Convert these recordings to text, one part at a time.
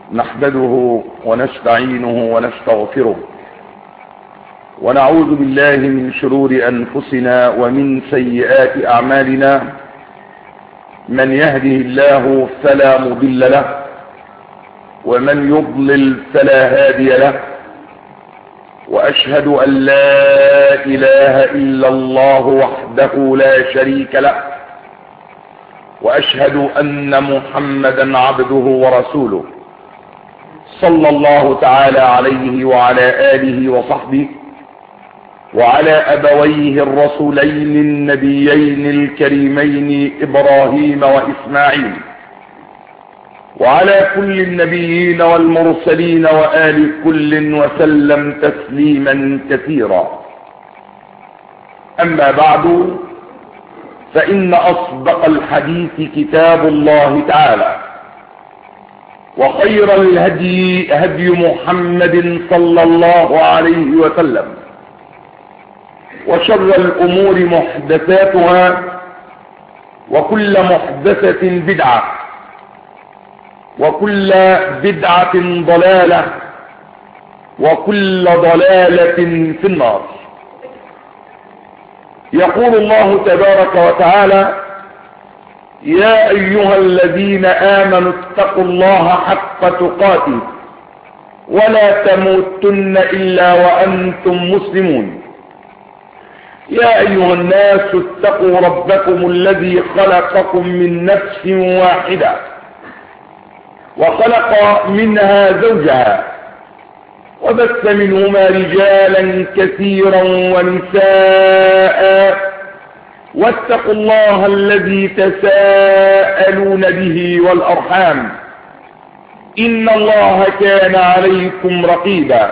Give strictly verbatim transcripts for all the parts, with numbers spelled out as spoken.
نحمده ونستعينه ونستغفره ونعوذ بالله من شرور أنفسنا ومن سيئات أعمالنا. من يهده الله فلا مضل له ومن يضلل فلا هادي له، وأشهد أن لا إله إلا الله وحده لا شريك له، وأشهد أن محمدا عبده ورسوله صلى الله تعالى عليه وعلى آله وصحبه وعلى أبويه الرسولين النبيين الكريمين إبراهيم وإسماعيل، وعلى كل النبيين والمرسلين وآل كل وسلم تسليما كثيرا. أما بعد، فإن أصدق الحديث كتاب الله تعالى، وخير الهدي هدي محمد صلى الله عليه وسلم، وشر الأمور محدثاتها، وكل محدثة بدعة، وكل بدعة ضلالة، وكل ضلالة في النار. يقول الله تبارك وتعالى: يا أيها الذين آمنوا اتقوا الله حق تقاته ولا تموتن إلا وأنتم مسلمون. يا أيها الناس اتقوا ربكم الذي خلقكم من نفس واحدة وخلق منها زوجها وبث منهما رجالا كثيرا ونساء، واتقوا الله الذي تساءلون به والأرحام، إن الله كان عليكم رقيبا.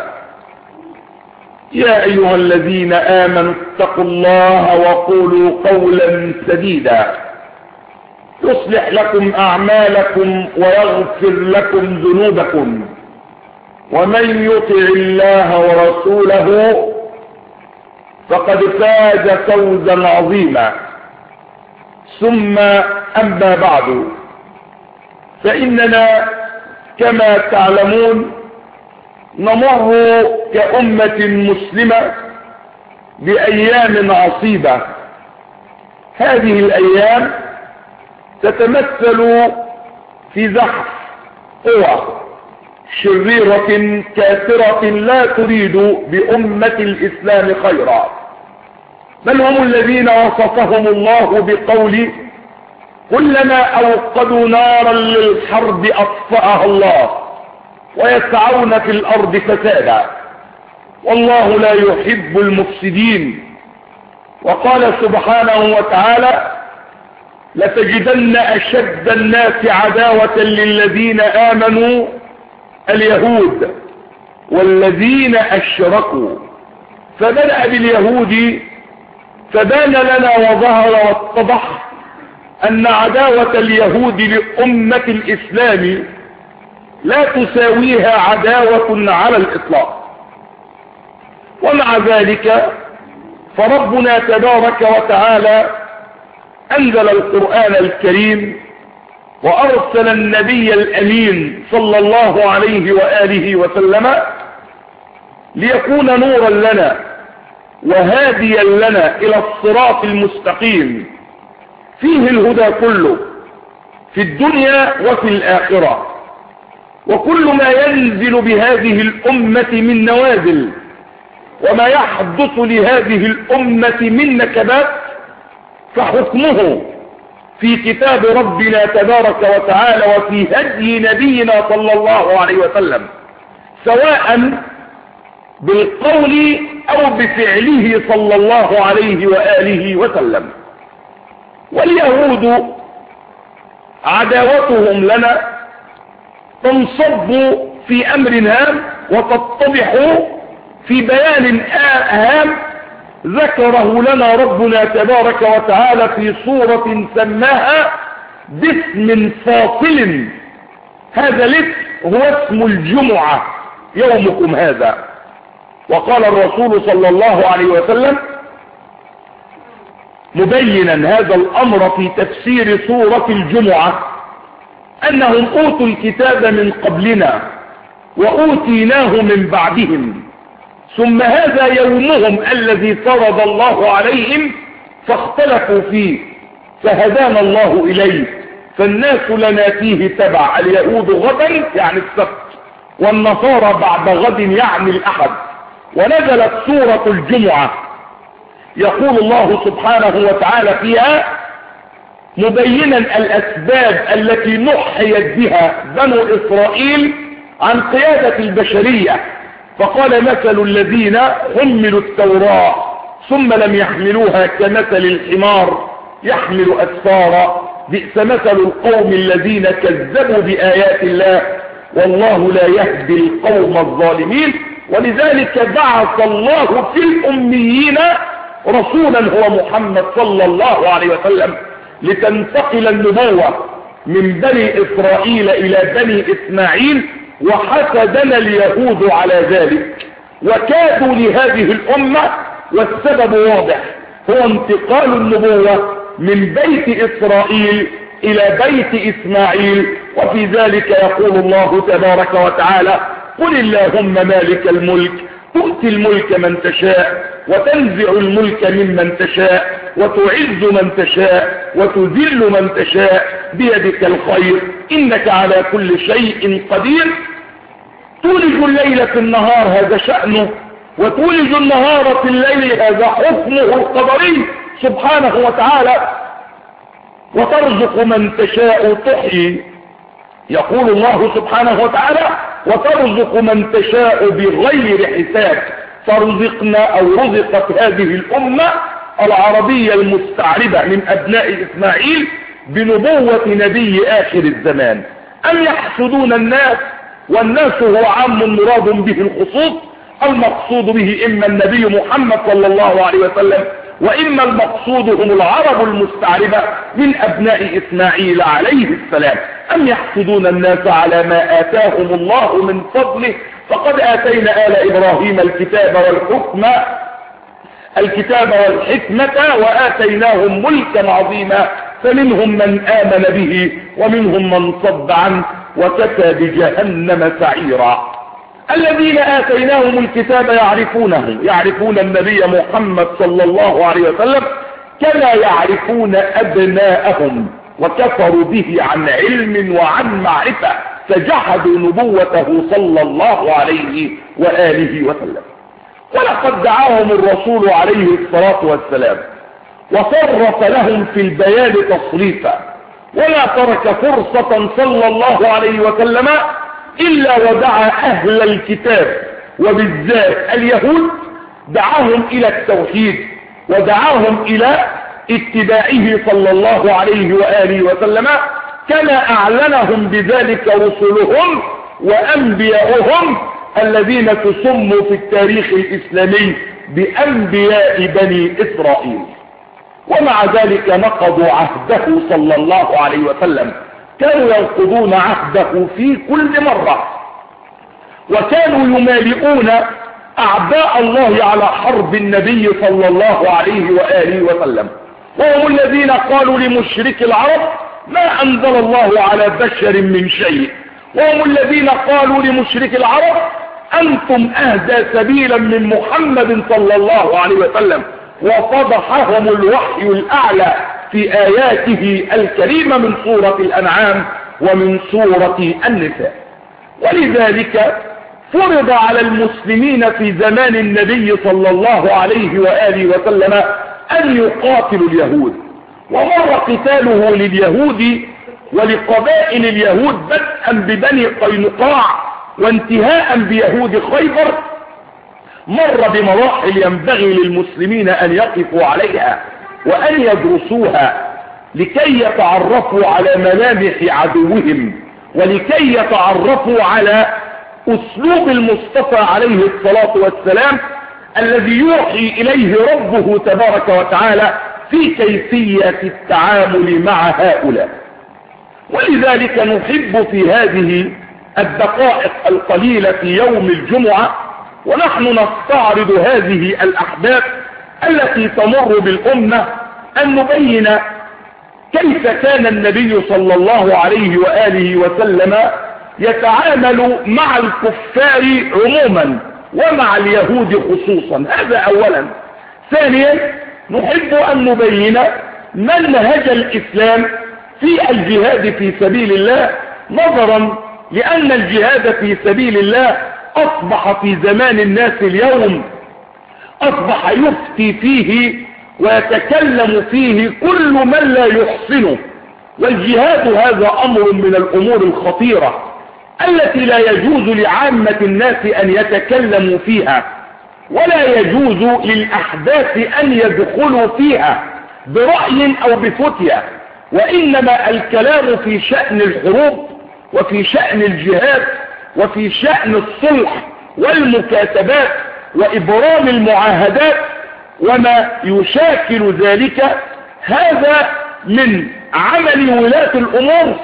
يا أيها الذين آمنوا اتقوا الله وقولوا قولا سديدا يصلح لكم أعمالكم ويغفر لكم ذنوبكم، ومن يطع الله ورسوله فقد فاز فوزا عظيما. ثم أما بعد، فإننا كما تعلمون نمر كأمة مسلمة بأيام عصيبة. هذه الأيام تتمثل في زحف قوى شريرة كافرة لا تريد بأمة الإسلام خيرا، بل هم الذين وصفهم الله بقول: كلما أوقدوا نارا للحرب أطفأها الله ويسعون في الأرض فسادا والله لا يحب المفسدين. وقال سبحانه وتعالى: لتجدن أشد الناس عداوة للذين آمنوا اليهود والذين أشركوا. فبدأ باليهود، فبان لنا وظهر واتضح أن عداوة اليهود لأمة الإسلام لا تساويها عداوة على الإطلاق. ومع ذلك فربنا تبارك وتعالى أنزل القرآن الكريم وأرسل النبي الأمين صلى الله عليه وآله وسلم ليكون نورا لنا وهاديا لنا إلى الصراط المستقيم، فيه الهدى كله في الدنيا وفي الآخرة. وكل ما ينزل بهذه الأمة من نوازل وما يحدث لهذه الأمة من نكبات فحكمه في كتاب ربنا تبارك وتعالى وفي هدي نبينا صلى الله عليه وسلم، سواء بالقول أو بفعله صلى الله عليه وآله وسلم. واليهود عداوتهم لنا تنصب في أمر هام وتتضح في بيان هام ذكره لنا ربنا تبارك وتعالى في سورة سماها باسم فاصل. هذا الاسم هو اسم الجمعة، يومكم هذا. وقال الرسول صلى الله عليه وسلم مبينا هذا الأمر في تفسير سورة الجمعة أنهم أوتوا الكتاب من قبلنا وأوتيناه من بعدهم، ثم هذا يومهم الذي فرض الله عليهم فاختلفوا فيه فهدانا الله إليه، فالناس لنا فيه تبع، اليهود غدا يعني السبت، والنصارى بعد غد يعني الأحد. ونزلت سورة الجمعة يقول الله سبحانه وتعالى فيها مبينا الأسباب التي نحيت بها بنو إسرائيل عن قيادة البشرية، فقال مثل الذين حملوا التوراة ثم لم يحملوها كمثل الحمار يحمل أسفارا، بئس مثل القوم الذين كذبوا بآيات الله والله لا يهدي القوم الظالمين. ولذلك بعث الله في الأميين رسولا هو محمد صلى الله عليه وسلم لتنتقل النبوة من بني إسرائيل إلى بني إسماعيل، وحسدنا اليهود على ذلك وكادوا لهذه الأمة، والسبب واضح هو انتقال النبوة من بيت إسرائيل إلى بيت إسماعيل. وفي ذلك يقول الله تبارك وتعالى قل اللهم مالك الملك تؤتي الملك من تشاء وتنزع الملك ممن تشاء وتعز من تشاء وتذل من تشاء بيدك الخير إنك على كل شيء قدير. تولج الليل في النهار هذا شأنه، وتولج النهار في الليل هذا حكمه القدري سبحانه وتعالى. وترزق من تشاء تحيي، يقول الله سبحانه وتعالى وترزق من تشاء بغير حساب. فرزقنا أو رزقت هذه الأمة العربية المستعربة من أبناء إسماعيل بنبوة نبي آخر الزمان. أم يحسدون الناس، والناس هو عام مراد به الخصوص، المقصود به إما النبي محمد صلى الله عليه وسلم، وإما المقصود هم العرب المستعربة من أبناء إسماعيل عليه السلام. أم يحسدون الناس على ما آتاهم الله من فضله فقد آتينا آل إبراهيم الكتاب والحكمة الكتاب والحكمة وآتيناهم ملكا عظيما فمنهم من آمن به ومنهم من صد عنه وكفى بجهنم سعيرا. الذين آتيناهم الكتاب يعرفونه، يعرفون النبي محمد صلى الله عليه وسلم كما يعرفون أبناءهم، وكفروا به عن علم وعن معرفة، فجحدوا نبوته صلى الله عليه وآله وسلم. ولقد دعاهم الرسول عليه الصلاة والسلام وصرف لهم في البيان تصريفا، ولا ترك فرصة صلى الله عليه وسلم إلا ودعا أهل الكتاب وبالذات اليهود، دعاهم إلى التوحيد ودعاهم إلى اتباعه صلى الله عليه وآله وسلم، كما أعلنهم بذلك رسلهم وأنبياؤهم الذين تسموا في التاريخ الإسلامي بأنبياء بني إسرائيل. ومع ذلك نقضوا عهده صلى الله عليه وسلم، كانوا ينقضون عهده في كل مرة، وكانوا يمالئون أعداء الله على حرب النبي صلى الله عليه وآله وسلم. وهم الذين قالوا لمشرك العرب ما أنزل الله على بشر من شيء، وهم الذين قالوا لمشرك العرب أنتم أهدى سبيلا من محمد صلى الله عليه وسلم. وفضحهم الوحي الأعلى في آياته الكريمة من سورة الأنعام ومن سورة النساء. ولذلك فرض على المسلمين في زمان النبي صلى الله عليه وآله وسلم أن يقاتلوا اليهود، ومر قتاله لليهود ولقبائل اليهود بدءا ببني قينقاع وانتهاء بيهود خيبر، مر بمراحل ينبغي للمسلمين أن يقفوا عليها وأن يدرسوها لكي يتعرفوا على ملامح عدوهم، ولكي يتعرفوا على أسلوب المصطفى عليه الصلاة والسلام الذي يوحي إليه ربه تبارك وتعالى في كيفية التعامل مع هؤلاء. ولذلك نحب في هذه الدقائق القليلة في يوم الجمعة ونحن نستعرض هذه الأحداث التي تمر بالأمة أن نبين كيف كان النبي صلى الله عليه وآله وسلم يتعامل مع الكفار عموما ومع اليهود خصوصا. هذا أولا. ثانيا نحب أن نبين منهج الإسلام في الجهاد في سبيل الله، نظرا لأن الجهاد في سبيل الله أصبح في زمان الناس اليوم أصبح يفتي فيه ويتكلم فيه كل من لا يحسنه. والجهاد هذا أمر من الأمور الخطيرة التي لا يجوز لعامة الناس أن يتكلموا فيها، ولا يجوز للأحداث أن يدخلوا فيها برأي أو بفتية، وإنما الكلام في شأن الحروب وفي شأن الجهاد وفي شأن الصلح والمكاتبات وإبرام المعاهدات وما يشاكل ذلك. هذا من عمل ولاة الأمور،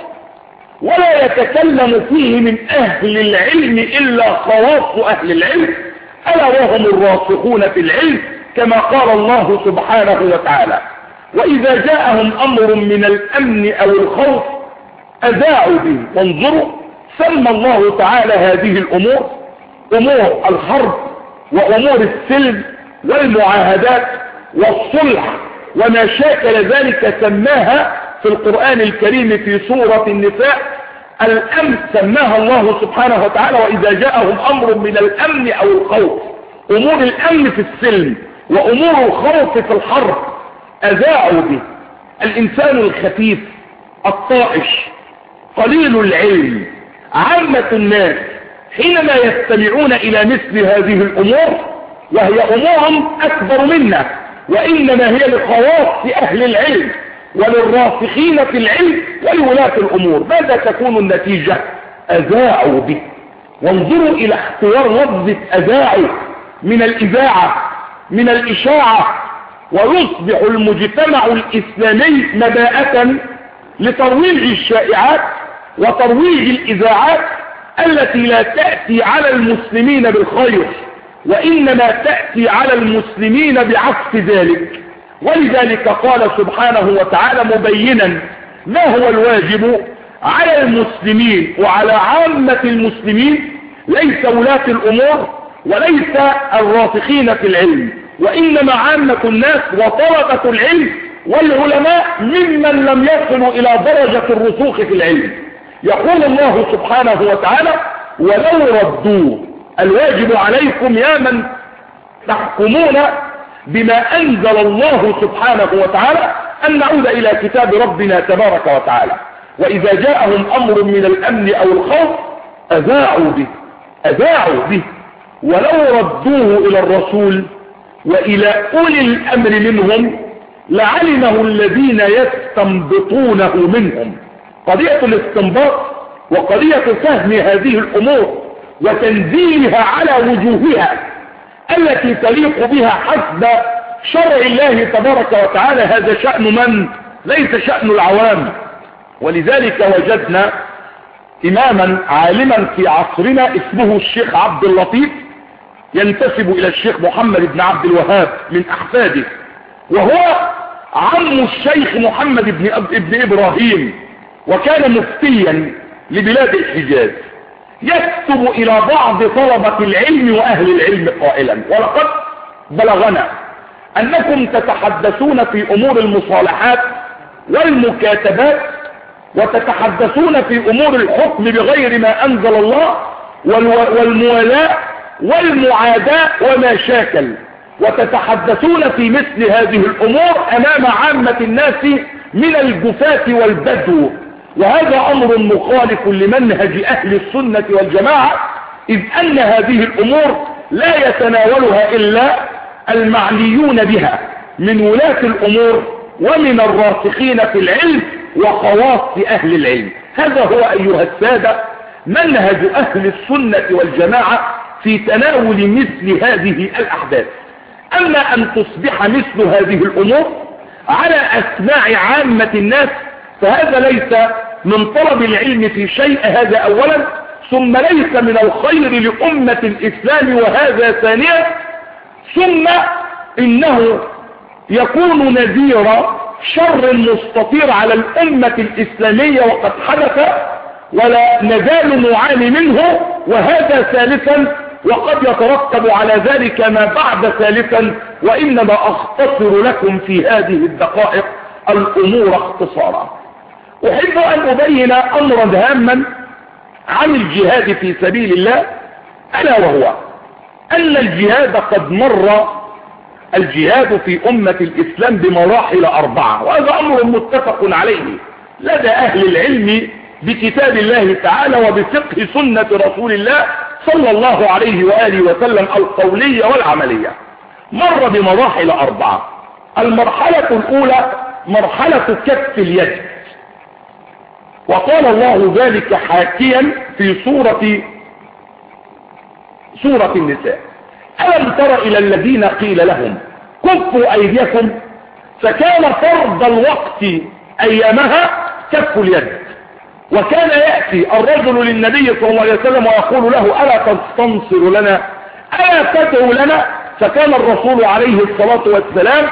ولا يتكلم فيه من أهل العلم إلا خواص أهل العلم، ألا وهم الراسخون في العلم، كما قال الله سبحانه وتعالى: وإذا جاءهم أمر من الأمن أو الخوف أذاعوا به. وانظروا، سمى الله تعالى هذه الأمور أمور الحرب وأمور السلم والمعاهدات والصلح وما شاكل ذلك، سماها في القرآن الكريم في سورة النساء الأمن، سماها الله سبحانه وتعالى وإذا جاءهم أمر من الأمن أو الخوف. أمور الأمن في السلم وأمور الخوف في الحرب أذاعوا به. الإنسان الخفيف الطائش قليل العلم عامة الناس حينما يستمعون إلى مثل هذه الأمور، وهي أمور أكبر منا وإنما هي لخواص أهل العلم وللراسخين في العلم ولولاة الأمور، ماذا تكون النتيجة؟ أذاعوا به. وانظروا إلى اختيار لفظة أذاعوا من الإذاعة من الإشاعة، ويصبح المجتمع الإسلامي مباءة لترويج الشائعات وترويج الإذاعات التي لا تأتي على المسلمين بالخير، وإنما تأتي على المسلمين بعكس ذلك. ولذلك قال سبحانه وتعالى مبينا ما هو الواجب على المسلمين وعلى عامة المسلمين، ليس ولاة الأمور وليس الراسخين في العلم، وإنما عامة الناس وطلبة العلم والعلماء ممن لم يصلوا إلى درجة الرسوخ في العلم. يقول الله سبحانه وتعالى: ولو ردوا. الواجب عليكم يا من تحكمون بما أنزل الله سبحانه وتعالى أن نعود إلى كتاب ربنا تبارك وتعالى. وإذا جاءهم أمر من الأمن أو الخوف أذاعوا به أذاعوا به ولو ردوه إلى الرسول وإلى أولي الأمر منهم لعلمه الذين يستنبطونه منهم. قضية الاستنباط وقضية فهم هذه الأمور وتنزيلها على وجوهها التي تليق بها حسب شرع الله تبارك وتعالى، هذا شأن من؟ ليس شأن العوام. ولذلك وجدنا إماما عالما في عصرنا اسمه الشيخ عبد اللطيف، ينتسب إلى الشيخ محمد بن عبد الوهاب من أحفاده، وهو عم الشيخ محمد بن, بن إبراهيم، وكان مفتيا لبلاد الحجاز. يكتب إلى بعض طلبة العلم وأهل العلم قائلا: ولقد بلغنا أنكم تتحدثون في أمور المصالحات والمكاتبات وتتحدثون في أمور الحكم بغير ما أنزل الله والموالاة والمعاداة وما شاكل، وتتحدثون في مثل هذه الأمور أمام عامة الناس من الجفاة والبدو، وهذا أمر مخالف لمنهج أهل السنة والجماعة، إذ أن هذه الأمور لا يتناولها إلا المعنيون بها من ولاة الأمور ومن الراسخين في العلم وخواص أهل العلم. هذا هو أيها السادة منهج أهل السنة والجماعة في تناول مثل هذه الأحداث. أما أن تصبح مثل هذه الأمور على أسماع عامة الناس فهذا ليس من طلب العلم في شيء، هذا أولا، ثم ليس من الخير لأمة الإسلام، وهذا ثانيا، ثم إنه يكون نذيرا شر مستطير على الأمة الإسلامية وقد حدث ولا نزال نعاني منه، وهذا ثالثا، وقد يترتب على ذلك ما بعد ثالثا، وإنما أختصر لكم في هذه الدقائق الأمور اختصارا. أحب أن أبين أمرا هاما عن الجهاد في سبيل الله، ألا وهو أن الجهاد قد مر الجهاد في أمة الإسلام بمراحل أربعة، وهذا أمر متفق عليه لدى أهل العلم بكتاب الله تعالى وبفقه سنة رسول الله صلى الله عليه وآله وسلم القولية والعملية. مر بمراحل أربعة. المرحلة الأولى مرحلة كف اليد، وقال الله ذلك حاكيا في سورة سورة النساء: ألم تر إلى الذين قيل لهم كفوا أيديكم، فكان فرض الوقت أيامها كف اليد. وكان يأتي الرجل للنبي صلى الله عليه وسلم ويقول له: ألا تستنصر لنا، ألا تدعو لنا؟ فكان الرسول عليه الصلاة والسلام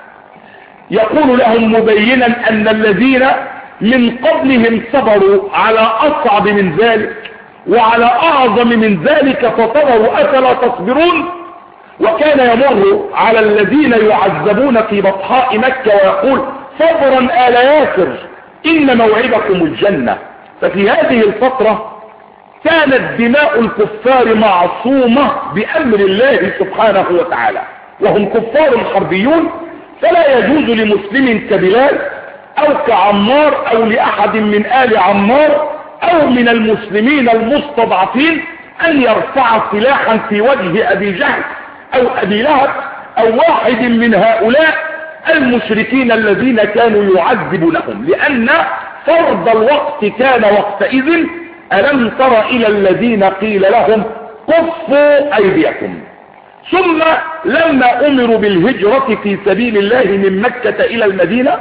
يقول لهم مبينا أن الذين من قبلهم صبروا على أصعب من ذلك وعلى أعظم من ذلك فصبروا، أفلا تصبرون؟ وكان يمر على الذين يعذبون في بطحاء مكة ويقول: صبرا آل ياسر إن موعدكم الجنة. ففي هذه الفترة كانت دماء الكفار معصومة بأمر الله سبحانه وتعالى، وهم كفار حربيون، فلا يجوز لمسلم كبلال أو كعمار أو لأحد من آل عمار أو من المسلمين المستضعفين أن يرفع سلاحا في وجه أبي جهل أو أبي لهب أو واحد من هؤلاء المشركين الذين كانوا يعذبونهم، لأن فرض الوقت كان وقتئذ: ألم تر إلى الذين قيل لهم كفوا أيديكم. ثم لما أمروا بالهجرة في سبيل الله من مكة إلى المدينة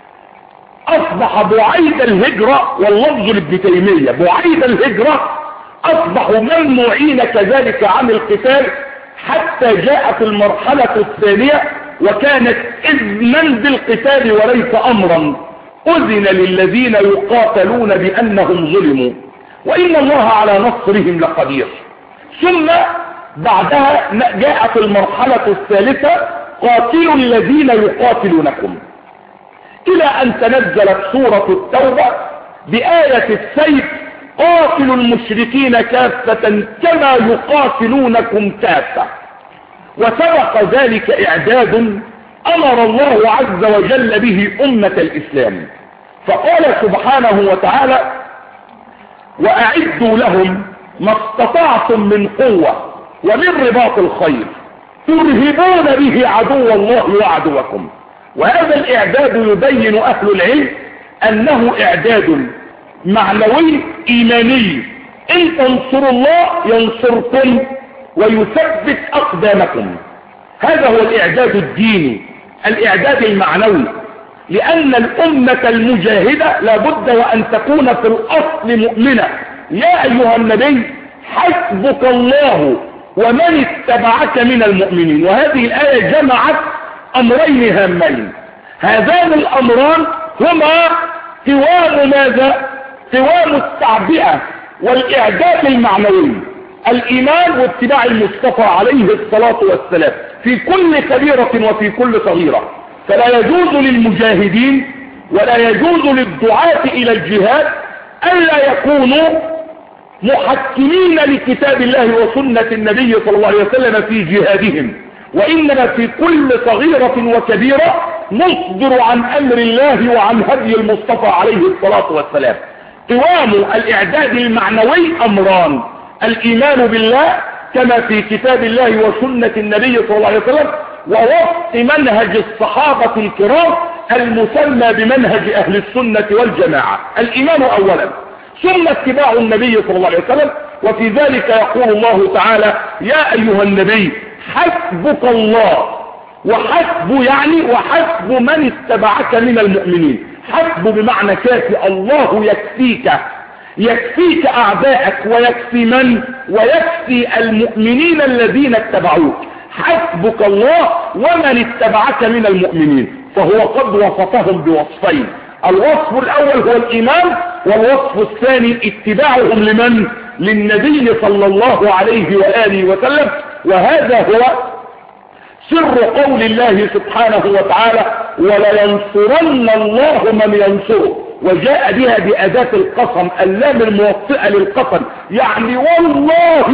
أصبح بعيد الهجرة، واللفظ لابن تيمية بعيد الهجرة، أصبحوا ممنوعين كذلك عن القتال حتى جاءت المرحلة الثانية، وكانت إذنا بالقتال وليس أمرا. أذن للذين يقاتلون بأنهم ظلموا وإن الله على نصرهم لقدير. ثم بعدها جاءت المرحلة الثالثة: قاتلوا الذين يقاتلونكم، إلى أن تنزلت سورة التوبة بآية السيف: قاتلوا المشركين كافة كما يقاتلونكم كافة. وسبق ذلك إعداد أمر الله عز وجل به أمة الإسلام، فقال سبحانه وتعالى: وأعدوا لهم ما استطعتم من قوة ومن رباط الخيل ترهبون به عدو الله وعدوكم. وهذا الإعداد يبين أهل العلم أنه إعداد معنوي إيماني: إن تنصروا الله ينصركم ويثبت أقدامكم. هذا هو الإعداد الديني، الإعداد المعنوي، لأن الأمة المجاهدة لابد وأن تكون في الأصل مؤمنة. يا أيها النبي حسبك الله ومن اتبعك من المؤمنين. وهذه الآية جمعت أمرين هامين. هذان الأمران هما قوام ماذا؟ قوام التعبئة والإعداد المعنوي، الإيمان واتباع المصطفى عليه الصلاة والسلام في كل كبيرة وفي كل صغيرة. فلا يجوز للمجاهدين ولا يجوز للدعاة إلى الجهاد ألا يكونوا محكمين لكتاب الله وسنة النبي صلى الله عليه وسلم في جهادهم، وإنما في كل صغيرة وكبيرة نصدر عن أمر الله وعن هدي المصطفى عليه الصلاة والسلام. قوام الإعداد المعنوي أمران: الإيمان بالله كما في كتاب الله وسنة النبي صلى الله عليه وسلم، ووفق منهج الصحابة الكرام المسمى بمنهج أهل السنة والجماعة. الإيمان أولا، ثم اتباع النبي صلى الله عليه وسلم. وفي ذلك يقول الله تعالى: يا أيها النبي حسبك الله. وحسب يعني وحسب من اتبعك من المؤمنين. حسب بمعنى كافي، الله يكفيك، يكفيك أعداءك ويكفي من ويكفي المؤمنين الذين اتبعوك. حسبك الله ومن اتبعك من المؤمنين. فهو قد وصفهم بوصفين. الوصف الاول هو الايمان، والوصف الثاني اتباعهم لمن؟ للنبي صلى الله عليه وآله وسلم. وهذا هو سر قول الله سبحانه وتعالى: ولينصرن الله من ينصره. وجاء بها بأداة القسم، اللام الموطئة للقسم، يعني والله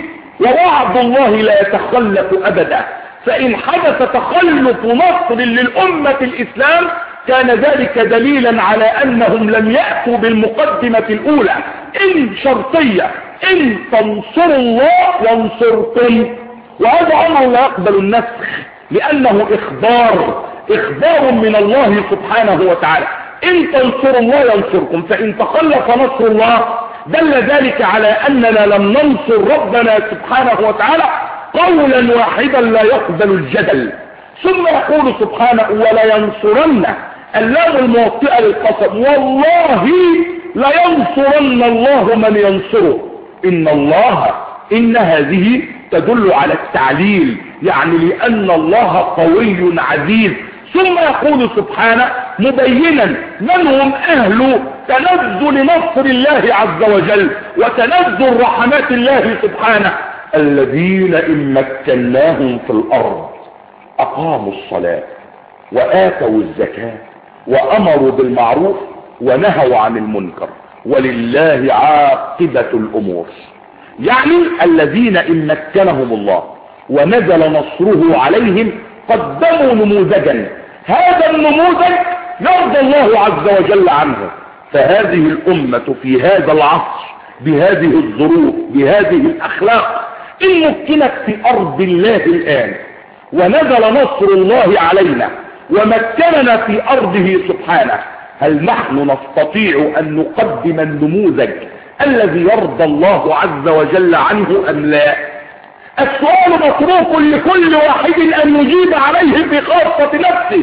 ووعد الله لا يتخلف أبدا. فإن حدث تخلف نصر للأمة الإسلام كان ذلك دليلا على أنهم لم يأتوا بالمقدمة الأولى، إن شرطية: إن تنصروا الله ينصركم. وهذا أمر لا يقبل النسخ، لأنه إخبار إخبار من الله سبحانه وتعالى. إن تنصروا الله ينصركم. فإن تخلف نصر الله دل ذلك على أننا لم ننصر ربنا سبحانه وتعالى قولا واحدا لا يقبل الجدل. ثم يقول سبحانه: ولا ينصرن، اللام الموطئة للقسم، والله لا ينصرن الله من ينصره. إن الله، إن هذه تدل على التعليل، يعني لأن الله قوي عزيز. ثم يقول سبحانه مبينا من هم أهل تنزل نصر الله عز وجل وتنزل رحمات الله سبحانه: الذين إن مكناهم في الأرض أقاموا الصلاة وآتوا الزكاة وأمروا بالمعروف ونهوا عن المنكر ولله عاقبة الأمور. يعني الذين إن مكنهم الله ونزل نصره عليهم قدموا نموذجا، هذا النموذج يرضى الله عز وجل عنه. فهذه الأمة في هذا العصر بهذه الظروف بهذه الأخلاق إن مكنت في أرض الله الآن ونزل نصر الله علينا ومكننا في أرضه سبحانه، هل نحن نستطيع أن نقدم النموذج الذي يرضى الله عز وجل عنه أم لا؟ السؤال مطروق لكل واحد أن يجيب عليه في خاصة نفسه.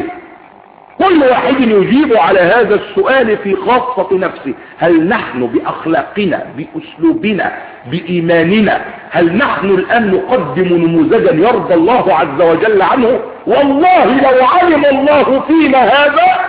كل واحد يجيب على هذا السؤال في خاصة نفسه. هل نحن بأخلاقنا بأسلوبنا بإيماننا هل نحن الآن نقدم نموذجا يرضى الله عز وجل عنه؟ والله لو علم الله فينا هذا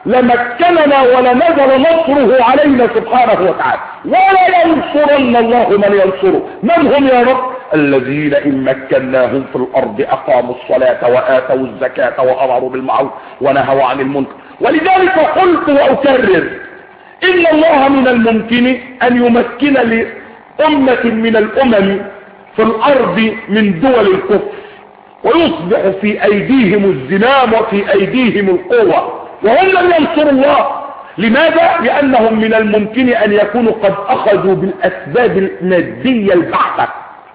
لمكننا ولنزل نصره علينا سبحانه وتعالى. ولا ينصرن الله من ينصره. من هم يا رب؟ الذين إن مكناهم في الأرض أقاموا الصلاة وآتوا الزكاة وأمروا بالمعروف ونهوا عن المنكر. ولذلك قلت وأكرر: إن الله من الممكن أن يمكن لأمة من الأمم في الأرض من دول الكفر ويصبح في أيديهم الزمام وفي أيديهم القوة وهم لم ينصروا الله. لماذا؟ لأنهم من الممكن أن يكونوا قد أخذوا بالأسباب المادية البحتة،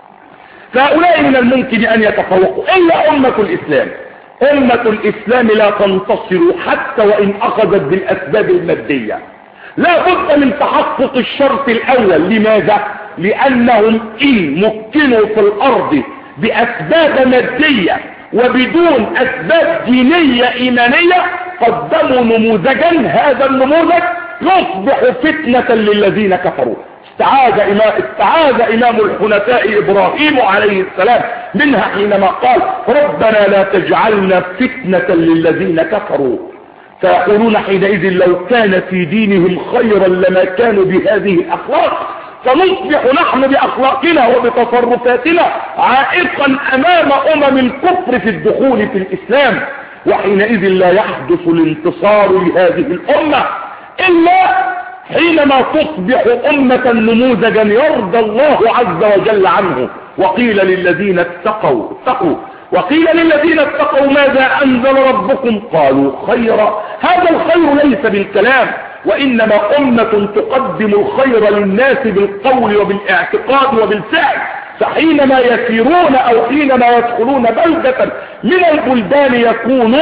فهؤلاء من الممكن أن يتفوقوا. إلا أمة الإسلام، أمة الإسلام لا تنتصر حتى وإن أخذت بالأسباب المادية. لا بد من تحقق الشرط الأول. لماذا؟ لأنهم إن مكنوا في الأرض بأسباب مادية وبدون أسباب دينية إيمانية قدموا نموذجا، هذا النموذج يصبح فتنة للذين كفروا. استعاذ إمام, استعاذ إمام الحنفاء إبراهيم عليه السلام منها حينما قال: ربنا لا تجعلنا فتنة للذين كفروا. فيقولون حينئذ لو كان في دينهم خيرا لما كانوا بهذه الأخلاق، فنصبح نحن بأخلاقنا وبتصرفاتنا عائقا أمام أمم الكفر في الدخول في الإسلام. وحينئذ لا يحدث الانتصار لهذه الأمة إلا حينما تصبح أمة نموذجا يرضى الله عز وجل عنه. وقيل للذين اتقوا اتقوا وقيل للذين اتقوا ماذا أنزل ربكم؟ قالوا خيرا. هذا الخير ليس بالكلام، وإنما أمة تقدم الخير للناس بالقول وبالاعتقاد وبالفعل. فحينما يسيرون أو حينما يدخلون بلدة من البلدان يكون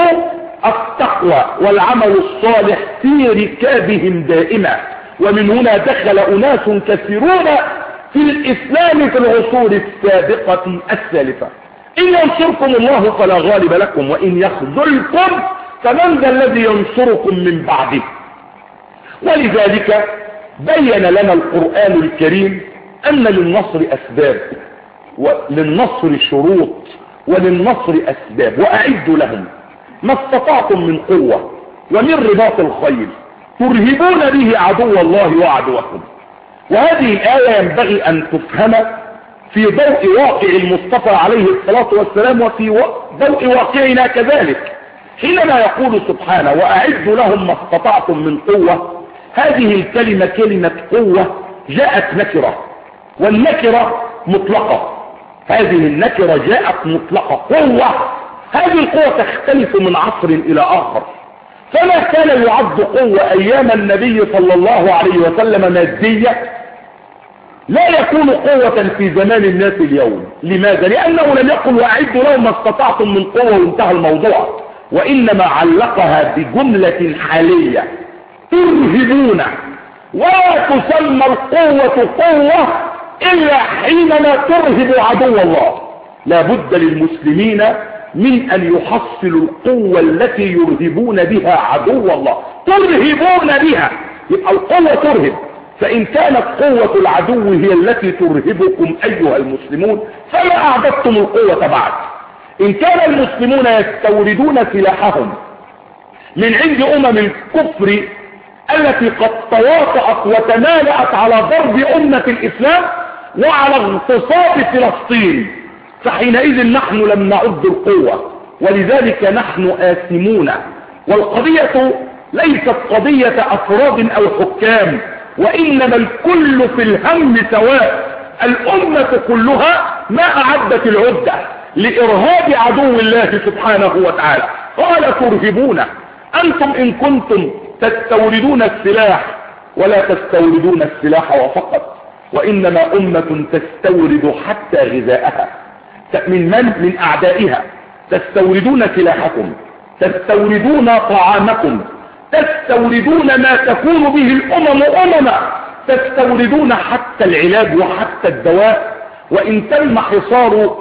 التقوى والعمل الصالح في ركابهم دائما. ومن هنا دخل أناس كثيرون في الإسلام في العصور السابقة السالفة. إن ينصركم الله فلا غالب لكم وإن يخذلكم فمن ذا الذي ينصركم من بعده. ولذلك بين لنا القرآن الكريم أن للنصر أسباب وللنصر شروط وللنصر أسباب، وأعدوا لهم ما استطعتم من قوة ومن رباط الخيل ترهبون به عدو الله وعدوكم. وهذه الآية ينبغي أن تفهم في ضوء واقع المصطفى عليه الصلاة والسلام وفي ضوء واقعنا كذلك، حينما يقول سبحانه وأعدوا لهم ما استطعتم من قوة. هذه الكلمة كلمة قوة جاءت نكرة، والنكرة مطلقة. هذه النكرة جاءت مطلقة قوة. هذه القوة تختلف من عصر إلى آخر، فما كان يعد قوة أيام النبي صلى الله عليه وسلم مادية لا يكون قوة في زمان الناس اليوم. لماذا؟ لأنه لم يقل وأعدوا لهم ما استطعتم من قوة وانتهى الموضوع، وإنما علقها بجملة حالية ترهبون. ولا تسمى القوة قوة إلا حينما ترهب عدو الله. لا بد للمسلمين من أن يحصلوا القوة التي يرهبون بها عدو الله. ترهبون بها، يبقى القوة ترهب. فإن كانت قوة العدو هي التي ترهبكم أيها المسلمون فما أعددتم القوة بعد. إن كان المسلمون يستوردون سلاحهم من عند أمم الكفر التي قد تواطأت وتمالأت على ضرب أمة الإسلام وعلى اغتصاب فلسطين، فحينئذ نحن لم نعد القوة، ولذلك نحن آثمون. والقضية ليست قضية أفراد أو حكام، وإنما الكل في الهم سواء. الأمة كلها ما أعدت العدة لإرهاب عدو الله سبحانه وتعالى. قال ترهبون. أنتم إن كنتم تستوردون السلاح ولا تستوردون السلاح وفقط، وإنما أمة تستورد حتى غذاءها من من من أعدائها. تستوردون سلاحكم، تستوردون طعامكم، تستوردون ما تكون به الأمم أمما، تستوردون حتى العلاج وحتى الدواء. وإن تم حصار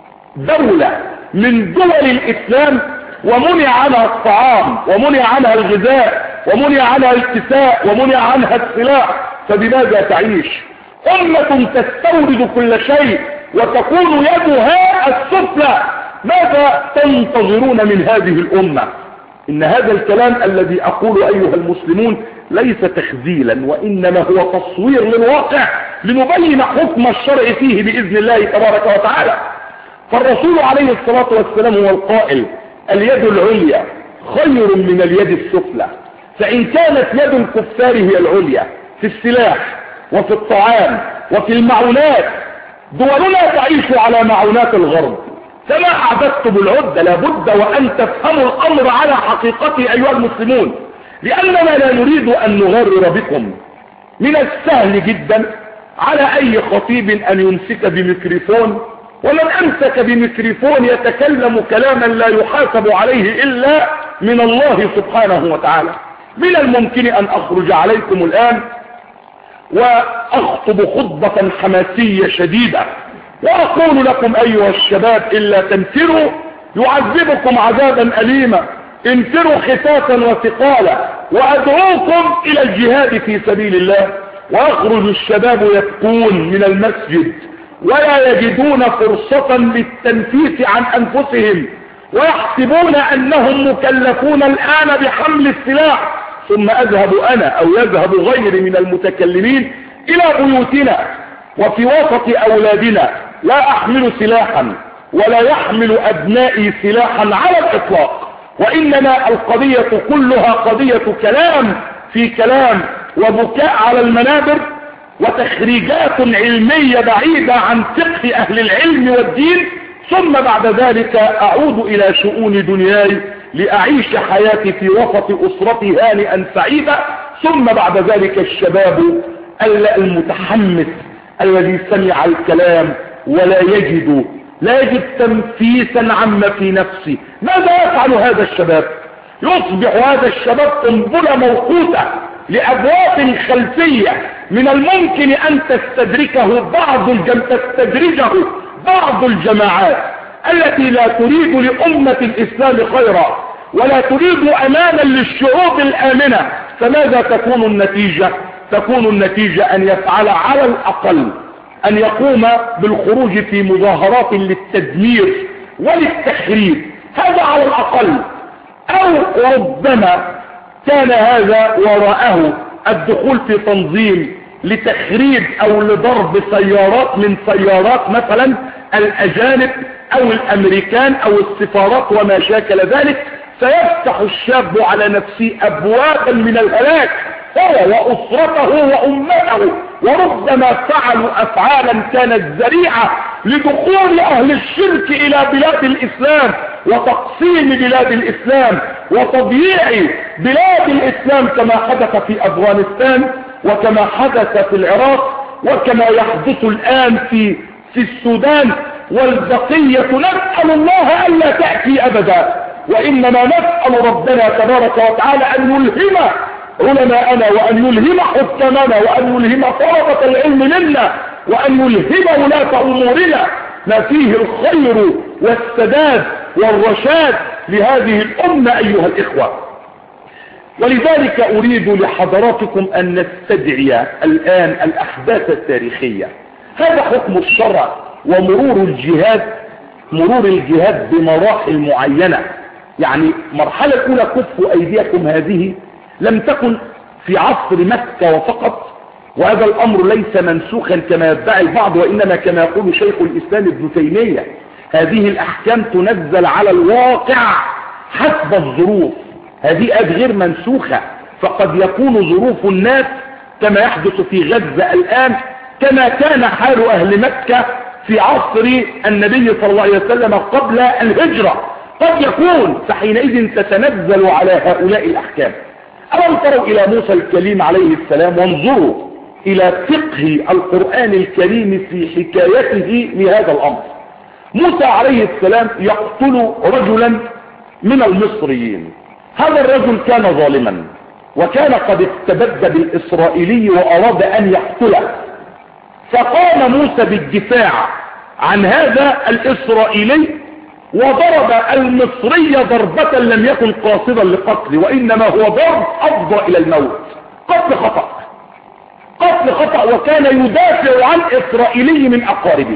دولة من دول الإسلام ومنع عنها الطعام ومنع عنها الغذاء ومنع عنها الكساء ومنع عنها السلاح، فبماذا تعيش؟ أمة تستورد كل شيء وتكون يدها السفلى. ماذا تنتظرون من هذه الأمة؟ إن هذا الكلام الذي أقول أيها المسلمون ليس تخزيلا، وإنما هو تصوير للواقع لنبين حكم الشرع فيه بإذن الله تبارك وتعالى. فالرسول عليه الصلاة والسلام هو القائل اليد العليا خير من اليد السفلى. فإن كانت يد الكفار هي العليا في السلاح وفي الطعام وفي المعونات، دولنا تعيش على معونات الغرب، فما أعددتم العدة. لابد وأن تفهموا الأمر على حقيقته أيها المسلمون، لأننا لا نريد أن نغرر بكم. من السهل جدا على أي خطيب أن يمسك بميكروفون، ومن أمسك بميكروفون يتكلم كلاما لا يحاسب عليه إلا من الله سبحانه وتعالى. من الممكن أن أخرج عليكم الآن وأخطب خطبة حماسية شديدة وأقول لكم أيها الشباب إلا تنفروا يعذبكم عذابا أليما، انفروا خفافا وثقالا وأدعوكم إلى الجهاد في سبيل الله. ويخرج الشباب يبكون من المسجد ولا يجدون فرصة للتنفيس عن أنفسهم، ويحسبون أنهم مكلفون الآن بحمل السلاح. ثم أذهب أنا أو يذهب غيري من المتكلمين إلى بيوتنا وفي وسط أولادنا لا أحمل سلاحا ولا يحمل أبنائي سلاحا على الإطلاق، وإنما القضية كلها قضية كلام في كلام وبكاء على المنابر وتخريجات علمية بعيدة عن فقه أهل العلم والدين، ثم بعد ذلك أعود إلى شؤون دنياي لأعيش حياتي في وسط أسرتي هانئا سعيدة. ثم بعد ذلك الشباب المتحمس الذي سمع الكلام ولا يجد لا يجد تنفيسا عما في نفسه، ماذا يفعل هذا الشباب؟ يصبح هذا الشباب قنبلة موقوتة لأبواب خلفية من الممكن أن تستدركه بعض الجم... تستدرجه بعض الجماعات التي لا تريد لأمة الإسلام خيرا ولا تريد أمانا للشعوب الآمنة. فماذا تكون النتيجة؟ تكون النتيجة أن يفعل على الأقل أن يقوم بالخروج في مظاهرات للتدمير وللتخريب، هذا على الأقل. او ربما كان هذا وراءه الدخول في تنظيم لتخريب او لضرب سيارات من سيارات مثلا الاجانب او الامريكان او السفارات وما شاكل ذلك، فيفتح الشاب على نفسه ابوابا من الهلاك هو واسرته وامته، وربما فعلوا افعالا كانت ذريعة لدخول اهل الشرك الى بلاد الاسلام وتقسيم بلاد الاسلام وتضييع بلاد الاسلام، كما حدث في افغانستان وكما حدث في العراق وكما يحدث الان في في السودان. والبقية نسأل الله ألا تأتي أبدا، وإنما نسأل ربنا تبارك وتعالى أن يلهم علماءنا وأن يلهم حكامنا وأن يلهم طلبة العلم منا وأن يلهم ولاة أمورنا ما فيه الخير والسداد والرشاد لهذه الأمة أيها الإخوة. ولذلك أريد لحضراتكم أن نستدعي الآن الأحداث التاريخية. هذا حكم الشرع ومرور الجهاد، مرور الجهاد بمراحل معينة. يعني مرحلة الأولى كفوا أيديكم هذه لم تكن في عصر مكة وفقط، وهذا الأمر ليس منسوخا كما يدعي البعض، وإنما كما يقول شيخ الإسلام ابن تيمية هذه الأحكام تنزل على الواقع حسب الظروف، هذه آيات غير منسوخة، فقد يكون ظروف الناس كما يحدث في غزة الآن كما كان حال أهل مكة في عصر النبي صلى الله عليه وسلم قبل الهجرة، قد يكون، فحينئذ تتنزل على هؤلاء الأحكام. ألم تروا إلى موسى الكليم عليه السلام وانظروا إلى فقه القرآن الكريم في حكايته لهذا الأمر. موسى عليه السلام يقتل رجلا من المصريين، هذا الرجل كان ظالما وكان قد استبد بالإسرائيلي وأراد أن يقتله، فقام موسى بالدفاع عن هذا الإسرائيلي وضرب المصري ضربة لم يكن قاصدا لقتل، وإنما هو ضرب أفضى إلى الموت، قتل خطأ قتل خطأ وكان يدافع عن إسرائيلي من أقاربه.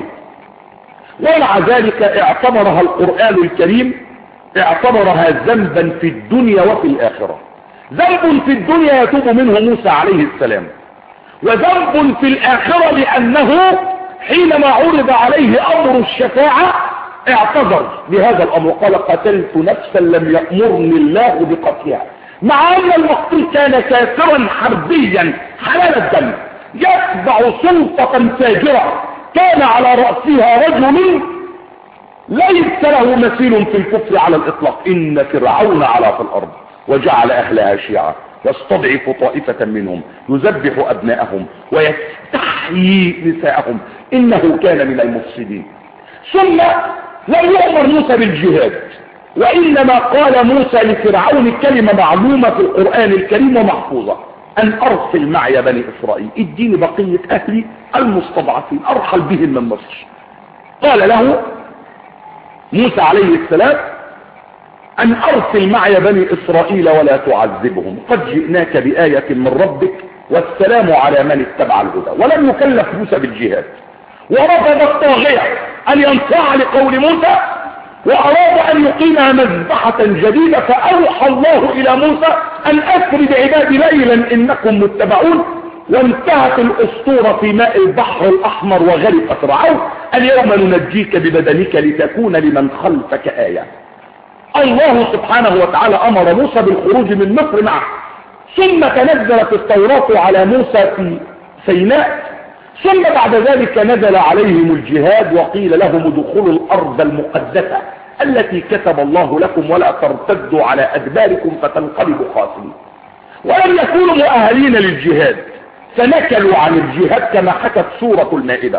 ومع ذلك اعتبرها القرآن الكريم اعتبرها ذنبا في الدنيا وفي الآخرة. ذنب في الدنيا يتوب منه موسى عليه السلام، وذنب في الآخرة لأنه حينما عرض عليه أمر الشفاعة اعتذر بهذا الأمر، قال قتلت نفسا لم يأمرني الله بقتلها، مع أن المقتول كان كافرا حربيا حلال الدم يتبع سلطة فاجرة كان على رأسها رجل ليس له مثيل في الكفر على الإطلاق، إن فرعون علا في الأرض وجعل أهلها شيعا يستضعف طائفة منهم يذبح أبناءهم ويستحيي نساءهم إنه كان من المفسدين. ثم لم يؤمر موسى بالجهاد، وإنما قال موسى لفرعون كلمة معلومة في القرآن الكريم ومحفوظة، أن أرسل معي بني إسرائيل، اديني بقية أهلي المستضعفين أرحل بهم من مصر. قال له موسى عليه السلام أن أرسل معي بني إسرائيل ولا تعذبهم، قد جئناك بآية من ربك والسلام على من اتبع الهدى. ولم يكلف موسى بالجهاد، ورفض الطاغية أن ينصاع لقول موسى، وأراد أن يقيمها مذبحة جديدة، فأوحى الله إلى موسى أن أسر بعبادي ليلا إنكم متبعون، وانتهت الأسطورة في ماء البحر الأحمر وغرق فرعون. اليوم ننجيك ببدنك لتكون لمن خلفك آية. الله سبحانه وتعالى أمر موسى بالخروج من مصر معه، ثم تنزلت التوراة على موسى في سيناء، ثم بعد ذلك نزل عليهم الجهاد وقيل لهم ادخلوا الأرض المقدسة التي كتب الله لكم ولا ترتدوا على أدباركم فتنقلبوا خاسرين. ولم يكونوا مؤهلين للجهاد فنكلوا عن الجهاد كما حكت سورة المائدة،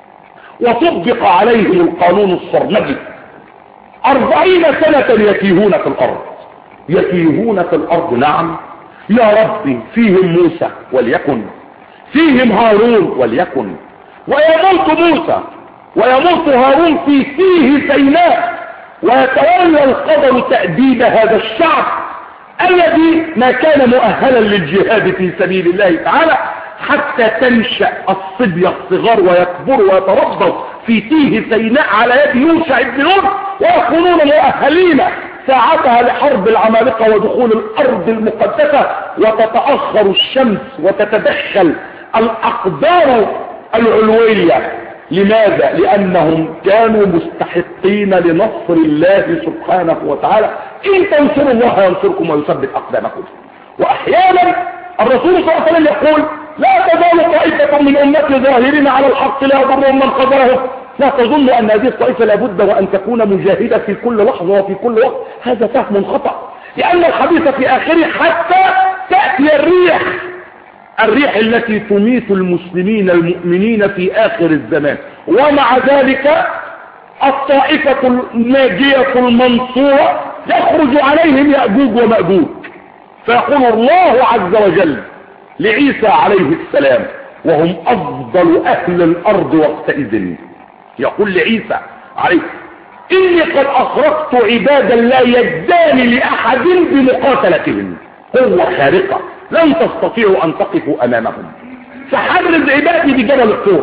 وطبق عليهم القانون الصرمدي أربعين سنة يتيهون في الأرض يتيهون في الأرض. نعم يا ربي، فيهم موسى وليكن، فيهم هارون وليكن، ويموت موسى ويموت هارون في فيه سيناء، ويتولى القدر تأديب هذا الشعب الذي ما كان مؤهلا للجهاد في سبيل الله تعالى، حتى تنشأ الصبية الصغار ويكبروا ويتربوا في تيه سيناء على يد يوشع بن نون ويكونون مؤهلين ساعتها لحرب العمالقة ودخول الأرض المقدسة، وتتأخر الشمس وتتدخل الأقدار العلوية. لماذا؟ لأنهم كانوا مستحقين لنصر الله سبحانه وتعالى. إن تنصروا الله ينصركم ويثبت أقدامكم. وأحيانا الرسول صلى الله عليه وسلم يقول: لا تزال طائفة من أمتي ظاهرين على الحق لا يضرهم من خذلهم. لا تظن أن هذه الطائفة لابد وأن تكون مجاهدة في كل لحظة وفي كل وقت. هذا فهم خطأ، لأن الحديث في آخره حتى تأتي الريح الريح التي تميت المسلمين المؤمنين في آخر الزمان. ومع ذلك الطائفة الناجية المنصورة يخرج عليهم يأجوج ومأجوج، فيقول الله عز وجل لعيسى عليه السلام وهم أفضل أهل الأرض وقتئذ، يقول لعيسى عليه: إني قد أخرجت عبادا لا يدان لأحد بمقاتلتهم، قوة خارقة لن تستطيعوا أن تقفوا أمامهم، فحرز عبادي بجبل الطور.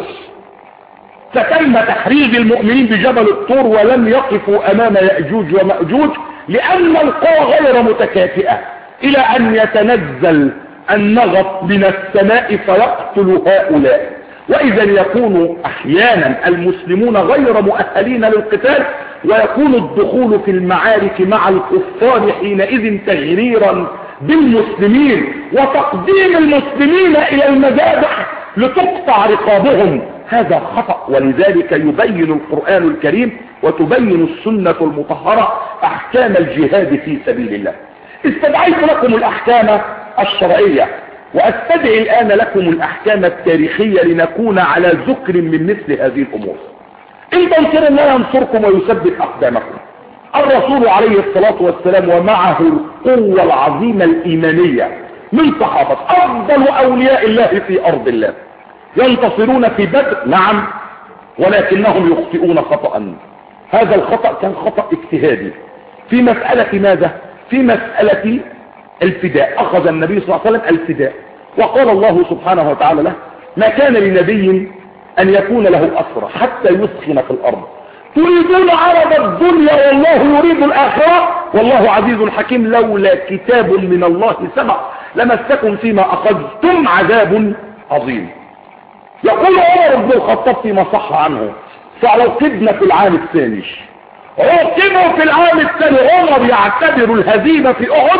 فتم تحريز المؤمنين بجبل الطور ولم يقفوا أمام يأجوج ومأجوج، لأن القوى غير متكافئة، إلى أن يتنزل النغط من السماء فيقتل هؤلاء. وإذا يكون أحيانا المسلمون غير مؤهلين للقتال، ويكون الدخول في المعارك مع الكفار حينئذ تغريرا بالمسلمين وتقديم المسلمين إلى المذابح لتقطع رقابهم. هذا خطأ، ولذلك يبين القرآن الكريم وتبين السنة المطهرة أحكام الجهاد في سبيل الله. استدعيت لكم الأحكام الشرعية، وأستدعي الآن لكم الأحكام التاريخية لنكون على ذكر من مثل هذه الأمور. إن تنصروا الله ينصركم ويثبت أقدامكم. الرسول عليه الصلاة والسلام ومعه القوة العظيمة الإيمانية من صحابة أفضل أولياء الله في أرض الله، ينتصرون في بدر، نعم، ولكنهم يخطئون خطأ. هذا الخطأ كان خطأ اجتهادي في مسألة ماذا؟ في مسألة الفداء. أخذ النبي صلى الله عليه وسلم الفداء، وقال الله سبحانه وتعالى له: ما كان لنبي أن يكون له أسرى حتى يسخن في الأرض تريدون عرض الدنيا والله يريد الآخرة والله عزيز حكيم، لولا كتاب من الله سبق لمسكم فيما أخذتم عذاب عظيم. يقول عمر بن الخطاب فيما صح عنه: فعوقبنا في العام الثاني، عوقبوا في العام الثاني. عمر يعتبر الهزيمة في أحد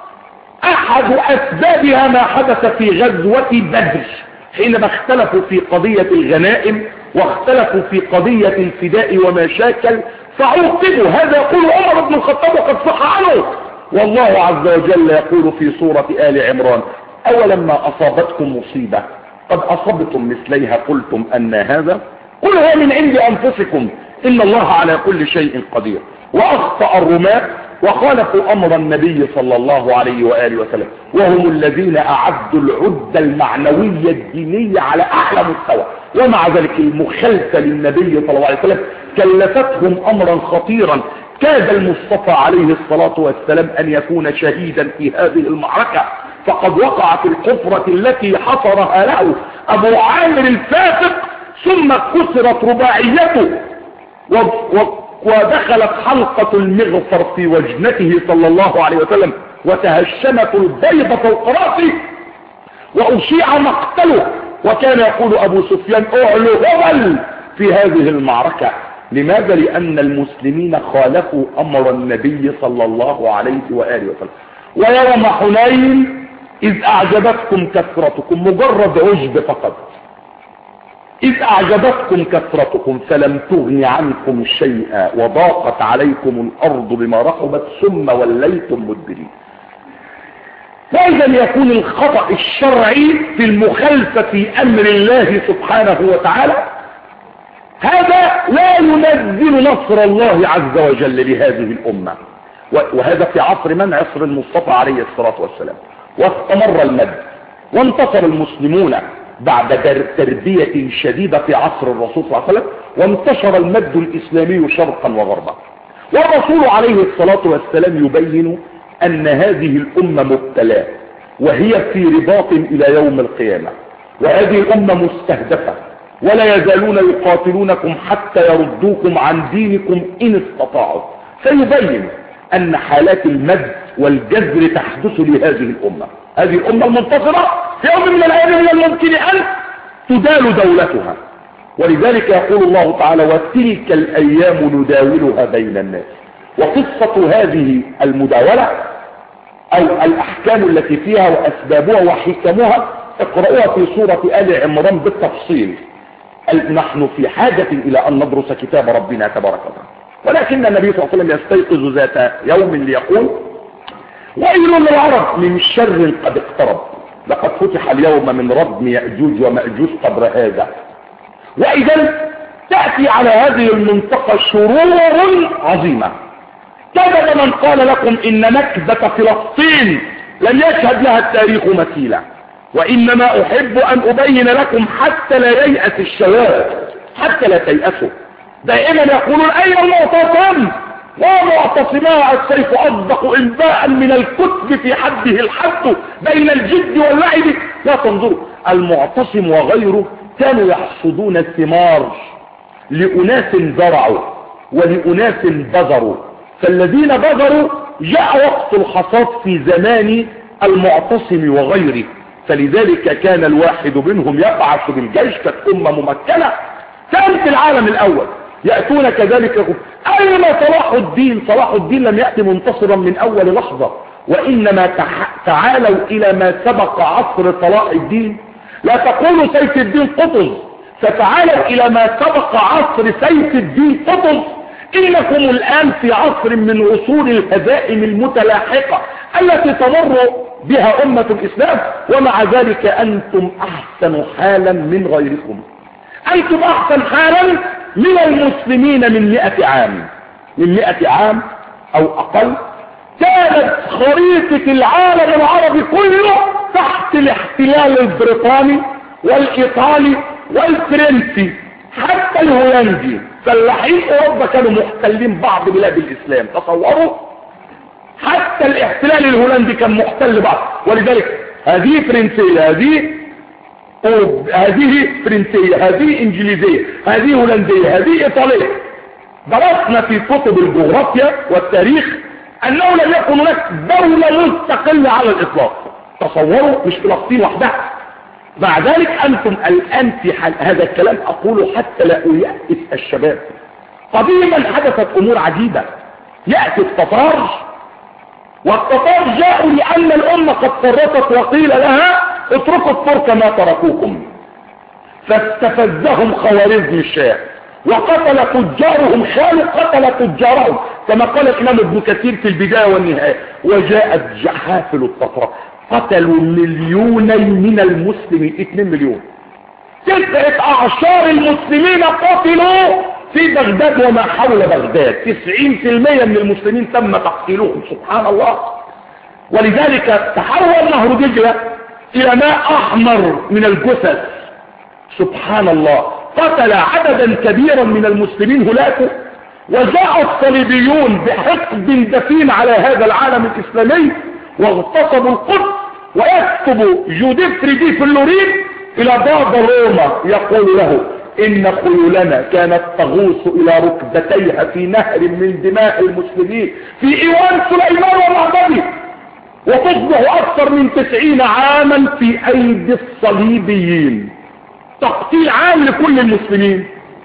أحد أسبابها ما حدث في غزوة بدر، حينما اختلفوا في قضية الغنائم واختلفوا في قضية الفداء وما شاكل فعوقبوا. هذا يقول عمر بن الخطاب وقد صح عنه. والله عز وجل يقول في سورة آل عمران: أولما أصابتكم مصيبة قد أصبتم مثليها قلتم أن هذا، قل هو من عند أنفسكم إن الله على كل شيء قدير. وأخطأ الرماة وخالفوا أمر النبي صلى الله عليه وآله وسلم، وهم الذين أعدوا العدة المعنوية الدينية على أعلى مستوى، ومع ذلك المخالفة للنبي صلى الله عليه وسلم كلفتهم أمرا خطيرا. كاد المصطفى عليه الصلاة والسلام أن يكون شهيدا في هذه المعركة، فقد وقع في الحفرة التي حفرها له أبو عامر الفاسق، ثم كسرت رباعيته ودخلت حلقة المغفر في وجنته صلى الله عليه وسلم، وتهشمت البيضة فوق رأسه، وأشيع مقتله. وكان يقول أبو سفيان: أعلو هبل في هذه المعركة. لماذا؟ لأن المسلمين خالفوا أمر النبي صلى الله عليه وآله وسلم. ويوم حنين إذ أعجبتكم كثرتكم، مجرد عجب فقط، إذ أعجبتكم كثرتكم فلم تغن عنكم شيئا وضاقت عليكم الأرض بما رحبت ثم وليتم مدبرين. وإذا يكون الخطأ الشرعي في المخالفة في أمر الله سبحانه وتعالى، هذا لا ينزل نصر الله عز وجل لهذه الأمة. وهذا في عصر من؟ عصر المصطفى عليه الصلاة والسلام. واستمر المد وانتصر المسلمون بعد تربية شديدة في عصر الرسول صلى الله عليه وسلم، وانتشر المد الإسلامي شرقا وغربا. والرسول عليه الصلاة والسلام يبين أن هذه الأمة مبتلاة وهي في رباط إلى يوم القيامة، وهذه الأمة مستهدفة ولا يزالون يقاتلونكم حتى يردوكم عن دينكم إن استطاعوا. فيبين أن حالات المد والجذر تحدث لهذه الأمة. هذه الأمة المنتصرة في يوم من الأيام من الممكن أن تدال دولتها. ولذلك يقول الله تعالى وتلك الأيام نداولها بين الناس. وقصة هذه المداولة أو الأحكام التي فيها وأسبابها وحكمها اقرأوها في سورة آل عمران بالتفصيل. نحن في حاجة إلى أن ندرس كتاب ربنا تبارك وتعالى. ولكن النبي صلى الله عليه وسلم يستيقظ ذات يوم ليقول ويل للعرب من شر قد اقترب، لقد فتح اليوم من ردم يأجوج ومأجوج قدر هذا. وإذا تأتي على هذه المنطقة شرور عظيمة. كذب من قال لكم إن نكبة فلسطين لم يشهد لها التاريخ مثيلا، وإنما أحب أن أبين لكم حتى لا ييأس الشباب، حتى لا تيأسوا. دائما يقولون أين المعتصم؟ ومعتصماء السيف أصدق إنباء من الكتب في حده الحد بين الجد واللعب. لا تنظروا، المعتصم وغيره كانوا يحصدون الثمار لأناس زرعوا ولأناس بذروا، فالذين بذروا جاء وقت الحصاد في زمان المعتصم وغيره. فلذلك كان الواحد منهم يبعث بالجيش كأمة ممكنة كانت العالم الأول، يأتون كذلك يقول أين صلاح الدين؟ صلاح الدين لم يأتي منتصرا من أول لحظة، وإنما تعالوا إلى ما سبق عصر صلاح الدين. لا تقولوا سيف الدين قطز، فتعالوا إلى ما سبق عصر سيف الدين قطز. إنكم الآن في عصر من عصور الهزائم المتلاحقة التي تمر بها أمة الإسلام، ومع ذلك أنتم أحسن حالا من غيركم. أنتم أحسن حالا من المسلمين من مئة عام، من مئة عام أو أقل. كانت خريطة العالم العربي كله تحت الاحتلال البريطاني والإيطالي والفرنسي، حتى الهولندي. فلاحين أوروبا كانوا محتلين بعض بلاد الإسلام، تصوروا. حتى الاحتلال الهولندي كان محتل بعض. ولذلك هذه فرنسية، هذه هذه فرنسية، هذه انجليزية، هذه هولندية، هذه ايطالية. درسنا في كتب الجغرافيا والتاريخ انه لم يكن هناك دولة مستقلة على الاطلاق. تصوروا، مش فلسطين وحدها. مع ذلك انتم الان في حال هذا الكلام اقوله حتى لا يأس الشباب. قديما حدثت امور عجيبة. يأتي التتار، والتتار جاءوا لان الامة قد فرطت وقيل لها اتركوا الترك ما تركوكم، فاستفزهم خوارزم الشاه وقتل تجارهم، خالوا قتل تجارهم كما قال الامام ابن كثير في البداية والنهاية. وجاءت جحافل التتار قتلوا مليونين من المسلمين، اتنين مليون. تسعة اعشار المسلمين قتلوا في بغداد وما حول بغداد، تسعين في المية من المسلمين تم تقتيلهم. سبحان الله. ولذلك تحول نهر دجلة الى ماء احمر من الجثث. سبحان الله. قتل عددا كبيرا من المسلمين هلاكوا. وجاء الصليبيون بحقد دفين على هذا العالم الاسلامي واغتصبوا القدس. ويكتب جوديفري دي فلورين الى بابا روما يقول له ان خيولنا كانت تغوص الى ركبتيها في نهر من دماء المسلمين في ايوان سليمان ومعبده، وتصبح اكثر من تسعين عاما في ايدي الصليبيين. تقتيل عام لكل المسلمين.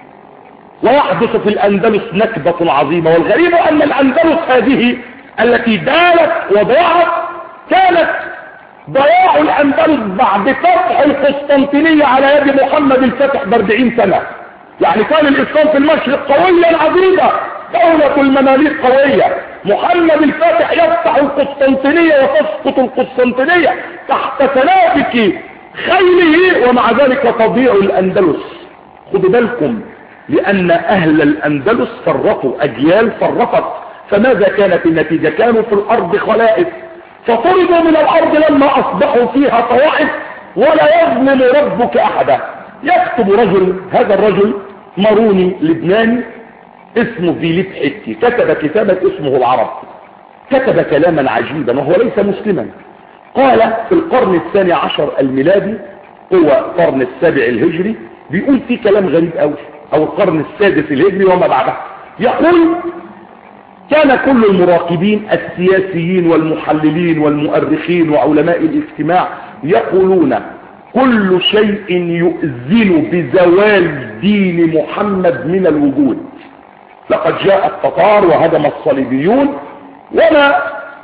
ويحدث في الاندلس نكبة عظيمة. والغريب ان الاندلس هذه التي دالت وضاعت كانت ضياع الاندلس بعد فتح القسطنطينية على يد محمد الفاتح باربعين سنة. يعني كان الاسلام في المشرق قويا عظيما، دولة المماليك قوية. محمد الفاتح يفتح القسطنطينية وتسقط القسطنطينية تحت تنافك خيله، ومع ذلك تضيع الاندلس. خدوا بالكم، لان اهل الاندلس فرطوا، اجيال فرطت. فماذا كانت النتيجة؟ كانوا في الارض خلائف، فطردوا من الارض لما اصبحوا فيها طوائف. ولا يظلم ربك احدا. يكتب رجل، هذا الرجل ماروني لبناني اسمه فيليب حتي، كتب كتابا اسمه العرب. كتب كلاما عجيبا وهو ليس مسلما. قال في القرن الثاني عشر الميلادي، هو القرن السابع الهجري، بيقول فيه كلام غريب قوي، او القرن السادس الهجري وما بعده. يقول كان كل المراقبين السياسيين والمحللين والمؤرخين وعلماء الاجتماع يقولون كل شيء يؤذن بزوال دين محمد من الوجود. لقد جاء التتار وهدم الصليبيون، وما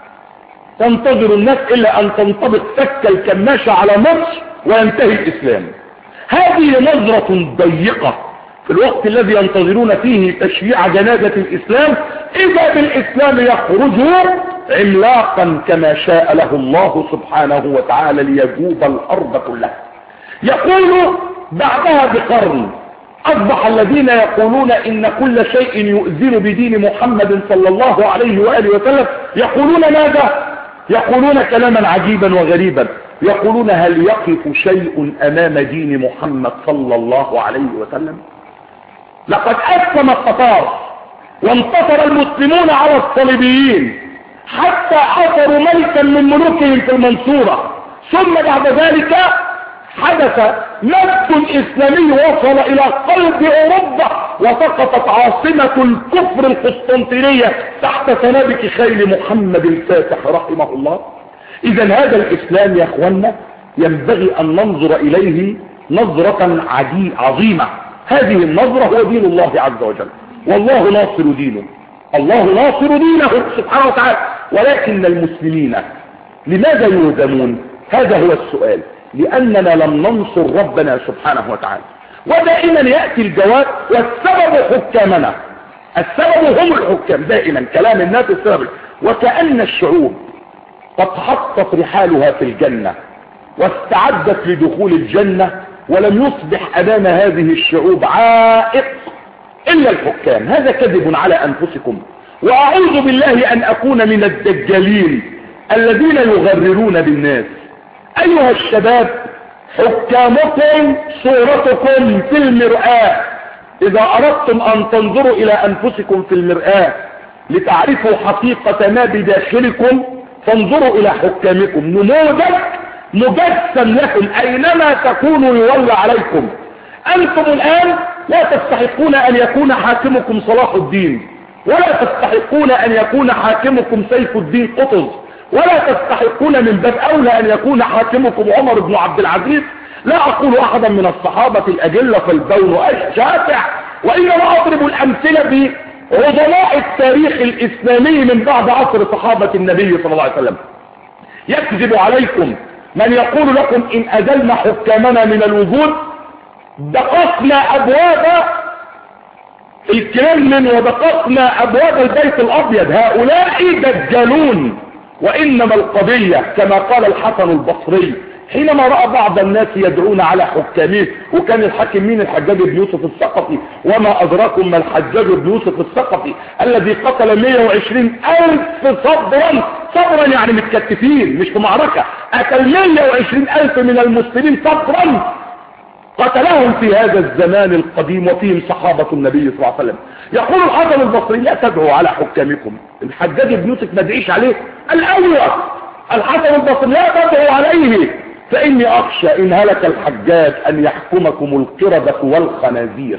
تنتظر الناس إلا أن تنطبق فك الكماشة على مصر وينتهي الإسلام. هذه نظرة ضيقة في الوقت الذي ينتظرون فيه تشييع جنازة الإسلام، إذا بالإسلام يخرج عملاقا كما شاء له الله سبحانه وتعالى ليجوب الأرض كلها. يقول بعدها بقرن أصبح الذين يقولون إن كل شيء يؤذن بدين محمد صلى الله عليه وآله وسلم يقولون ماذا؟ يقولون كلاما عجيبا وغريبا، يقولون هل يقف شيء أمام دين محمد صلى الله عليه وسلم؟ لقد أسلم التتار وانتصر المسلمون على الصليبيين حتى عثروا ملكا من ملوكهم في المنصورة، ثم بعد ذلك حدث نفس إسلامي وصل إلى قلب أوروبا وسقطت عاصمة الكفر القسطنطينية تحت سنابك خيل محمد الفاتح رحمه الله. إذا هذا الإسلام يا أخوانا ينبغي أن ننظر إليه نظرة عظيمة. هذه النظرة هو دين الله عز وجل، والله ناصر دينه، الله ناصر دينه سبحانه وتعالى. ولكن المسلمين لماذا يهزمون؟ هذا هو السؤال. لأننا لم ننصر ربنا سبحانه وتعالى. ودائما يأتي الجواب والسبب حكامنا، السبب هم الحكام. دائما كلام الناس السبب، وكأن الشعوب قد حطت رحالها في الجنة واستعدت لدخول الجنة، ولم يصبح أمام هذه الشعوب عائق إلا الحكام. هذا كذب على أنفسكم، وأعوذ بالله أن أكون من الدجالين الذين يغررون بالناس. أيها الشباب، حكامكم صورتكم في المرآة. إذا أردتم أن تنظروا إلى أنفسكم في المرآة لتعرفوا حقيقة ما بداخلكم فانظروا إلى حكامكم، نموذج مجسم لكم أينما تكونوا يولى عليكم. أنتم الآن لا تستحقون أن يكون حاكمكم صلاح الدين، ولا تستحقون أن يكون حاكمكم سيف الدين قطز، ولا تستحقون من باب أولى أن يكون حاكمكم عمر بن عبد العزيز. لا أقول أحدا من الصحابة الأجلة فالبون الشافع، وإنما أضرب الأمثلة بعظماء التاريخ الإسلامي من بعد عصر صحابة النبي صلى الله عليه وسلم. يكذب عليكم من يقول لكم إن أزلنا حكامنا من الوجود دققنا أبواب الكرملين ودققنا أبواب البيت الأبيض. هؤلاء دجالون. وإنما القضية كما قال الحسن البصري حينما رأى بعض الناس يدعون على حكامه، وكان الحاكم مين؟ الحجاج بن يوسف الثقفي. وما أدراكم ما الحجاج بن يوسف الثقفي الذي قتل مئة وعشرين ألف صبرا، صبرا يعني متكتفين مش في معركة، قتل مئة وعشرين ألف من المسلمين صبرا، قتلهم في هذا الزمان القديم وفيهم صحابة النبي صلى الله عليه وسلم. يقول الحسن البصري لا تدعوا على حكامكم. الحجاج بن يوسف ما دعيش عليه الأول. الحسن البصري لا تدعوا عليه فإني أخشى إن هلك الحجاج أن يحكمكم القردة والخنازير.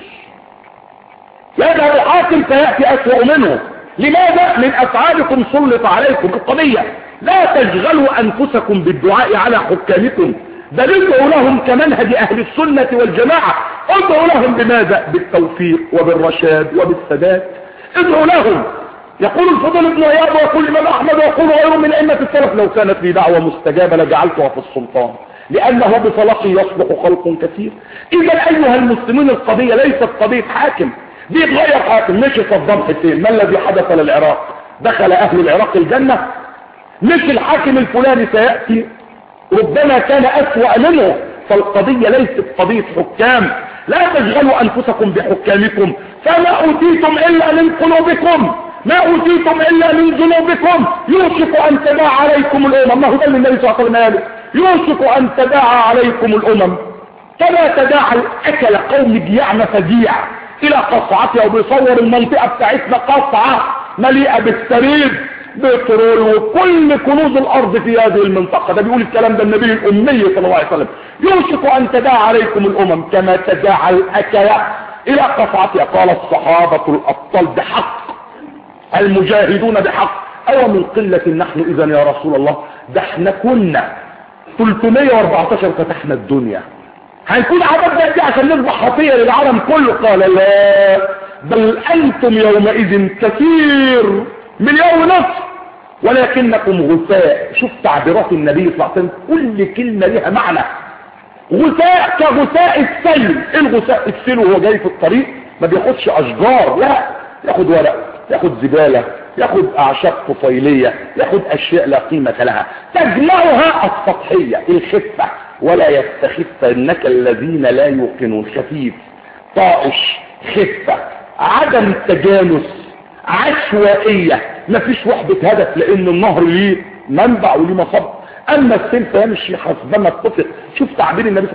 يذهب الحاكم فيأتي أسوأ منه. لماذا؟ من أفعالكم سلط عليكم. القضية لا تشغلوا أنفسكم بالدعاء على حكامكم، بل ادعوا لهم كمنهج أهل السنة والجماعة. ادعوا لهم بماذا؟ بالتوفيق وبالرشاد وبالسداد. ادعوا لهم. يقول الفضل بن عياض ويقول الإمام أحمد ويقول غيره من أئمة السلف لو كانت لي دعوة مستجابة لجعلتها في السلطان، لأنه بصلاحه يصلح خلق كثير. إذا أيها المسلمين القضية ليست قضية حاكم، دي تغير حاكم. مش صدام حسين، ما الذي حدث للعراق؟ دخل أهل العراق الجنة؟ مش الحاكم الفلاني سيأتي ربما كان أسوأ منه. فالقضية ليست قضية حكام. لا تشغلوا أنفسكم بحكامكم، فما أوتيتم إلا من قلوبكم، ما أوتيتم إلا من ذنوبكم. يوشك أن تداعى عليكم الأمم. ما هو ده اللي النبي صلى الله عليه وسلم قال؟ يوشك أن تداعى عليكم الأمم كما تداعى الأكل قوم جيعنا فجيع إلى قصعتها. وبيصور المنطقة بتاعتنا قصعة مليئة بالسرير بترول وكل كنوز الأرض في هذه المنطقة. ده بيقول الكلام ده النبي الأمي صلى الله عليه وسلم. يوشك أن تداعى عليكم الأمم كما تداعى الأكل إلى قصعتها. قال الصحابة الأبطال بحق المجاهدون بحق. أو من قلة نحن إذا يا رسول الله؟ ده احنا كنا ثلاثمائة وأربعة عشر فتحنا الدنيا، هنكون عددنا دي عشان نصبح خطية للعالم كله؟ قال لا، بل أنتم يومئذ كثير، مليون ونصف، ولكنكم غثاء. شوف تعبيرات النبي صلى الله عليه وسلم، كل كلمة لها معنى. غثاء كغثاء السيل. الغثاء السيل وهو جاي في الطريق ما بياخدش أشجار، لا، ياخد ورق، ياخد زبالة، ياخد أعشاب طفيلية، ياخد أشياء لا قيمة لها، تجمعها السطحية الخفة. ولا يستخفنك الذين لا يوقنون. خفيف، طائش، خفة، عدم تجانس، عشوائية، مفيش وحدة هدف، لأن النهر ليه منبع وليه مصب. أما السيل فيمشي حسبما اتفق. شوف تعبير النبي،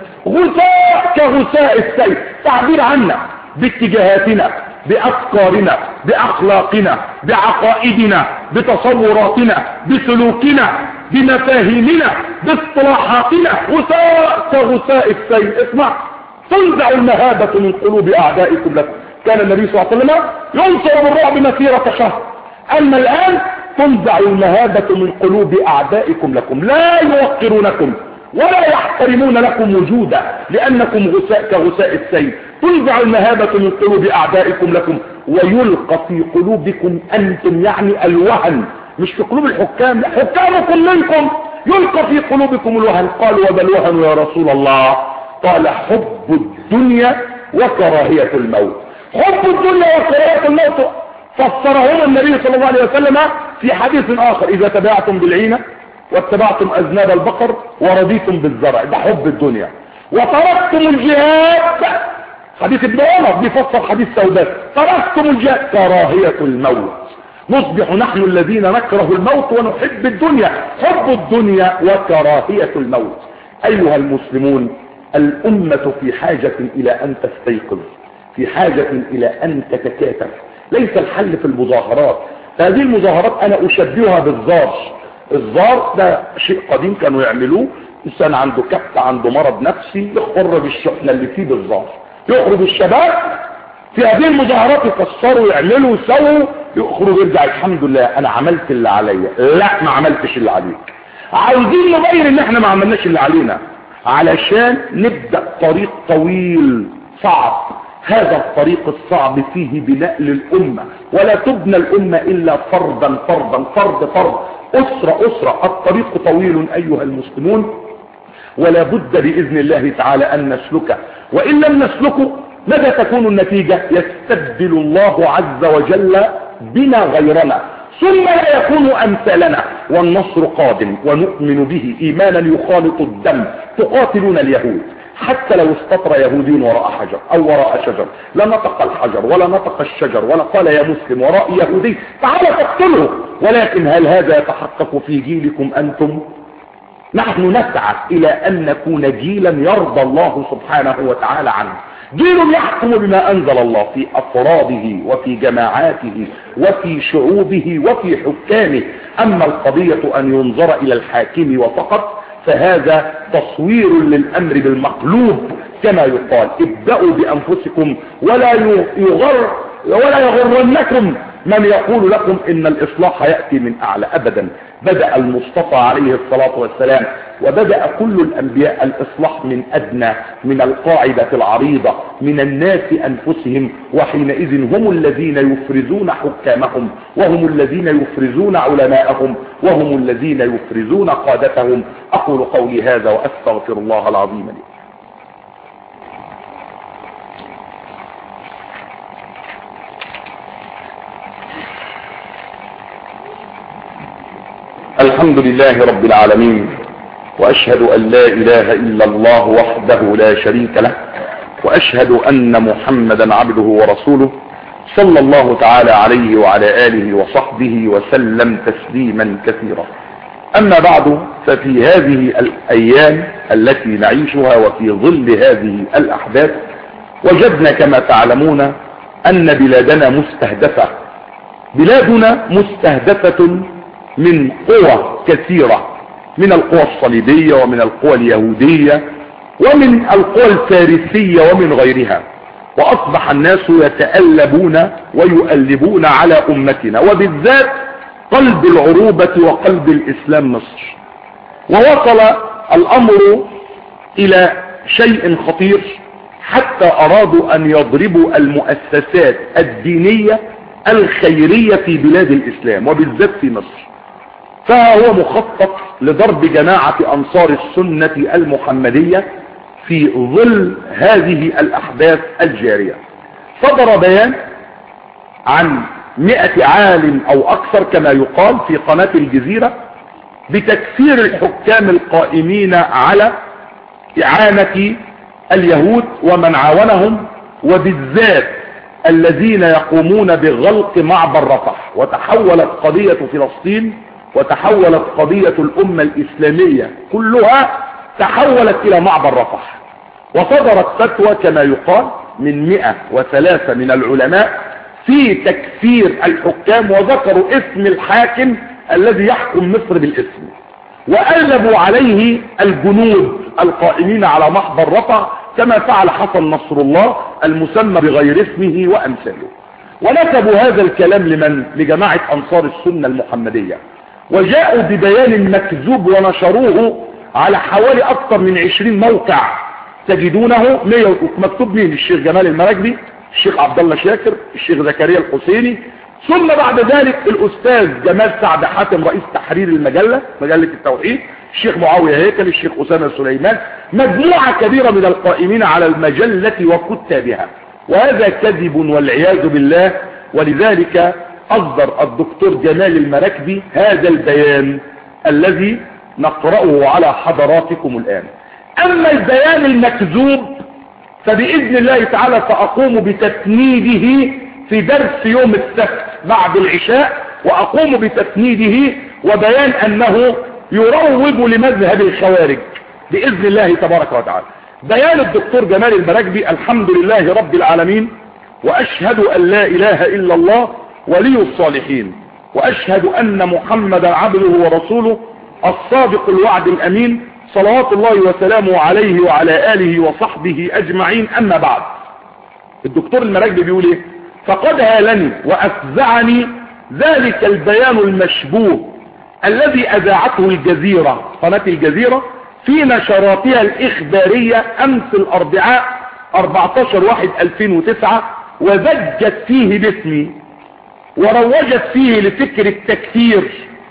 غثاء كغثاء السيل، تعبير عنا باتجاهاتنا، بأفكارنا، بأخلاقنا، بعقائدنا، بتصوراتنا، بسلوكنا، بمفاهيمنا، باصطلاحاتنا. غثاء كغثاء السيل. اسمع، تنزع المهابة من قلوب أعدائكم لكم. كان النبي صلى الله عليه وسلم ينصر بالرعب مسيرة شهر، أما الآن تنزع المهابة من قلوب أعدائكم لكم، لا يوقرونكم ولا يحترمون لكم وجودا، لأنكم غثاء كغثاء السيل. تنزع المهابة من قلوب أعدائكم لكم ويلقى في قلوبكم أنتم، يعني الوهن، مش في قلوب الحكام، لا، حكامكم منكم، يلقى في قلوبكم الوهن. قالوا وما الوهن يا رسول الله؟ قال حب الدنيا وكراهية الموت. حب الدنيا وكراهية الموت فسرهما النبي صلى الله عليه وسلم في حديث آخر، إذا تبعتم بالعينة واتبعتم أذناب البقر ورضيتم بالزرع، ده حب الدنيا. وتركتم الجهاد، حديث ابن عمر بيفسر حديث سوداء، تركتم الجهاد كراهية الموت. نصبح نحن الذين نكره الموت ونحب الدنيا، حب الدنيا وكراهية الموت. أيها المسلمون، الأمة في حاجة إلى أن تستيقظ، في حاجة إلى أن تتكاتف. ليس الحل في المظاهرات. هذه المظاهرات أنا أشبهها بالزار. الزار ده شيء قديم كانوا يعملوه، إنسان عنده كبت، عنده مرض نفسي، يخرج الشحنة اللي فيه بالزار، يخرج الشباب في هذه المظاهرات يكسروا، يعملوا، يسووا، يخرج يرجع الحمد لله أنا عملت اللي عليا. لا، ما عملتش اللي عليك. عاوزين نبين إن احنا ما عملناش اللي علينا علشان نبدأ طريق طويل صعب. هذا الطريق الصعب فيه بناء للأمة، ولا تبنى الأمة إلا فردا فردا، فرد فرد، أسرة أسرة. الطريق طويل أيها المسلمون، ولا بد بإذن الله تعالى أن نسلكه، وإن لم نسلكه ماذا تكون النتيجة؟ يستبدل الله عز وجل بنا غيرنا، ثم لا يكون أمثالنا، والنصر قادم ونؤمن به إيمانا يخالط الدم. تقاتلون اليهود، حتى لو استطر يهودي وراء حجر أو وراء شجر، لا نطق الحجر ولا نطق الشجر ولا قال يا مسلم وراء يهودي تعال تقتله. ولكن هل هذا يتحقق في جيلكم أنتم؟ نحن نسعى إلى أن نكون جيلا يرضى الله سبحانه وتعالى عنه، جيل يحكم بما أنزل الله في أفراده وفي جماعاته وفي شعوبه وفي حكامه. أما القضية أن ينظر إلى الحاكم وفقط فهذا تصوير للأمر بالمقلوب، كما يقال ابدأوا بأنفسكم ولا يغر ولا يغرنكم من يقول لكم إن الإصلاح يأتي من أعلى. أبدا، بدأ المصطفى عليه الصلاة والسلام وبدأ كل الأنبياء الإصلاح من أدنى، من القاعدة العريضة، من الناس أنفسهم. وحينئذ هم الذين يفرزون حكامهم، وهم الذين يفرزون علماءهم، وهم الذين يفرزون قادتهم. أقول قولي هذا وأستغفر الله العظيم لي. الحمد لله رب العالمين، وأشهد أن لا إله إلا الله وحده لا شريك له، وأشهد أن محمدا عبده ورسوله صلى الله تعالى عليه وعلى آله وصحبه وسلم تسليما كثيرا. أما بعد، ففي هذه الأيام التي نعيشها وفي ظل هذه الأحداث وجدنا كما تعلمون أن بلادنا مستهدفة. بلادنا مستهدفة من قوى كثيرة، من القوى الصليبية ومن القوى اليهودية ومن القوى الفارسية ومن غيرها. وأصبح الناس يتألبون ويؤلبون على أمتنا، وبالذات قلب العروبة وقلب الإسلام مصر. ووصل الأمر إلى شيء خطير حتى أرادوا أن يضربوا المؤسسات الدينية الخيرية في بلاد الإسلام وبالذات في مصر. فهو مخطط لضرب جماعة أنصار السنة المحمدية في ظل هذه الأحداث الجارية. صدر بيان عن مئة عالم أو أكثر كما يقال في قناة الجزيرة بتكفير الحكام القائمين على إعانة اليهود ومن عاونهم، وبالذات الذين يقومون بغلق معبر رفح. وتحولت قضية فلسطين وتحولت قضية الأمة الإسلامية كلها تحولت إلى معبر رفح. وصدرت فتوى كما يقال من مئة وثلاثة من العلماء في تكفير الحكام، وذكروا اسم الحاكم الذي يحكم مصر بالاسم، وقلبوا عليه الجنود القائمين على محضر رفح كما فعل حسن نصر الله المسمى بغير اسمه وأمثاله. ونسبوا هذا الكلام لمن؟ لجماعة أنصار السنة المحمدية، وجاءوا ببيان مكذوب ونشروه على حوالي أكثر من عشرين موقع تجدونه. مكتوب مين؟ الشيخ جمال المراكبي، الشيخ عبد الله شاكر، الشيخ زكريا الحسيني، ثم بعد ذلك الأستاذ جمال سعد حاتم رئيس تحرير المجلة مجلة التوحيد، الشيخ معاوية هيكل، الشيخ أسامة سليمان، مجموعة كبيرة من القائمين على المجلة وكتابها. وهذا كذب والعياذ بالله. ولذلك أصدر الدكتور جمال المراكبي هذا البيان الذي نقرأه على حضراتكم الآن. أما البيان المكذوب فبإذن الله تعالى سأقوم بتسنيده في درس يوم السبت بعد العشاء، وأقوم بتسنيده وبيان أنه يروج لمذهب الخوارج بإذن الله تبارك وتعالى. بيان الدكتور جمال المراكبي: الحمد لله رب العالمين، وأشهد أن لا إله إلا الله ولي الصالحين، وأشهد أن محمدا عبده ورسوله الصادق الوعد الأمين، صلوات الله وسلامه عليه وعلى آله وصحبه أجمعين. أما بعد، الدكتور المراكبي بيقول إيه؟ فقد هالني وأفزعني ذلك البيان المشبوه الذي أذاعته الجزيرة، قناة الجزيرة، في نشراتها الإخبارية أمس الأربعاء أربعة عشر واحد ألفين وتسعة، وزجت فيه باسمي وروجت فيه لفكر التكفير،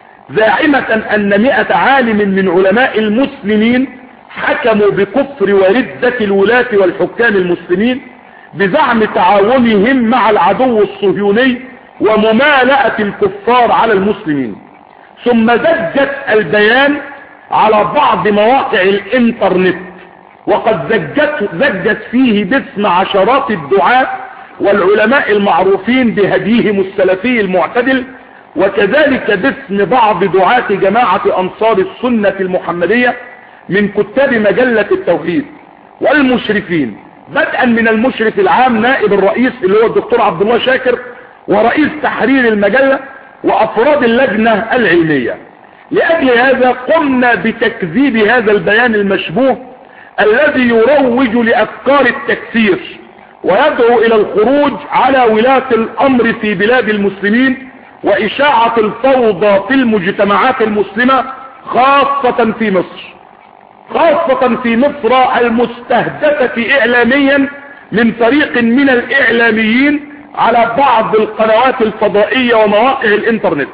زاعمة أن مئة عالم من علماء المسلمين حكموا بكفر وردة الولاة والحكام المسلمين بزعم تعاونهم مع العدو الصهيوني وممالأة الكفار على المسلمين. ثم زجت البيان على بعض مواقع الانترنت، وقد زجت, زجت فيه باسم عشرات الدعاة والعلماء المعروفين بهديهم السلفي المعتدل، وكذلك باسم بعض دعاة جماعة أنصار السنة المحمدية من كتاب مجلة التوحيد والمشرفين، بدءا من المشرف العام نائب الرئيس اللي هو الدكتور عبد الله شاكر، ورئيس تحرير المجلة، وأفراد اللجنة العلمية. لأجل هذا قمنا بتكذيب هذا البيان المشبوه الذي يروج لأفكار التكفير ويدعو إلى الخروج على ولاة الأمر في بلاد المسلمين وإشاعة الفوضى في المجتمعات المسلمة، خاصة في مصر خاصة في مصر المستهدفة إعلاميا من فريق من الإعلاميين على بعض القنوات الفضائية ومواقع الإنترنت.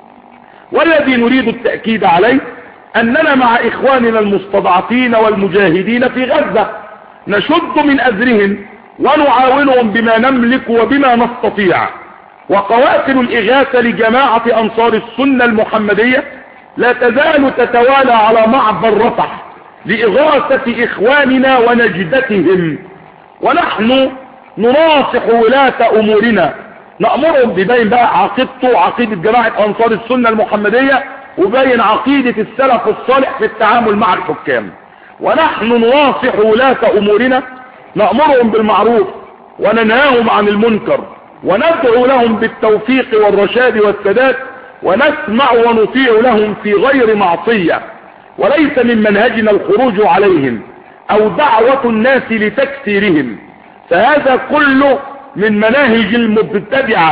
والذي نريد التأكيد عليه أننا مع إخواننا المستضعفين والمجاهدين في غزة نشد من أزرهم ونعاونهم بما نملك وبما نستطيع. وقوافل الإغاثة لجماعة أنصار السنة المحمدية لا تزال تتوالى على معبر رفح لإغاثة إخواننا ونجدتهم، ونحن نناصح ولاة أمورنا، نأمرهم ببين بقى عقيدته عقيدة جماعة أنصار السنة المحمدية، وبين عقيدة السلف الصالح في التعامل مع الحكام. ونحن نناصح ولاة أمورنا، نأمرهم بالمعروف وننهاهم عن المنكر، وندعو لهم بالتوفيق والرشاد والسداد، ونسمع ونطيع لهم في غير معصية. وليس من منهجنا الخروج عليهم أو دعوة الناس لتكفيرهم، فهذا كله من مناهج المبتدعة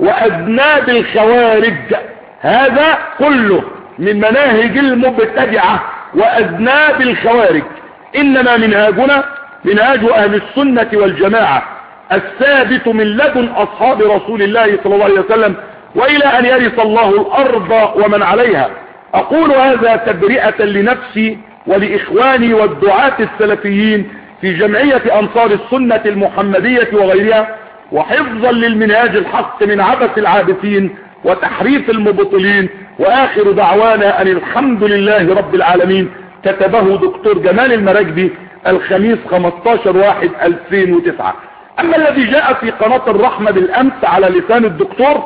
وأذناب الخوارج. هذا كله من مناهج المبتدعة وأذناب الخوارج. إنما منهاجنا منهاج أهل السنة والجماعة الثابت من لدن أصحاب رسول الله صلى الله عليه وسلم وإلى أن يرث الله الأرض ومن عليها. أقول هذا تبرئة لنفسي ولإخواني والدعاة السلفيين في جمعية أنصار السنة المحمدية وغيرها، وحفظا للمنهاج الحق من عبث العابثين وتحريف المبطلين. وآخر دعوانا أن الحمد لله رب العالمين. كتبه دكتور جمال المراكبي الخميس خمستاشر واحد ألفين وتسعة. أما الذي جاء في قناة الرحمة بالأمس على لسان الدكتور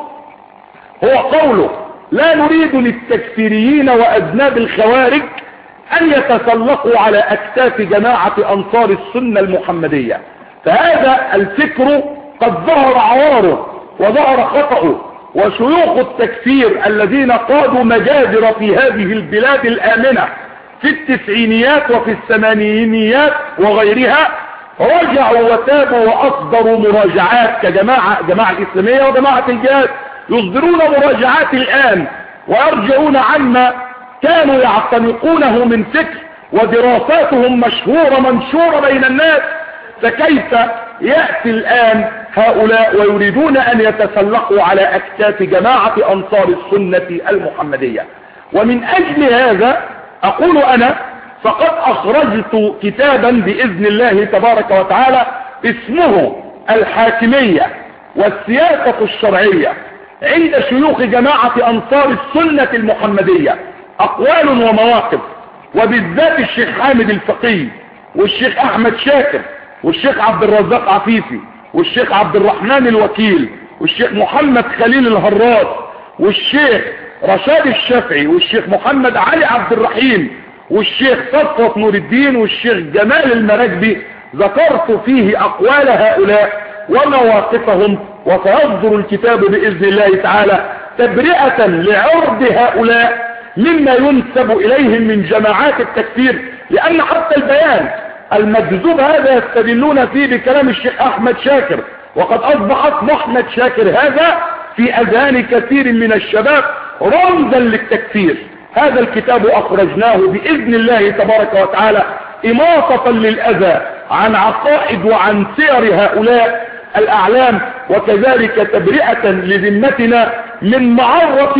هو قوله: لا نريد للتكفيريين وأذناب الخوارج أن يتسلقوا على أكتاف جماعة أنصار السنة المحمدية. فهذا الفكر قد ظهر عواره وظهر خطأه، وشيوخ التكفير الذين قادوا مجازر في هذه البلاد الآمنة في التسعينيات وفي الثمانينيات وغيرها رجعوا وتابوا وأصدروا مراجعات كجماعة جماعة الإسلامية وجماعة الجهاد، يصدرون مراجعات الآن ويرجعون عما كانوا يعتنقونه من فكر، ودراساتهم مشهورة منشورة بين الناس. فكيف يأتي الآن هؤلاء ويريدون أن يتسلقوا على أكتاف جماعة أنصار السنة المحمدية؟ ومن أجل هذا أقول أنا فقد أخرجت كتابا بإذن الله تبارك وتعالى اسمه الحاكمية والسياسة الشرعية عند شيوخ جماعة أنصار السنة المحمدية، أقوال ومواقف، وبالذات الشيخ حامد الفقي والشيخ أحمد شاكر والشيخ عبد الرزاق عفيفي والشيخ عبد الرحمن الوكيل والشيخ محمد خليل الهراس والشيخ رشاد الشافعي والشيخ محمد علي عبد الرحيم والشيخ صفوت نور الدين والشيخ جمال المراكبي. ذكرت فيه أقوال هؤلاء ومواقفهم، وسيصدر الكتاب بإذن الله تعالى تبرئة لعرض هؤلاء مما ينسب إليهم من جماعات التكفير. لأن حتى البيان المكذوب هذا يستدلون فيه بكلام الشيخ أحمد شاكر، وقد أصبح اسم أحمد شاكر هذا في أذهان كثير من الشباب رمزا للتكفير. هذا الكتاب أخرجناه بإذن الله تبارك وتعالى إماطة للأذى عن عقائد وعن سير هؤلاء الأعلام، وكذلك تبرئة لذمتنا من معرة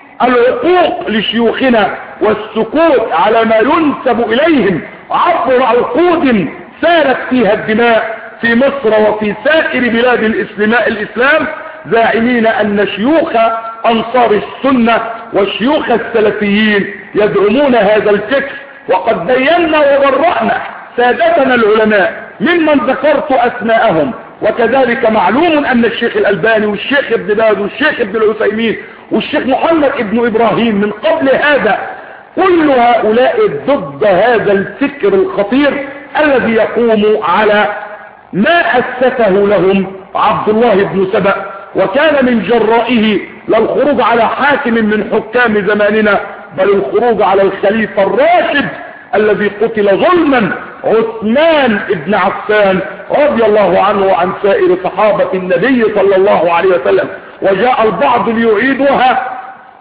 العقوق لشيوخنا والسكوت على ما ينسب إليهم عبر عقود سالت فيها الدماء في مصر وفي سائر بلاد الإسلام، زاعمين أن شيوخ أنصار السنة والشيوخ السلفيين يدعمون هذا الفكر. وقد بينا وبرأنا سادتنا العلماء ممن ذكرت أسماءهم، وكذلك معلوم أن الشيخ الألباني والشيخ ابن باز والشيخ ابن العثيمين والشيخ محمد ابن إبراهيم من قبل هذا، كل هؤلاء ضد هذا الفكر الخطير الذي يقوم على ما أسسه لهم عبد الله بن سبأ، وكان من جرائه لا الخروج على حاكم من حكام زماننا، بل الخروج على الخليفة الراشد الذي قتل ظلما عثمان بن عفان رضي الله عنه وعن سائر صحابة النبي صلى الله عليه وسلم. وجاء البعض ليعيدها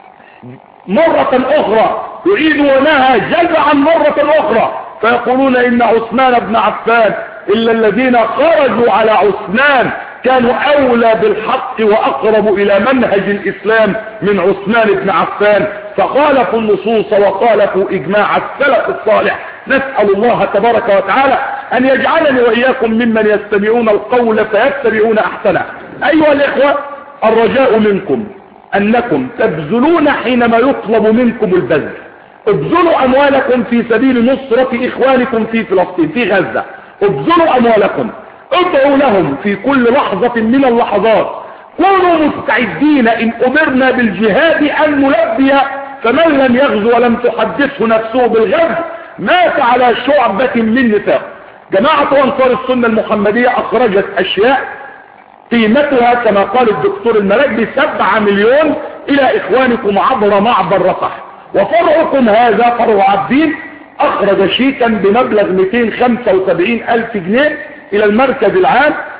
مرة أخرى، يعيدونها جزعا مرة أخرى، فيقولون إن عثمان بن عفان إلا الذين خرجوا على عثمان كانوا أولى بالحق وأقرب إلى منهج الإسلام من عثمان بن عفان، فخالفوا النصوص وخالفوا إجماع السلف الصالح. نسأل الله تبارك وتعالى أن يجعلني وإياكم ممن يستمعون القول فيتبعون أحسنه. أيها الإخوة، الرجاء منكم أنكم تبذلون حينما يطلب منكم البذل. ابذلوا أموالكم في سبيل نصرة إخوانكم في فلسطين في غزة، ابذلوا أموالكم، ادعوا لهم في كل لحظة من اللحظات، كونوا مستعدين إن أمرنا بالجهاد أن نلبي، فمن لم يغزو ولم تحدثه نفسه بالغزو مات على شعبة من نفاق. جماعة أنصار السنة المحمدية أخرجت أشياء قيمتها كما قال الدكتور المراكبي سبعة مليون إلى إخوانكم عبر معبر رفح، وفرعكم هذا فرع عبدين أخرج شيكا بمبلغ مئتين وخمسة وسبعين ألف جنيه إلى المركز العام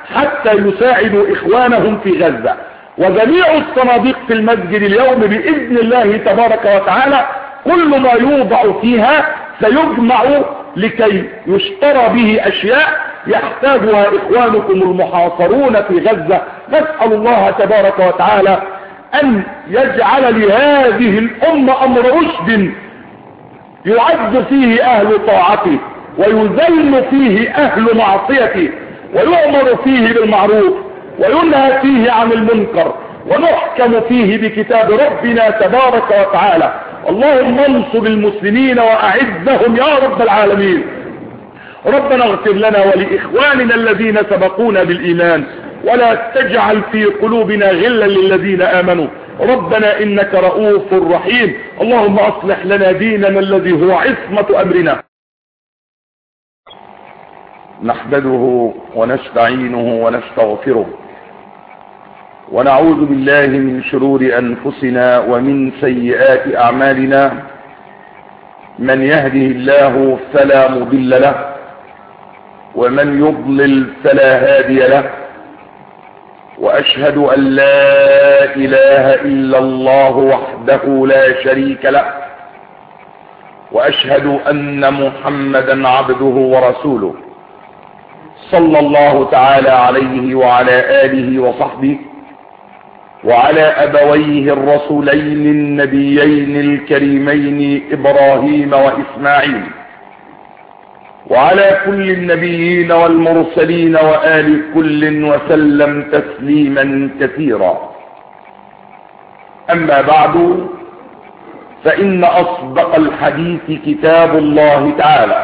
حتى يساعدوا إخوانهم في غزة. وجميع الصناديق في المسجد اليوم بإذن الله تبارك وتعالى كل ما يوضع فيها سيجمع لكي يشترى به أشياء يحتاجها إخوانكم المحاصرون في غزة. نسأل الله تبارك وتعالى أن يجعل لهذه الأمة أمر رشد يعز فيه أهل طاعته ويذل فيه أهل معصيته ويؤمر فيه بالمعروف وينهى فيه عن المنكر ونحكم فيه بكتاب ربنا تبارك وتعالى. اللهم انصر المسلمين وأعزهم يا رب العالمين. ربنا اغفر لنا ولإخواننا الذين سبقونا بالإيمان ولا تجعل في قلوبنا غلا للذين آمنوا ربنا إنك رؤوف رحيم. اللهم أصلح لنا ديننا الذي هو عصمة أمرنا. نحمده ونستعينه ونستغفره ونعوذ بالله من شرور أنفسنا ومن سيئات أعمالنا. من يهده الله فلا مضل له ومن يضلل فلا هادي له. وأشهد أن لا إله إلا الله وحده لا شريك له وأشهد أن محمدا عبده ورسوله صلى الله تعالى عليه وعلى آله وصحبه وعلى أبويه الرسولين النبيين الكريمين إبراهيم وإسماعيل وعلى كل النبيين والمرسلين وآل كل وسلم تسليما كثيرا. أما بعد فإن أصدق الحديث كتاب الله تعالى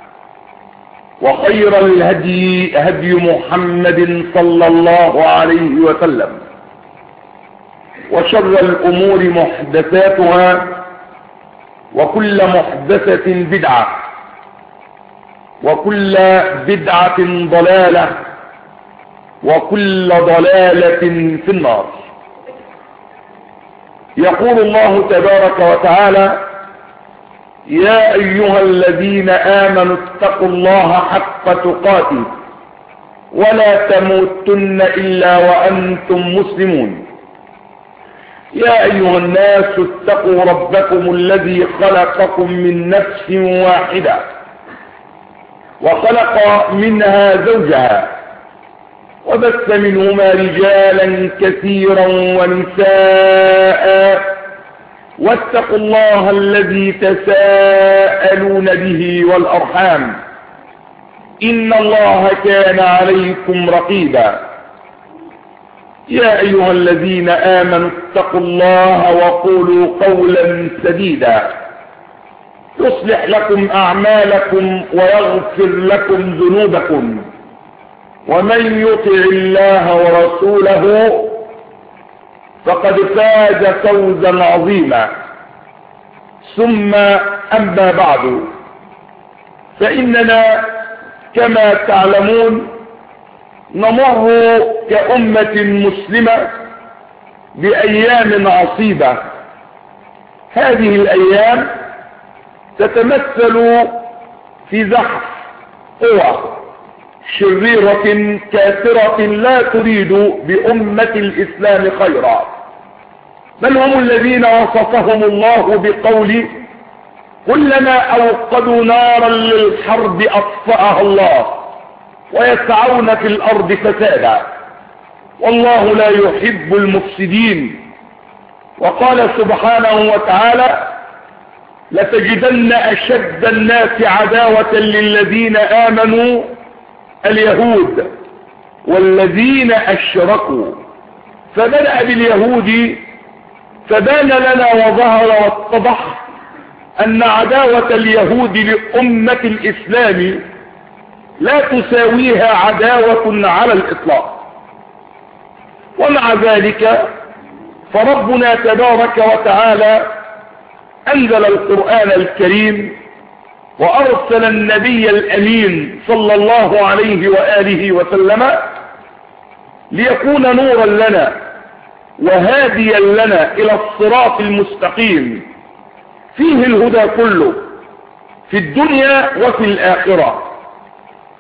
وخير الهدي هدي محمد صلى الله عليه وسلم وشر الأمور محدثاتها وكل محدثة بدعة وكل بدعة ضلالة وكل ضلالة في النار. يقول الله تبارك وتعالى يا أيها الذين آمنوا اتقوا الله حق تقاته ولا تموتن إلا وأنتم مسلمون. يا أيها الناس اتقوا ربكم الذي خلقكم من نفس واحدة وخلق منها زوجها وبث منهما رجالا كثيرا ونساء واتقوا الله الذي تساءلون به والأرحام إن الله كان عليكم رقيبا. يا أيها الذين آمنوا اتقوا الله وقولوا قولا سديدا يصلح لكم أعمالكم ويغفر لكم ذنوبكم ومن يطع الله ورسوله فقد فاز فوزا عظيما. ثم أما بعد فإننا كما تعلمون نمر كأمة مسلمة بأيام عصيبة. هذه الأيام تتمثل في زحف قوى شريرة كافرة لا تريد بأمة الإسلام خيرا، بل هم الذين وصفهم الله بقول كلما أوقدوا نارا للحرب أطفأها الله ويسعون في الأرض فسادا والله لا يحب المفسدين. وقال سبحانه وتعالى لتجدن أشد الناس عداوة للذين آمنوا اليهود والذين أشركوا. فبدأ باليهود فبان لنا وظهر واتضح أن عداوة اليهود لأمة الإسلام لا تساويها عداوة على الإطلاق. ومع ذلك فربنا تبارك وتعالى أنزل القرآن الكريم وأرسل النبي الأمين صلى الله عليه وآله وسلم ليكون نورا لنا وهاديا لنا إلى الصراط المستقيم فيه الهدى كله في الدنيا وفي الآخرة.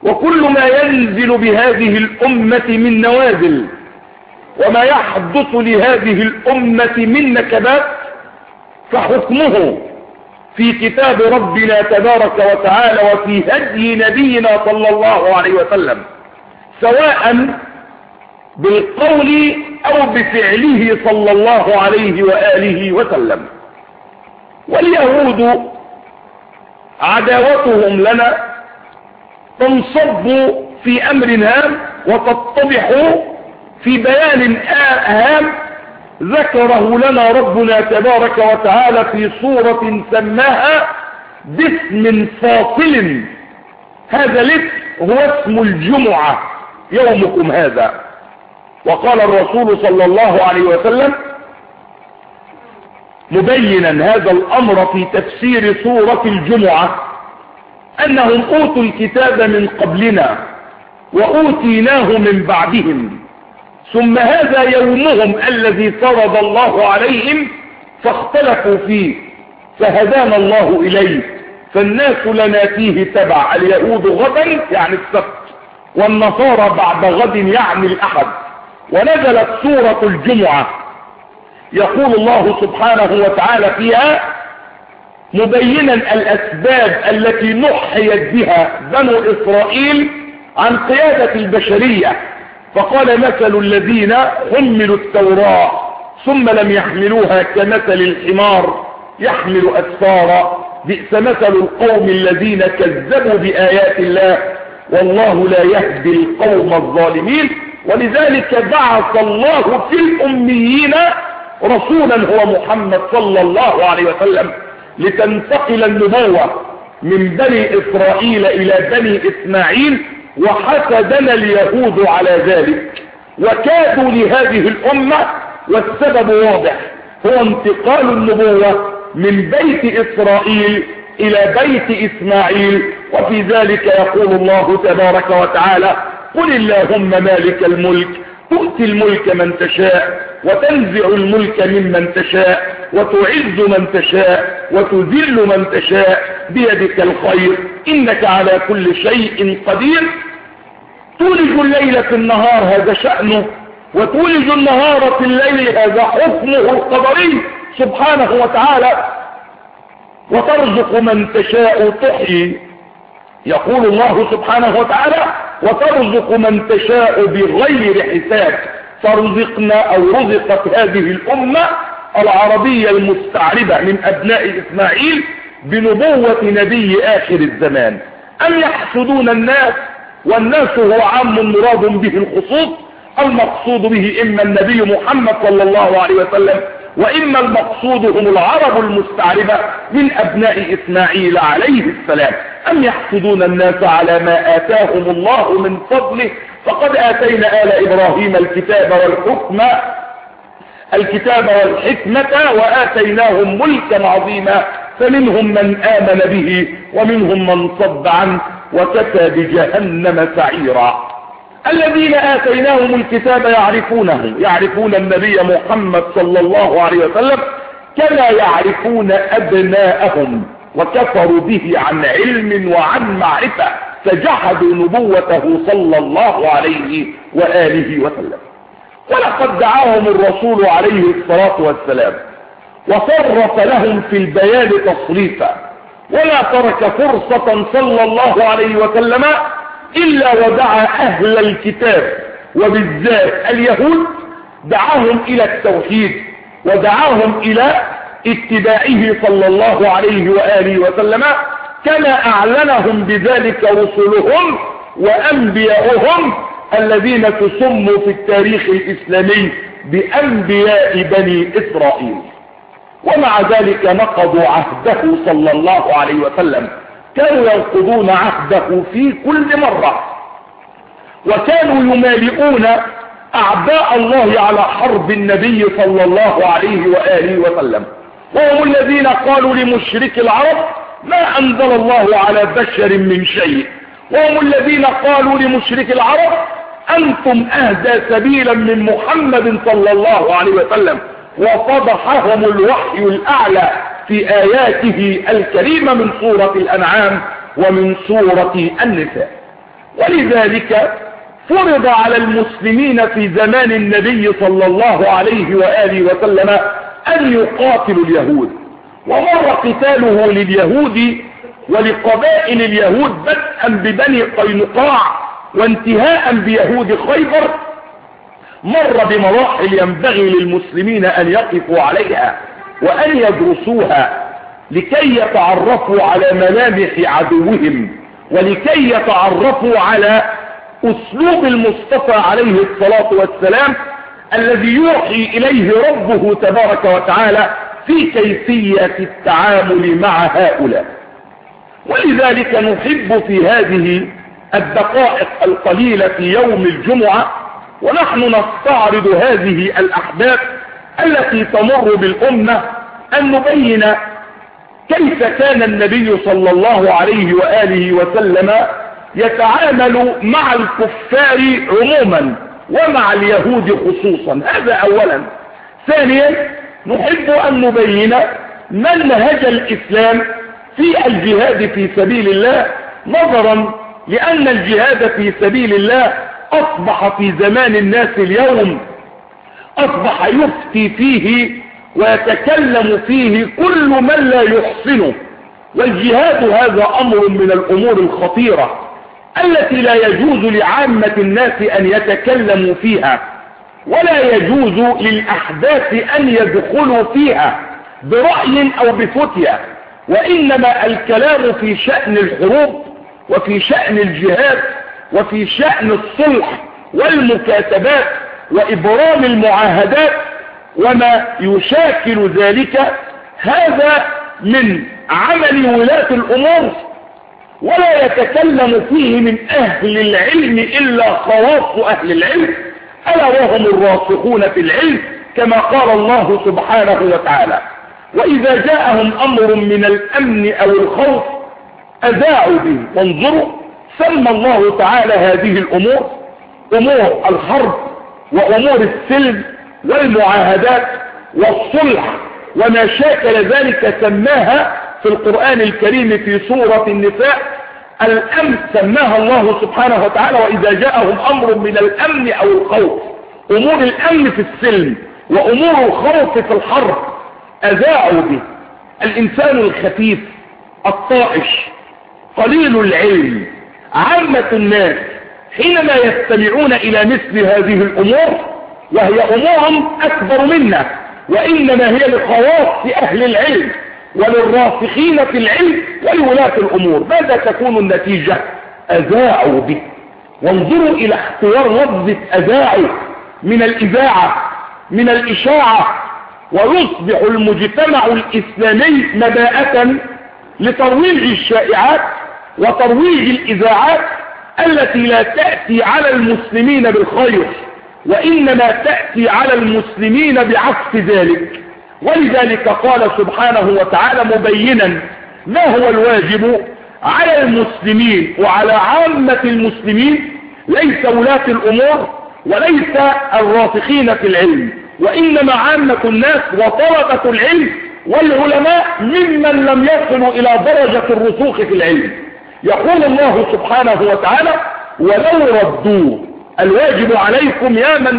وكل ما ينزل بهذه الأمة من نوازل وما يحدث لهذه الأمة من نكبات فحكمه في كتاب ربنا تبارك وتعالى وفي هدي نبينا صلى الله عليه وسلم، سواء بالقول أو بفعله صلى الله عليه وآله وسلم. واليهود عداوتهم لنا تنصب في أمر هام وتتضح في بيان هام ذكره لنا ربنا تبارك وتعالى في سورة سماها باسم فاصل. هذا الاسم هو اسم الجمعة، يومكم هذا. وقال الرسول صلى الله عليه وسلم مبينا هذا الأمر في تفسير سورة الجمعة أنهم أوتوا الكتاب من قبلنا وأوتيناه من بعدهم، ثم هذا يومهم الذي فرض الله عليهم فاختلفوا فيه فهدانا الله إليه، فالناس لنا فيه تبع، اليهود غدا يعني السبت والنصارى بعد غد يعني الأحد. ونزلت سورة الجمعة يقول الله سبحانه وتعالى فيها مبينا الأسباب التي نحيت بها بنو إسرائيل عن قيادة البشرية، فقال مثل الذين حملوا التوراة ثم لم يحملوها كمثل الحمار يحمل أسفارا، بئس مثل القوم الذين كذبوا بآيات الله والله لا يهدي القوم الظالمين. ولذلك بعث الله في الأميين رسولا هو محمد صلى الله عليه وسلم لتنتقل النبوة من بني إسرائيل إلى بني إسماعيل، وحسدنا اليهود على ذلك وكادوا لهذه الأمة، والسبب واضح هو انتقال النبوة من بيت إسرائيل إلى بيت إسماعيل. وفي ذلك يقول الله تبارك وتعالى قل اللهم مالك الملك تؤتي الملك من تشاء وتنزع الملك ممن تشاء وتعز من تشاء وتذل من تشاء بيدك الخير إنك على كل شيء قدير. تولج الليل في النهار هذا شأنه، وتولج النهار في الليل هذا حكمه القدري سبحانه وتعالى. وترزق من تشاء تحيي، يقول الله سبحانه وتعالى وترزق من تشاء بغير حساب. فرزقنا أو رزقت هذه الأمة العربية المستعربة من أبناء إسماعيل بنبوة نبي آخر الزمان. أم يحسدون الناس، والناس هو عام مراد به الخصوص، المقصود به إما النبي محمد صلى الله عليه وسلم وإما المقصود هم العرب المستعربة من أبناء إسماعيل عليه السلام. أم يحسدون الناس على ما آتاهم الله من فضله فقد آتينا آل إبراهيم الكتاب والحكمة الكتاب والحكمة وآتيناهم ملكا عظيما فمنهم من آمن به ومنهم من صد عنه وكفى بجهنم سعيرا. الذين آتيناهم الكتاب يعرفونه، يعرفون النبي محمد صلى الله عليه وسلم كما يعرفون أبناءهم، وكفروا به عن علم وعن معرفة، فجحدوا نبوته صلى الله عليه وآله وسلم. ولقد دعاهم الرسول عليه الصلاة والسلام وصرف لهم في البيان تصريفا، ولا ترك فرصة صلى الله عليه وسلم إلا ودعا أهل الكتاب وبالذات اليهود، دعاهم إلى التوحيد ودعاهم إلى اتباعه صلى الله عليه وآله وسلم كما أعلنهم بذلك رسلهم وأنبياؤهم الذين تسموا في التاريخ الإسلامي بأنبياء بني إسرائيل. ومع ذلك نقضوا عهده صلى الله عليه وسلم، كانوا ينقضون عهده في كل مرة، وكانوا يمالئون أعداء الله على حرب النبي صلى الله عليه وآله وسلم. وهم الذين قالوا لمشرك العرب ما أنزل الله على بشر من شيء، وهم الذين قالوا لمشرك العرب أنتم أهدى سبيلا من محمد صلى الله عليه وسلم. وفضحهم الوحي الأعلى في آياته الكريمة من سورة الأنعام ومن سورة النساء. ولذلك فرض على المسلمين في زمان النبي صلى الله عليه وآله وسلم أن يقاتلوا اليهود، ومر قتاله لليهود ولقبائل اليهود بدءا ببني قينقاع وانتهاء بيهود خيبر، مر بمراحل ينبغي للمسلمين أن يقفوا عليها وأن يدرسوها لكي يتعرفوا على ملامح عدوهم، ولكي يتعرفوا على أسلوب المصطفى عليه الصلاة والسلام الذي يوحي إليه ربه تبارك وتعالى في كيفية التعامل مع هؤلاء. ولذلك نحب في هذه الدقائق القليلة في يوم الجمعة ونحن نستعرض هذه الأحداث التي تمر بالأمة أن نبين كيف كان النبي صلى الله عليه وآله وسلم يتعامل مع الكفار عموما ومع اليهود خصوصا. هذا أولا. ثانيا نحب أن نبين منهج الإسلام في الجهاد في سبيل الله، نظرا لأن الجهاد في سبيل الله أصبح في زمان الناس اليوم أصبح يفتي فيه ويتكلم فيه كل من لا يحسنه، والجهاد هذا أمر من الأمور الخطيرة التي لا يجوز لعامة الناس أن يتكلموا فيها، ولا يجوز للأحداث أن يدخلوا فيها برأي أو بفتية، وإنما الكلام في شأن الحروب وفي شأن الجهاد وفي شأن الصلح والمكاتبات وإبرام المعاهدات وما يشاكل ذلك. هذا من عمل ولاة الأمور، ولا يتكلم فيه من أهل العلم إلا خواص أهل العلم، ألا وهم الراسخون في العلم، كما قال الله سبحانه وتعالى: وإذا جاءهم أمر من الأمن أو الخوف أذاعوا به. وانظروا، سمى الله تعالى هذه الأمور أمور الحرب وأمور السلم والمعاهدات والصلح وما شاكل ذلك، سماها في القرآن الكريم في سورة النساء الأمن، سماها الله سبحانه وتعالى وإذا جاءهم أمر من الأمن أو الخوف. أمور الأمن في السلم وأمور الخوف في الحرب أذاعوا به. الإنسان الخفيف الطائش قليل العلم عامة الناس حينما يستمعون إلى مثل هذه الأمور، وهي أمور أكبر منا وإنما هي لخواص أهل العلم وللراسخين في العلم ولولاة الأمور، ماذا تكون النتيجة؟ أذاعوا به. وانظروا إلى اختيار لفظة أذاعوا من الإذاعة من الإشاعة، ويصبح المجتمع الإسلامي مباءة لترويج الشائعات وترويج الإذاعات التي لا تأتي على المسلمين بالخير، وإنما تأتي على المسلمين بعكس ذلك. ولذلك قال سبحانه وتعالى مبينا ما هو الواجب على المسلمين وعلى عامة المسلمين، ليس ولاة الأمور وليس الراسخين في العلم، وإنما عامة الناس وطلبة العلم والعلماء ممن لم يصلوا إلى درجة الرسوخ في العلم. يقول الله سبحانه وتعالى: ولو ردوا. الواجب عليكم يا من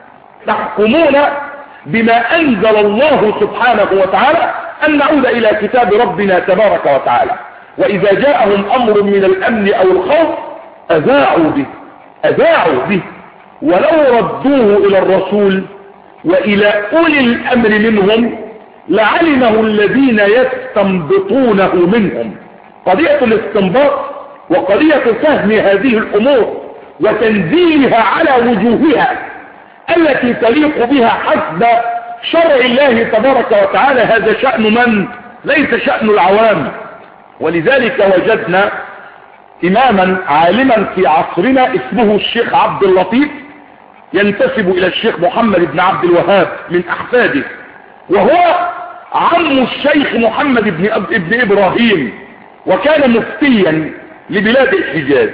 تحكمون بما أنزل الله سبحانه وتعالى أن نعود إلى كتاب ربنا تبارك وتعالى. وإذا جاءهم أمر من الأمن أو الخوف أذاعوا به أذاعوا به ولو ردوه إلى الرسول وإلى أولي الأمر منهم لعلمه الذين يستنبطونه منهم. قضية الاستنباط وقضية فهم هذه الأمور وتنزيلها على وجوهها التي تليق بها حسب شرع الله تبارك وتعالى، هذا شأن من؟ ليس شأن العوام. ولذلك وجدنا إماما عالما في عصرنا اسمه الشيخ عبد اللطيف، ينتسب إلى الشيخ محمد بن عبد الوهاب من أحفاده، وهو عم الشيخ محمد بن, بن إبراهيم، وكان مفتيا لبلاد الحجاز،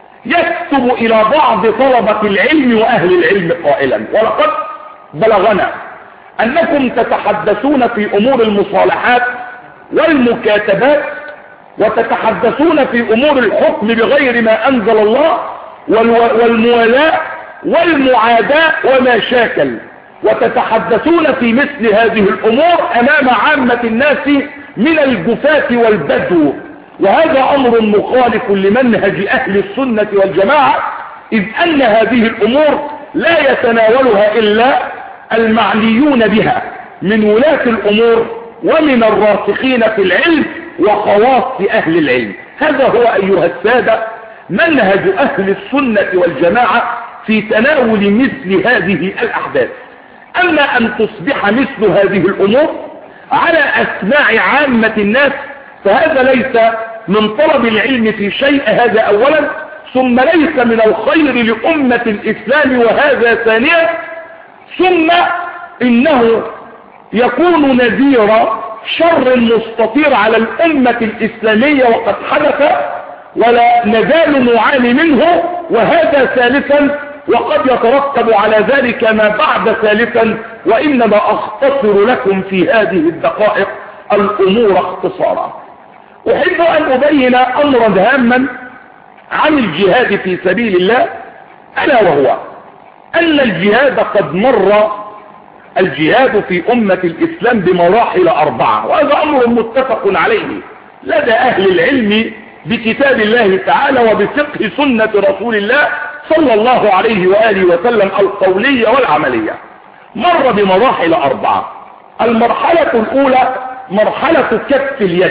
يكتب إلى بعض طلبة العلم وأهل العلم قائلا: ولقد بلغنا أنكم تتحدثون في أمور المصالحات والمكاتبات وتتحدثون في أمور الحكم بغير ما أنزل الله والموالاة والمعاداة وما شاكل، وتتحدثون في مثل هذه الأمور أمام عامة الناس من الجفاة والبدو، وهذا أمر مخالف لمنهج أهل السنة والجماعة، إذ أن هذه الأمور لا يتناولها إلا المعنيون بها من ولاة الأمور ومن الراسخين في العلم وخواص أهل العلم. هذا هو أيها السادة منهج أهل السنة والجماعة في تناول مثل هذه الأحداث. أما أن تصبح مثل هذه الأمور على أسماع عامة الناس فهذا ليس من طلب العلم في شيء، هذا أولا، ثم ليس من الخير لأمة الإسلام، وهذا ثانيا، ثم إنه يكون نذير شر مستطير على الأمة الإسلامية وقد حدث ولا نزال نعاني منه، وهذا ثالثا، وقد يترتب على ذلك ما بعد ثالثا، وإنما أختصر لكم في هذه الدقائق الأمور اختصارا. أحب أن أبين أمرا هاما عن الجهاد في سبيل الله، ألا وهو أن الجهاد قد مر الجهاد في أمة الإسلام بمراحل أربعة، وهذا أمر متفق عليه لدى أهل العلم بكتاب الله تعالى وبفقه سنة رسول الله صلى الله عليه وآله وسلم القولية والعملية. مر بمراحل أربعة. المرحلة الأولى مرحلة كف اليد،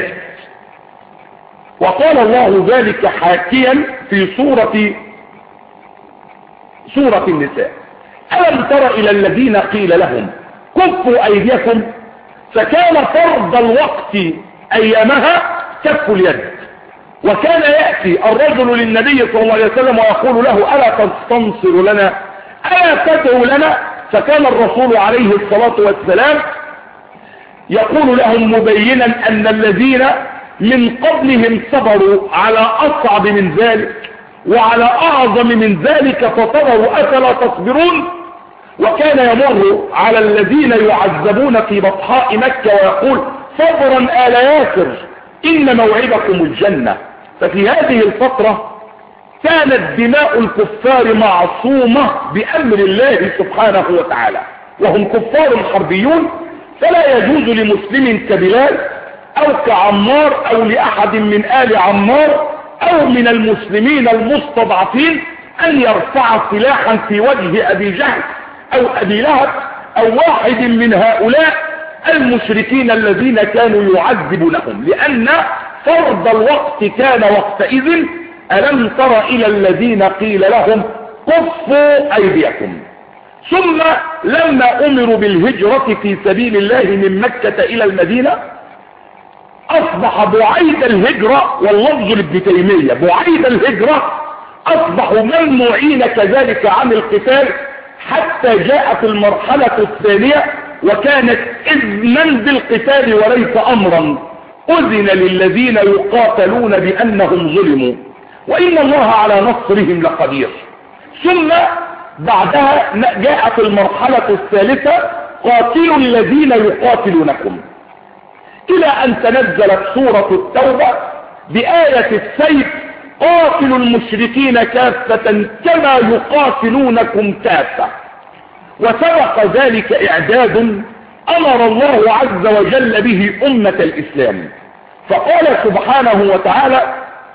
وقال الله ذلك حاكيا في سورة سورة النساء: ألم تر إلى الذين قيل لهم كفوا أيديكم، فكان فرض الوقت أيامها كف اليد. وكان يأتي الرجل للنبي صلى الله عليه وسلم ويقول له: ألا تستنصر لنا، ألا تدعو لنا؟ فكان الرسول عليه الصلاة والسلام يقول لهم مبينا أن الذين من قبلهم صبروا على أصعب من ذلك وعلى أعظم من ذلك فصبروا، أفلا تصبرون؟ وكان يمر على الذين يعذبون في بطحاء مكة ويقول: صبرا آل ياسر إن موعدكم الجنة. ففي هذه الفترة كانت دماء الكفار معصومة بأمر الله سبحانه وتعالى، وهم كفار حربيون، فلا يجوز لمسلم كبلال أو كعمار أو لأحد من آل عمار أو من المسلمين المستضعفين أن يرفع سلاحا في وجه أبي جهل أو أبي لهب أو واحد من هؤلاء المشركين الذين كانوا يعذبونهم، لأن فرض الوقت كان وقتئذ: ألم تر إلى الذين قيل لهم كفوا أيديكم. ثم لما أمروا بالهجرة في سبيل الله من مكة إلى المدينة أصبح بعيد الهجرة، واللفظ لابن تيمية بعيد الهجرة، أصبحوا ممنوعين كذلك عن القتال حتى جاءت المرحلة الثانية وكانت إذنا بالقتال وليس أمرا. أذن للذين يقاتلون بأنهم ظلموا وإن الله على نصرهم لقدير. ثم بعدها جاءت المرحلة الثالثة: قاتلوا الذين يقاتلونكم، إلى أن تنزلت سورة التوبة بآية السيف: قاتلوا المشركين كافة كما يقاتلونكم كافة. وسبق ذلك إعداد أمر الله عز وجل به أمة الإسلام، فقال سبحانه وتعالى: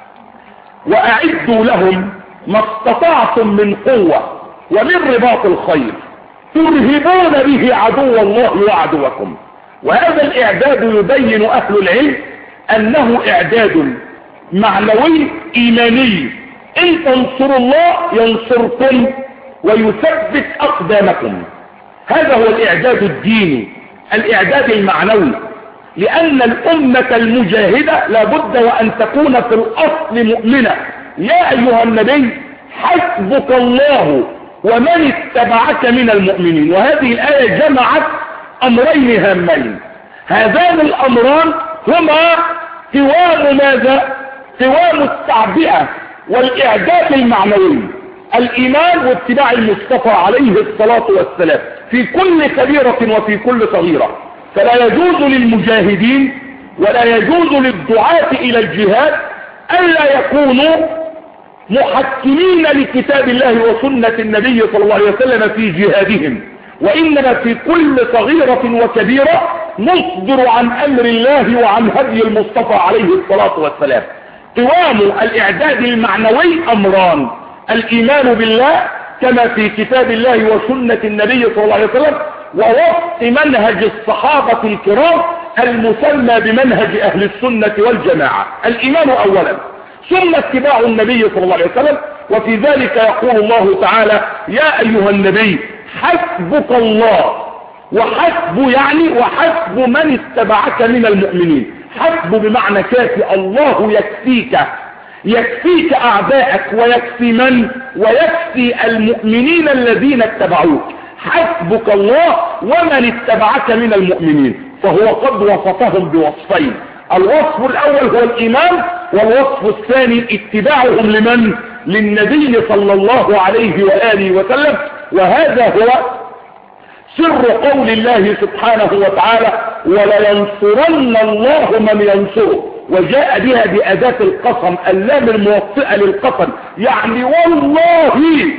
وأعدوا لهم ما استطعتم من قوة ومن رباط الخير ترهبون به عدو الله وعدوكم. وهذا الإعداد يبين أهل العلم أنه إعداد معنوي إيماني: إن تنصروا الله ينصركم ويثبت أقدامكم. هذا هو الإعداد الديني، الإعداد المعنوي، لأن الأمة المجاهدة لابد وأن تكون في الأصل مؤمنة. يا أيها النبي حسبك الله ومن اتبعك من المؤمنين. وهذه الآية جمعت أمرين هامين. هذان الأمران هما قوام ماذا؟ قوام التعبئة والإعداد المعنوي، الإيمان واتباع المصطفى عليه الصلاة والسلام في كل كبيرة وفي كل صغيرة. فلا يجوز للمجاهدين ولا يجوز للدعاة إلى الجهاد ألا يكونوا محكمين لكتاب الله وسنة النبي صلى الله عليه وسلم في جهادهم، وإنما في كل صغيرة وكبيرة نصدر عن أمر الله وعن هدي المصطفى عليه الصلاة والسلام. قوام الإعداد المعنوي أمران: الإيمان بالله كما في كتاب الله وسنة النبي صلى الله عليه وسلم، ووفق منهج الصحابة الكرام المسمى بمنهج أهل السنة والجماعة. الإيمان أولا، ثم اتباع النبي صلى الله عليه وسلم. وفي ذلك يقول الله تعالى: يا أيها النبي حسبك الله. وحسب يعني وحسب من اتبعك من المؤمنين. حسب بمعنى كافي، الله يكفيك، يكفيك أعداءك ويكفي من ويكفي المؤمنين الذين اتبعوك. حسبك الله ومن اتبعك من المؤمنين. فهو قد وصفهم بوصفين: الوصف الأول هو الإيمان، والوصف الثاني اتباعهم لمن؟ للنبي صلى الله عليه وآله وسلم. وهذا هو سر قول الله سبحانه وتعالى: ولينصرن الله من ينصره. وجاء بها بأداة القسم، اللام الموطئة للقسم، يعني والله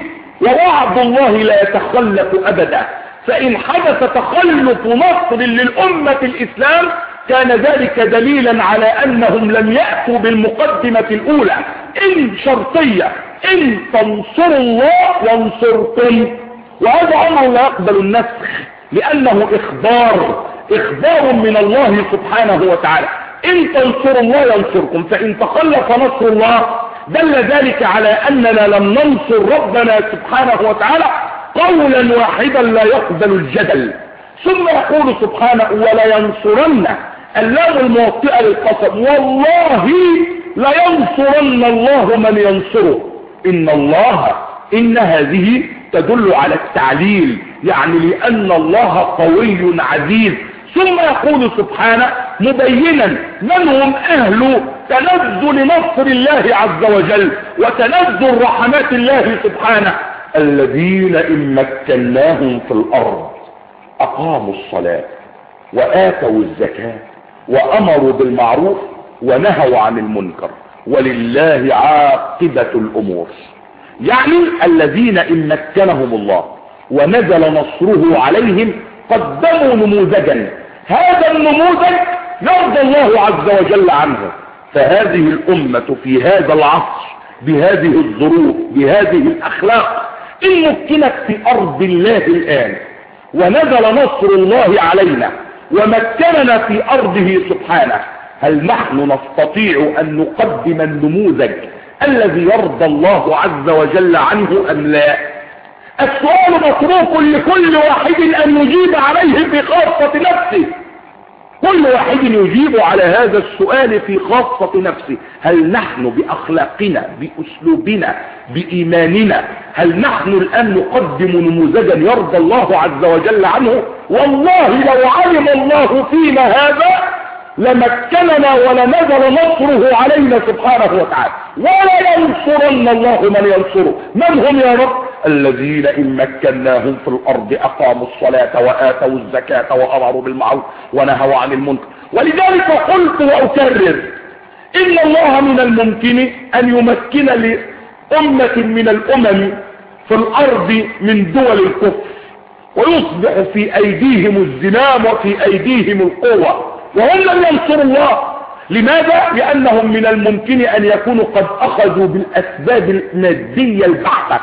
ووعد الله لا يتخلف أبدا. فإن حدث تخلف نصر للأمة الإسلام كان ذلك دليلا على أنهم لم يأتوا بالمقدمة الأولى. إن شرطية: إن تنصروا الله ينصركم. وهذا أمر لا يقبل النسخ، لأنه إخبار إخبار من الله سبحانه وتعالى. إن تنصروا الله ينصركم. فإن تخلف نصر الله دل ذلك على أننا لم ننصر ربنا سبحانه وتعالى قولا واحدا لا يقبل الجدل. ثم يقول سبحانه: ولا ينصرن، اللام الموطئة للقسم، والله لا ينصرن الله من ينصره. إن الله، إن هذه تدل على التعليل، يعني لأن الله قوي عزيز. ثم يقول سبحانه مبينا من هم أهل تنزل نصر الله عز وجل وتنزل رحمات الله سبحانه: الذين إن مكناهم في الأرض أقاموا الصلاة وآتوا الزكاة وأمروا بالمعروف ونهوا عن المنكر ولله عاقبة الأمور. يعني الذين إن مكنهم الله ونزل نصره عليهم قدموا نموذجا، هذا النموذج يرضى الله عز وجل عنه. فهذه الأمة في هذا العصر بهذه الظروف بهذه الأخلاق إن مكنت في أرض الله الآن ونزل نصر الله علينا ومكننا في أرضه سبحانه، هل نحن نستطيع أن نقدم النموذج الذي يرضى الله عز وجل عنه أم لا؟ السؤال مطروق لكل واحد أن يجيب عليه في خاصة نفسه. كل واحد يجيب على هذا السؤال في خاصة نفسه. هل نحن بأخلاقنا بأسلوبنا بإيماننا هل نحن الآن نقدم نموذجا يرضى الله عز وجل عنه؟ والله لو علم الله فينا هذا لمكننا ولنزل نصره علينا سبحانه وتعالى. ولا ينصرن الله من ينصره. من هم يا رب؟ الذين إن مكناهم في الأرض أقاموا الصلاة وآتوا الزكاة وأمروا بالمعروف ونهوا عن المنكر. ولذلك قلت وأكرر: إن الله من الممكن أن يمكن لأمة من الأمم في الأرض من دول الكفر ويصبح في أيديهم الزمام وفي أيديهم القوة وهم لم ينصروا الله. لماذا؟ لأنهم من الممكن أن يكونوا قد أخذوا بالأسباب المادية البحتة.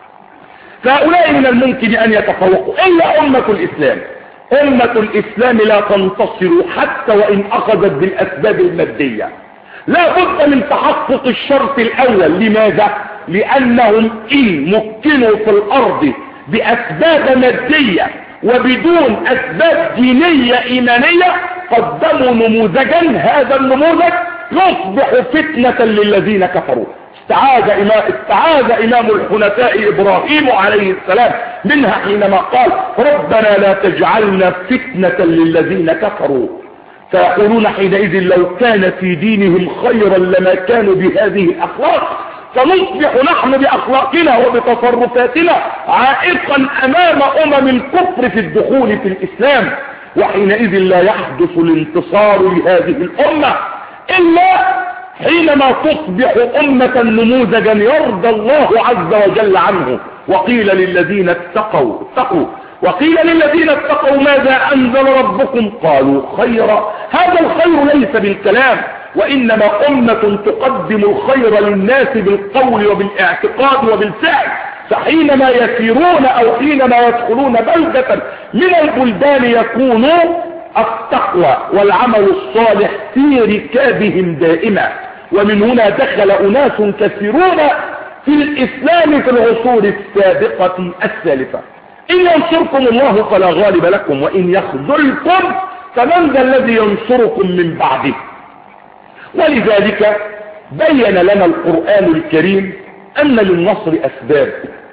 فهؤلاء من الممكن أن يتفوقوا. إلا أمة الإسلام، أمة الإسلام لا تنتصر حتى وإن أخذت بالأسباب المادية. لا بد من تحقق الشرط الأول. لماذا؟ لأنهم إن مكنوا في الأرض بأسباب مادية وبدون أسباب دينية إيمانية قدموا نموذجا، هذا النموذج يصبح فتنة للذين كفروا. استعاذ إمام, استعاذ إمام الحنفاء إبراهيم عليه السلام منها حينما قال: ربنا لا تجعلنا فتنة للذين كفروا. فيقولون حينئذ لو كان في دينهم خيرا لما كانوا بهذه الأخلاق، فنصبح نحن بأخلاقنا وبتصرفاتنا عائقا أمام أمم الكفر في الدخول في الإسلام. وحينئذ لا يحدث الانتصار لهذه الأمة إلا حينما تصبح أمة نموذجا يرضى الله عز وجل عنه. وقيل للذين اتقوا اتقوا وقيل للذين اتقوا ماذا أنزل ربكم قالوا خيرا. هذا الخير ليس بالكلام، وإنما أمة تقدم الخير للناس بالقول وبالاعتقاد وبالفعل. فحينما يسيرون أو حينما يدخلون بلدة من البلدان يكون التقوى والعمل الصالح في ركابهم دائما. ومن هنا دخل أناس كثيرون في الإسلام في العصور السابقة السالفة. إن ينصركم الله فلا غالب لكم وإن يخذلكم فمن ذا الذي ينصركم من بعده. ولذلك بين لنا القرآن الكريم أن للنصر أسباب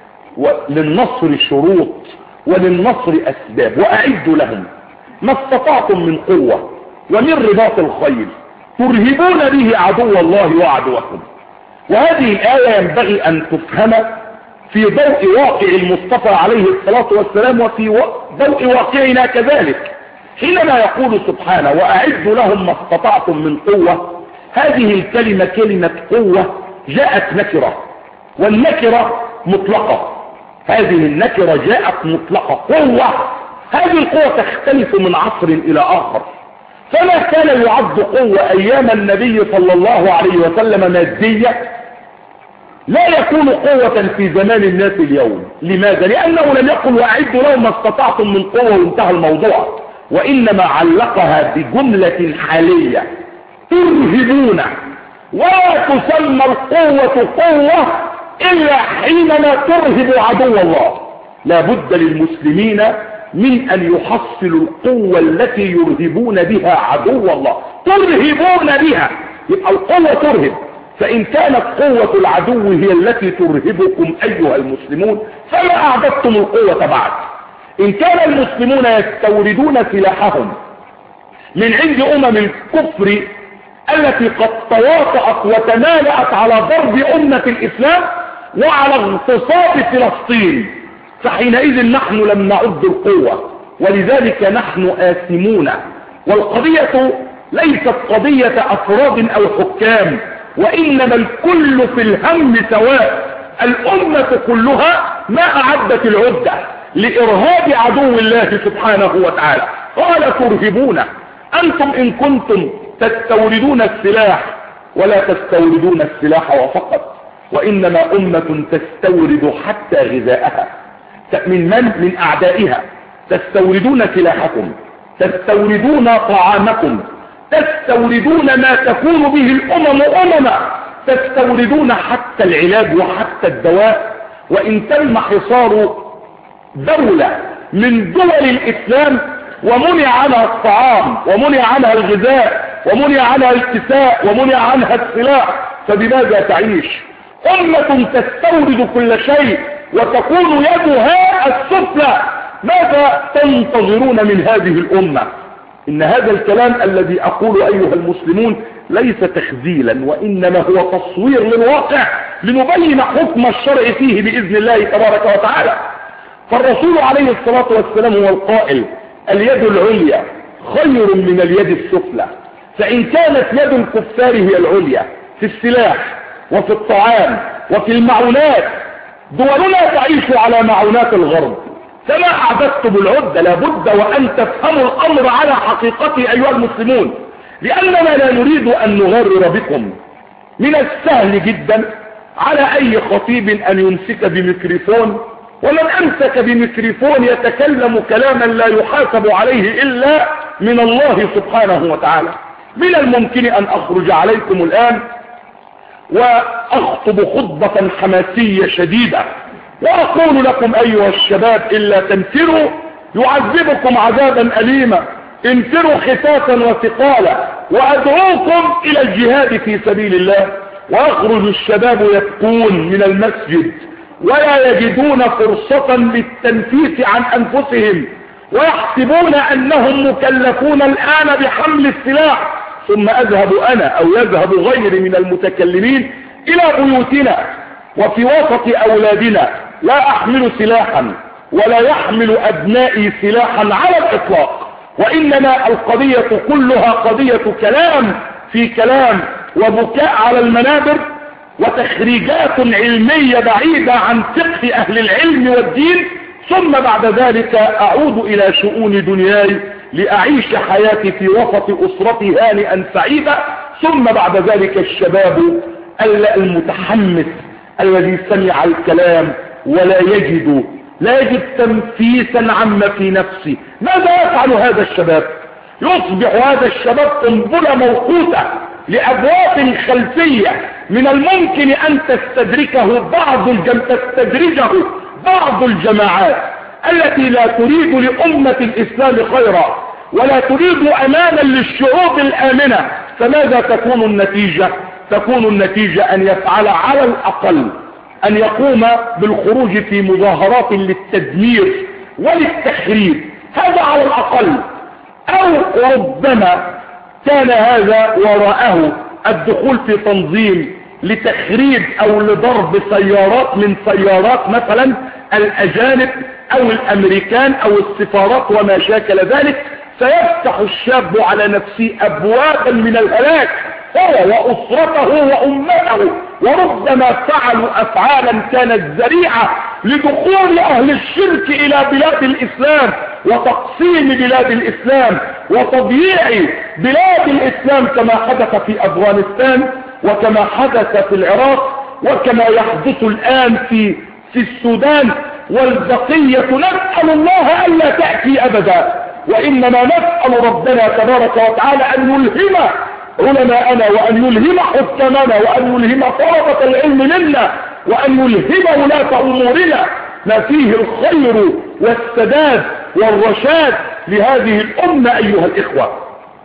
وللنصر شروط وللنصر أسباب. وأعدوا لهم ما استطعتم من قوة ومن رباط الخيل ترهبون به عدو الله وعدوكم. وهذه الآية ينبغي أن تفهم في ضوء واقع المصطفى عليه الصلاة والسلام وفي ضوء واقعنا كذلك. حينما يقول سبحانه وأعدوا لهم ما استطعتم من قوة، هذه الكلمة كلمة قوة جاءت نكرة، والنكرة مطلقة. هذه النكرة جاءت مطلقة قوة. هذه القوة تختلف من عصر إلى آخر. فما كان يعد قوة أيام النبي صلى الله عليه وسلم مادية لا يكون قوة في زمان الناس اليوم. لماذا؟ لأنه لم يقل وأعدوا لهم ما استطعتم من قوة وانتهى الموضوع، وإنما علقها بجملة حالية ترهبون. ولا تسمى القوة قوة إلا حينما ترهب عدو الله. لا بد للمسلمين من أن يحصلوا القوة التي يرهبون بها عدو الله. ترهبون بها، يبقى القوة ترهب. فإن كانت قوة العدو هي التي ترهبكم أيها المسلمون فما أعددتم القوة بعد. إن كان المسلمون يستوردون سلاحهم من عند أمم الكفر التي قد تواطأت وتمالأت على ضرب أمة الإسلام وعلى اغتصاب فلسطين، فحينئذ نحن لم نعد القوة، ولذلك نحن آثمون. والقضية ليست قضية أفراد أو حكام، وإنما الكل في الهم سواء. الأمة كلها ما أعدت العدة لإرهاب عدو الله سبحانه وتعالى. قال ترهبون. أنتم إن كنتم تستوردون السلاح ولا تستوردون السلاح وفقط، وإنما أمة تستورد حتى غذاءها من من؟ من أعدائها. تستوردون سلاحكم، تستوردون طعامكم، تستوردون ما تكون به الأمم أمما، تستوردون حتى العلاج وحتى الدواء. وإن تم حصار دولة من دول الإسلام ومنع عنها الطعام ومنع عنها الغذاء ومنع عنها الكساء ومنع عنها السلاح، فبماذا تعيش؟ أمة تستورد كل شيء وتكون يدها السفلى. ماذا تنتظرون من هذه الأمة؟ إن هذا الكلام الذي أقول أيها المسلمون ليس تخزيلا، وإنما هو تصوير للواقع لنبين حكم الشرع فيه بإذن الله تبارك وتعالى. فالرسول عليه الصلاة والسلام هو القائل اليد العليا خير من اليد السفلى. فإن كانت يد الكفار هي العليا في السلاح وفي الطعام وفي المعونات، دولنا تعيش على معونات الغرب، فما أعددتم العدة. لابد وأن تفهموا الأمر على حقيقته أيها المسلمون، لأننا لا نريد أن نغرر بكم. من السهل جدا على أي خطيب أن يمسك بميكروفون، ومن أمسك بميكروفون يتكلم كلاما لا يحاسب عليه إلا من الله سبحانه وتعالى. من الممكن أن أخرج عليكم الآن وأخطب خطبة حماسية شديدة وأقول لكم أيها الشباب إلا تنفروا يعذبكم عذابا أليما، انفروا خفافا وثقالا، وأدعوكم إلى الجهاد في سبيل الله. ويخرج الشباب يبكون من المسجد ولا يجدون فرصة للتنفيس عن أنفسهم، ويحسبون أنهم مكلفون الآن بحمل السلاح. ثم أذهب أنا أو يذهب غيري من المتكلمين إلى بيوتنا وفي وسط أولادنا لا أحمل سلاحا ولا يحمل أبنائي سلاحا على الإطلاق، وإنما القضية كلها قضية كلام في كلام وبكاء على المنابر وتخريجات علمية بعيدة عن فقه أهل العلم والدين، ثم بعد ذلك أعود إلى شؤون دنياي لأعيش حياتي في وسط أسرتي هانئا سعيدة، ثم بعد ذلك الشباب المتحمس الذي سمع الكلام ولا يجد لا يجد تنفيسا عما في نفسه. ماذا يفعل هذا الشباب؟ يصبح هذا الشباب قنبلة موقوتة لأبواب خلفية من الممكن أن تستدركه بعض الجم... تستدرجه بعض الجماعات التي لا تريد لأمة الإسلام خيرا ولا تريد أمانا للشعوب الآمنة. فماذا تكون النتيجة؟ تكون النتيجة أن يفعل على الأقل أن يقوم بالخروج في مظاهرات للتدمير وللتخريب، هذا على الأقل. أو ربما كان هذا وراءه الدخول في تنظيم لتخريب أو لضرب سيارات من سيارات مثلا الأجانب أو الأمريكان أو السفارات وما شاكل ذلك، سيفتح الشاب على نفسه أبوابا من الهلاك هو وأسرته وأمته، وربما فعلوا أفعالا كانت ذريعة لدخول أهل الشرك إلى بلاد الإسلام وتقسيم بلاد الإسلام وتضييع بلاد الإسلام كما حدث في أفغانستان وكما حدث في العراق وكما يحدث الآن في في السودان. والبقية نسأل الله ألا تأتي أبدا، وإنما نسأل ربنا تبارك وتعالى أن يلهم علماءنا وأن يلهم حكامنا وأن يلهم طلبة العلم منا وأن يلهم ولاة أمورنا ما فيه الخير والسداد والرشاد لهذه الأمة أيها الإخوة.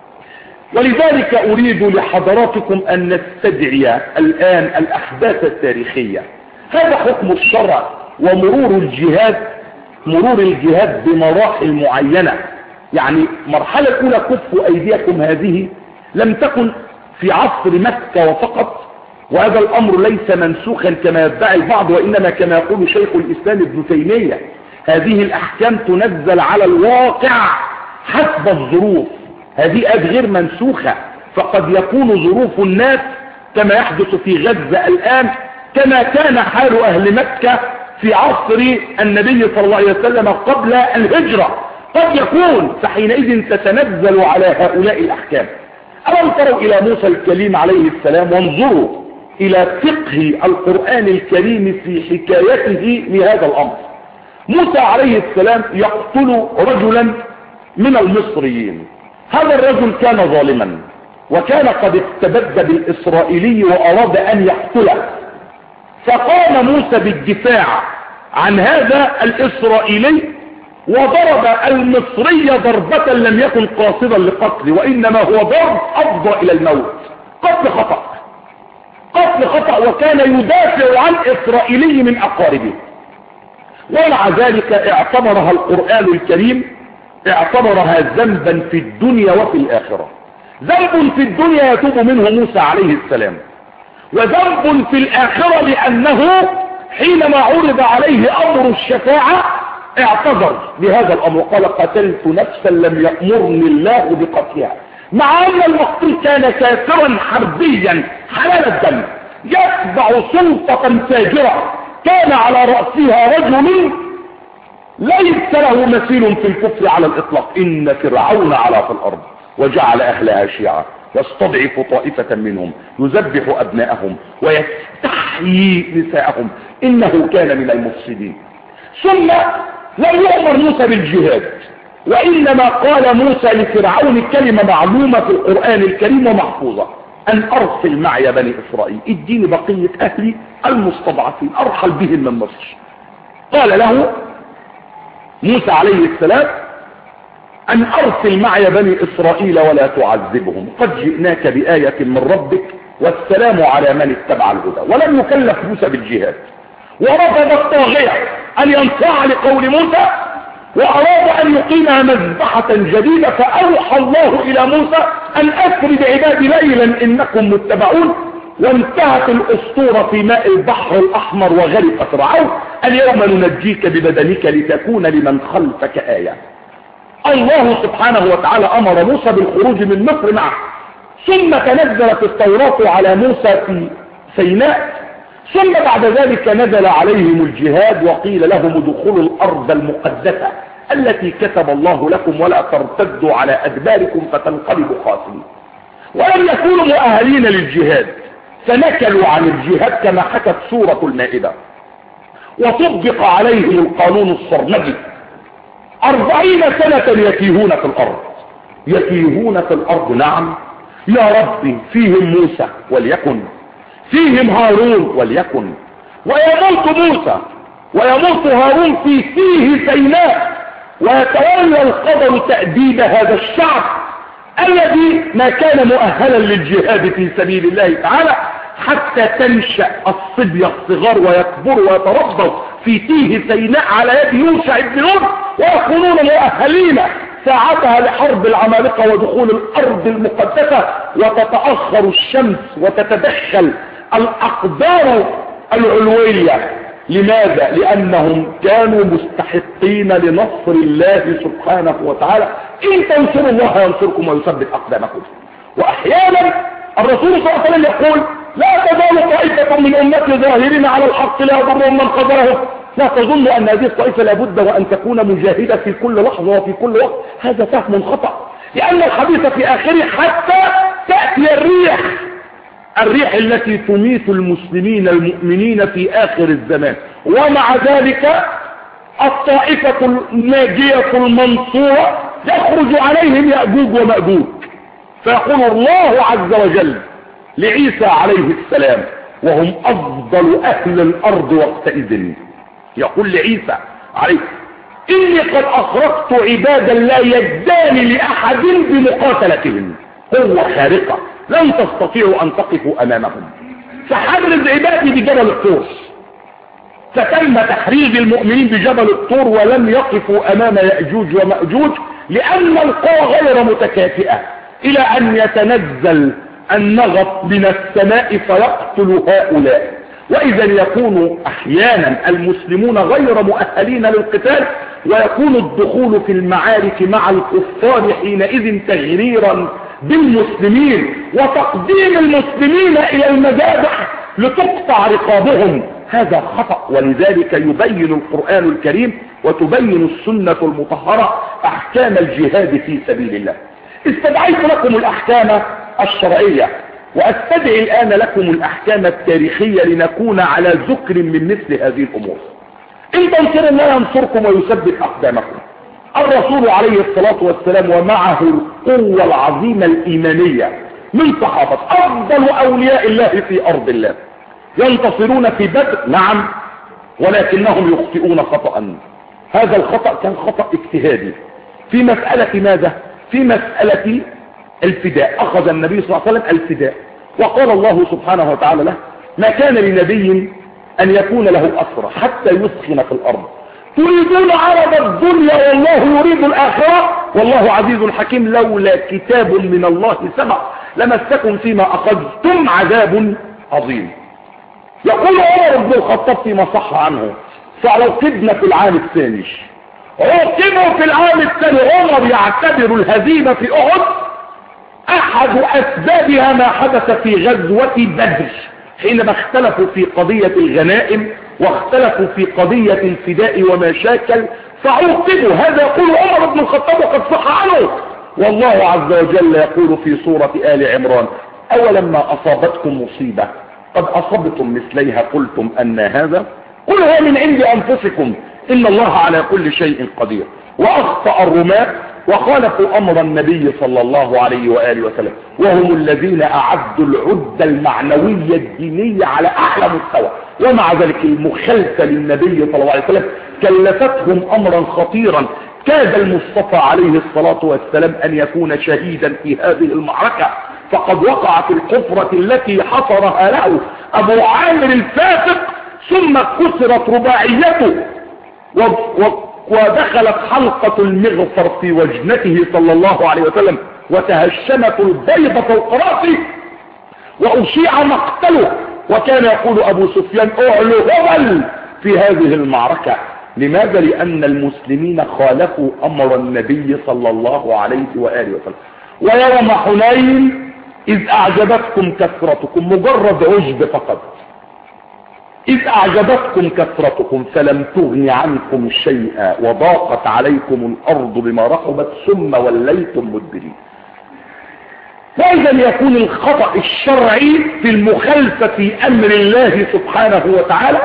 ولذلك أريد لحضراتكم أن نستدعي الآن الأحداث التاريخية. هذا حكم الشرع ومرور الجهاد، مرور الجهاد بمراحل معينة. يعني مرحلة أولى كفوا أيديكم هذه لم تكن في عصر مكة وفقط، وهذا الأمر ليس منسوخا كما يدعي البعض، وإنما كما يقول شيخ الإسلام ابن تيمية هذه الأحكام تنزل على الواقع حسب الظروف، هذه آيات غير منسوخة. فقد يكون ظروف الناس كما يحدث في غزة الآن كما كان حال أهل مكة في عصر النبي صلى الله عليه وسلم قبل الهجرة، قد يكون، فحينئذ تتنزل على هؤلاء الأحكام. ألم تروا إلى موسى الكليم عليه السلام وانظروا إلى فقه القرآن الكريم في حكايته لهذا الأمر. موسى عليه السلام يقتل رجلا من المصريين، هذا الرجل كان ظالما وكان قد استبد بالإسرائيلي وأراد أن يقتله، فقام موسى بالدفاع عن هذا الإسرائيلي وضرب المصري ضربة لم يكن قاصدا لقتل، وإنما هو ضرب أفضى إلى الموت، قتل خطأ قتل خطأ وكان يدافع عن إسرائيلي من أقاربه. ومع ذلك اعتبرها القرآن الكريم اعتبرها ذنبا في الدنيا وفي الآخرة. ذنب في الدنيا يتوب منه موسى عليه السلام، وذنب في الآخرة لأنه حينما عرض عليه أمر الشفاعة اعتذر بهذا الأمر وقال قتلت نفسا لم يأمرني الله بقتلها، مع أن المقتول كان كافرا حربيا حلال الدم يتبع سلطة فاجرة كان على رأسها رجل ليس له مثيل في الكفر على الإطلاق. إن فرعون علا في الأرض وجعل أهلها شيعا يستضعف طائفة منهم يذبح أبناءهم ويستحيي نساءهم إنه كان من المفسدين. ثم لم يؤمر موسى بالجهاد، وإنما قال موسى لفرعون كلمة معلومة في القرآن الكريم ومحفوظة: أن أرسل معي بني إسرائيل، اديني بقية أهلي المستضعفين أرحل بهم من مصر. قال له موسى عليه السلام: أن أرسل معي بني إسرائيل ولا تعذبهم، قد جئناك بآية من ربك والسلام على من اتبع الهدى. ولم يكلف موسى بالجهاد، ورفض الطاغية أن ينصاع لقول موسى، وأراد أن يقيمها مذبحة جديدة، فأوحى الله إلى موسى أن أسر بعبادي ليلا إنكم متبعون. وانتهت الأسطورة في ماء البحر الأحمر وغرق فرعون. اليوم ننجيك ببدنك لتكون لمن خلفك آية. الله سبحانه وتعالى امر موسى بالخروج من مصر معه، ثم تنزلت التوراة على موسى في سيناء، ثم بعد ذلك نزل عليهم الجهاد وقيل لهم ادخلوا الارض المقدسة التي كتب الله لكم ولا ترتدوا على ادباركم فتنقلبوا خاسرين. ولم يكونوا مؤهلين للجهاد فنكلوا عن الجهاد كما حكت سورة المائدة، وطبق عليهم القانون الصرمدي أربعين سنة يتيهون في الأرض، يتيهون في الأرض. نعم يا ربي، فيهم موسى وليكن، فيهم هارون وليكن، ويموت موسى ويموت هارون في فيه سيناء، ويتولى القدر تأديب هذا الشعب الذي ما كان مؤهلا للجهاد في سبيل الله تعالى، حتى تنشأ الصبية الصغار ويكبروا ويتربوا في تيه سيناء على يد يوشع بن نون، ويكونون مؤهلين ساعتها لحرب العمالقة ودخول الأرض المقدسة، وتتأخر الشمس وتتدخل الأقدار العلوية. لماذا؟ لأنهم كانوا مستحقين لنصر الله سبحانه وتعالى. إن تنصروا الله ينصركم ويثبت أقدامكم. وأحيانا الرسول صلى الله عليه وسلم يقول لا تزال طائفة من أمتي ظاهرين على الحق لا يضرهم من خذلهم. لا تظن أن هذه الطائفة لابد وأن تكون مجاهدة في كل لحظة وفي كل وقت، هذا فهم خطأ، لأن الحديث في آخره حتى تأتي الريح، الريح التي تميت المسلمين المؤمنين في آخر الزمان. ومع ذلك الطائفة الناجية المنصورة يخرج عليهم يأجوج ومأجوج، فيقول الله عز وجل لعيسى عليه السلام وهم أفضل أهل الأرض وقتئذ، يقول لعيسى عليه إني قد أخرجت عبادا لا يدان لأحد بمقاتلتهم، قوة خارقة لن تستطيعوا أن تقفوا أمامهم، فحرز عبادي بجبل الطور. فتم تحريز المؤمنين بجبل الطور ولم يقفوا أمام يأجوج ومأجوج، لأن القوى غير متكافئة، إلى أن يتنزل النغط من السماء فيقتل هؤلاء. وإذا يكون أحيانا المسلمون غير مؤهلين للقتال، ويكون الدخول في المعارك مع الكفار حينئذ تغريرا بالمسلمين وتقديم المسلمين إلى المذابح لتقطع رقابهم، هذا خطأ. ولذلك يبين القرآن الكريم وتبين السنة المطهرة أحكام الجهاد في سبيل الله. استدعيت لكم الأحكام الشرعية، وأستدعي الآن لكم الأحكام التاريخية لنكون على ذكر من مثل هذه الأمور. إن تنصروا الله ينصركم ويثبت أقدامكم. الرسول عليه الصلاة والسلام ومعه القوة العظيمة الإيمانية من صحابة أفضل أولياء الله في أرض الله، ينتصرون في بدر نعم، ولكنهم يخطئون خطأ. هذا الخطأ كان خطأ اجتهادي في مسألة ماذا؟ في مسألة الفداء. أخذ النبي صلى الله عليه وسلم الفداء، وقال الله سبحانه وتعالى له ما كان لنبي أن يكون له أسرى حتى يسخن في الأرض تريدون عرض الدنيا والله يريد الآخرة والله عزيز حكيم لولا كتاب من الله سبق لمسكم فيما أخذتم عذاب عظيم. يقول عمر بن الخطاب فيما صح عنه فعوقبنا في العام الثاني، عوقبوا في العام الثاني. عمر يعتبر الهزيمة في أحد أحد أسبابها ما حدث في غزوة بدر، حينما اختلفوا في قضية الغنائم واختلفوا في قضية الفداء وما شاكل فعوقبوا. هذا يقول عمر بن الخطاب وقد صح عنه. والله عز وجل يقول في سورة آل عمران أولما أصابتكم مصيبة قد أصبتم مثليها قلتم أن هذا قل هو من عند أنفسكم إن الله على كل شيء قدير. وأخطأ الرماة وخالفوا أمر النبي صلى الله عليه وآله وسلم، وهم الذين أعدوا العدة المعنوية الدينية على أعلى مستوى، ومع ذلك المخالفة للنبي صلى الله عليه وسلم كلفتهم أمرا خطيرا. كاد المصطفى عليه الصلاة والسلام أن يكون شهيدا في هذه المعركة، فقد وقع في الحفرة التي حفرها له أبو عامر الفاسق، ثم كسرت رباعيته ودخلت حلقة المغفر في وجنته صلى الله عليه وسلم وتهشمت البيضة فوق رأسه وأشيع مقتله. وكان يقول أبو سفيان أعلو هبل في هذه المعركة. لماذا؟ لأن المسلمين خالفوا أمر النبي صلى الله عليه وآله وسلم. ويوم حنين إذ أعجبتكم كثرتكم، مجرد عجب فقط، إذ أعجبتكم كثرتكم فلم تغن عنكم شيئا وضاقت عليكم الأرض بما رحبت ثم وليتم مدبرين. وإذا يكون الخطأ الشرعي في المخالفة في أمر الله سبحانه وتعالى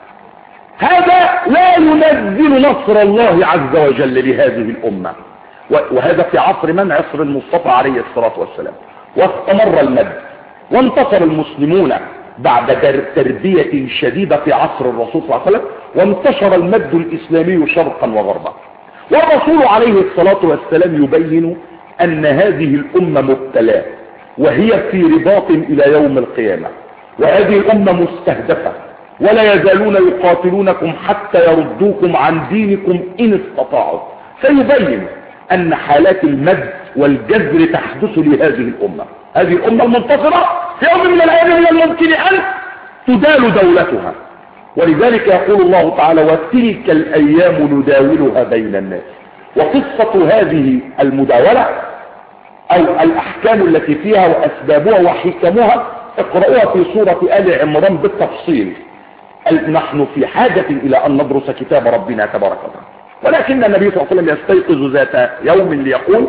هذا لا ينزل نصر الله عز وجل لهذه الأمة. وهذا في عصر من؟ عصر المصطفى عليه الصلاة والسلام. واستمر المد وانتصر المسلمون بعد تربية شديدة في عصر الرسول صلى الله عليه وسلم، وانتشر المد الإسلامي شرقا وغربا. والرسول عليه الصلاة والسلام يبين أن هذه الأمة مبتلاة وهي في رباط إلى يوم القيامة، وهذه الأمة مستهدفة ولا يزالون يقاتلونكم حتى يردوكم عن دينكم إن استطاعوا. فيبين أن حالات المد والجذر تحدث لهذه الأمة. هذه الأمة المنتصرة في يوم من الأيام من الممكن أن تدال دولتها. ولذلك يقول الله تعالى: وتلك الأيام نداولها بين الناس. وقصة هذه المداولة أو الأحكام التي فيها وأسبابها وحكمها اقرأوها في سورة آل عمران بالتفصيل. نحن في حاجة إلى أن ندرس كتاب ربنا تبارك وتعالى. ولكن النبي صلى الله عليه وسلم يستيقظ ذات يوم ليقول: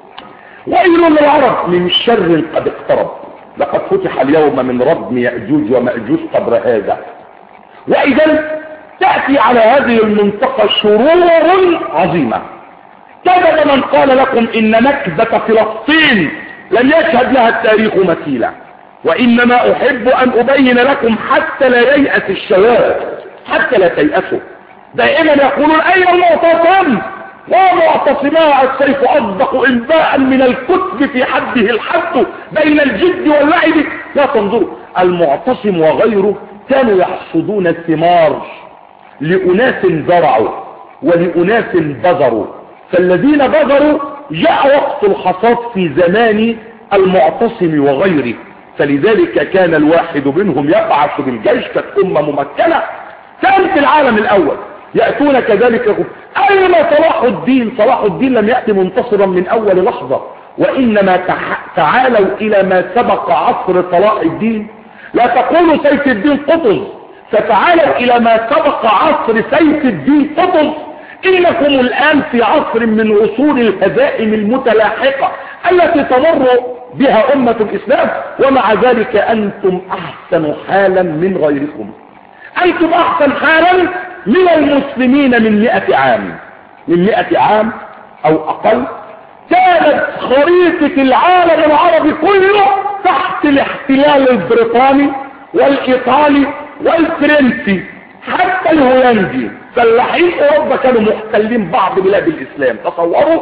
ويل للعرب من شر قد اقترب، لقد فتح اليوم من ردم يأجوج ومأجوج قبر هذا. وإذا تأتي على هذه المنطقة شرور عظيمة. كذب من قال لكم إن نكبة فلسطين لم يشهد لها التاريخ مثيلا، وإنما أحب أن أبين لكم حتى لا ييأس الشباب، حتى لا تيأسوا. دائما يقولون: أين المعتصم؟ ومعتصماء السيف أصدق إنباء من الكتب في حده الحد بين الجد واللعب. لا تنظروا، المعتصم وغيره كانوا يحصدون الثمار لأناس زرعوا ولأناس بذروا، فالذين بذروا جاء وقت الحصاد في زمان المعتصم وغيره. فلذلك كان الواحد منهم يبعث بالجيش، كانت أمة ممكنة كانت في العالم الأول، يأتون كذلك يقول: أين صلاح الدين؟ صلاح الدين لم يأتي منتصرا من أول لحظة، وإنما تعالوا إلى ما سبق عصر صلاح الدين. لا تقولوا سيف الدين قطز، فتعالوا إلى ما سبق عصر سيف الدين قطز. إنكم الآن في عصر من عصور الهزائم المتلاحقة التي تمر بها أمة الإسلام، ومع ذلك أنتم أحسن حالا من غيركم. أنتم أحسن حالا من المسلمين من مئة عام، من مئة عام أو أقل. كانت خريطة العالم العربي كله تحت الاحتلال البريطاني والإيطالي والفرنسي، حتى الهولندي. فلاحين أوروبا كانوا محتلين بعض بلاد الإسلام، تصوروا.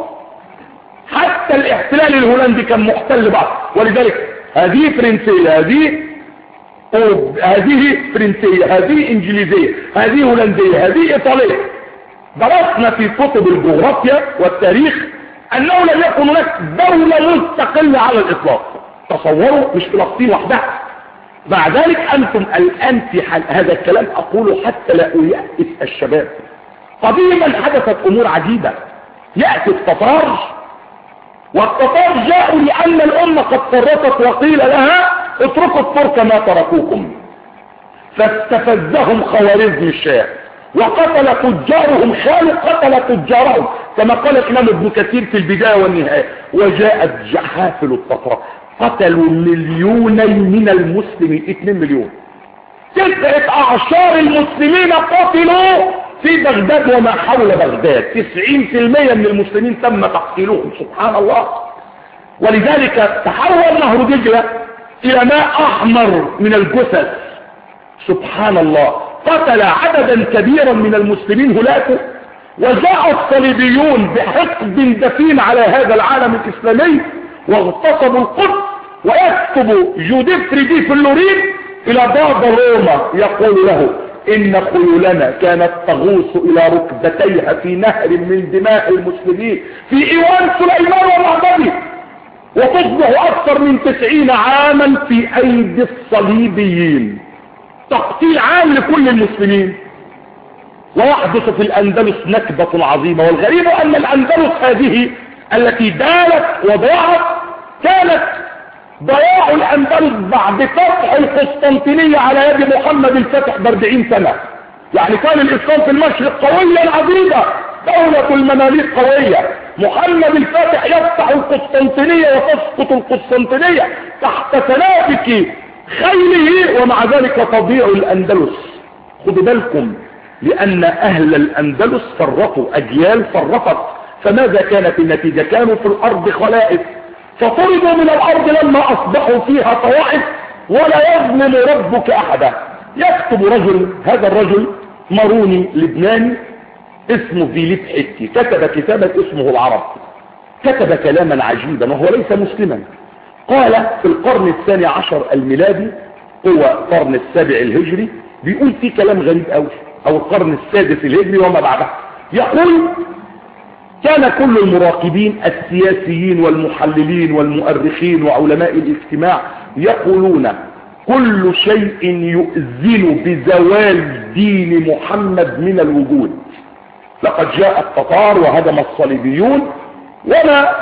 حتى الاحتلال الهولندي كان محتل بعض. ولذلك هذه فرنسية، هذه هذه فرنسية، هذه انجليزية، هذه هولندية، هذه ايطالية. درسنا في كتب الجغرافيا والتاريخ انه لم يكن هناك دولة مستقلة على الاطلاق. تصوروا، مش فلسطين وحدها. مع ذلك انتم الان في حال هذا الكلام اقوله حتى لا يأس الشباب. قديما حدثت امور عجيبة. يأتي التتار، والتتار جاءوا لان الامة قد فرطت وقيل لها: اتركوا الترك ما تركوكم. فاستفزهم خوارزم الشاه وقتل تجارهم، خالوا قتل تجارهم كما قال الامام ابن كثير في البداية والنهاية. وجاءت جحافل التتار قتلوا مليونين من المسلمين، اتنين مليون. تسعة اعشار المسلمين قتلوا في بغداد وما حول بغداد. تسعين في المية من المسلمين تم تقتيلهم، سبحان الله. ولذلك تحول نهر دجلة الى ماء احمر من الجثث، سبحان الله. قتل عددا كبيرا من المسلمين هلاكه. وجاء الصليبيون بحقد دفين على هذا العالم الاسلامي واغتصبوا القدس. ويكتب جوديفري دي فلورين الى بابا روما يقول له: ان خيولنا كانت تغوص الى ركبتيها في نهر من دماء المسلمين في ايوان سليمان ومعبده، وتصبح اكثر من تسعين عاما في ايدي الصليبيين. تقتيل عام لكل المسلمين. ويحدث في الأندلس نكبة عظيمة. والغريب أن الأندلس هذه التي دالت وضاعت كانت ضياع الأندلس بعد فتح القسطنطينية على يد محمد الفاتح بأربعين سنة. يعني كان الإسلام في المشرق قويا عظيما، دولة المماليك قوية، محمد الفاتح يفتح القسطنطينية وتسقط القسطنطينية تحت سنابك خيله، ومع ذلك تضيع الأندلس. خدوا بالكم، لأن أهل الأندلس فرطوا، أجيال فرطت. فماذا كانت النتيجة؟ كانوا في الأرض خلائف، فطردوا من الأرض لما أصبحوا فيها طوائف، ولا يظلم ربك أحدا. يكتب رجل، هذا الرجل ماروني لبناني اسمه فيليب حكي، كتب كتابا اسمه العرب، كتب كلاما عجيبا وهو ليس مسلما. قال في القرن الثاني عشر الميلادي، هو القرن السابع الهجري، بيقول فيه كلام غريب قوي، او القرن السادس الهجري وما بعده. يقول: كان كل المراقبين السياسيين والمحللين والمؤرخين وعلماء الاجتماع يقولون كل شيء يؤذن بزوال دين محمد من الوجود. لقد جاء التتار وهدم الصليبيون، ولا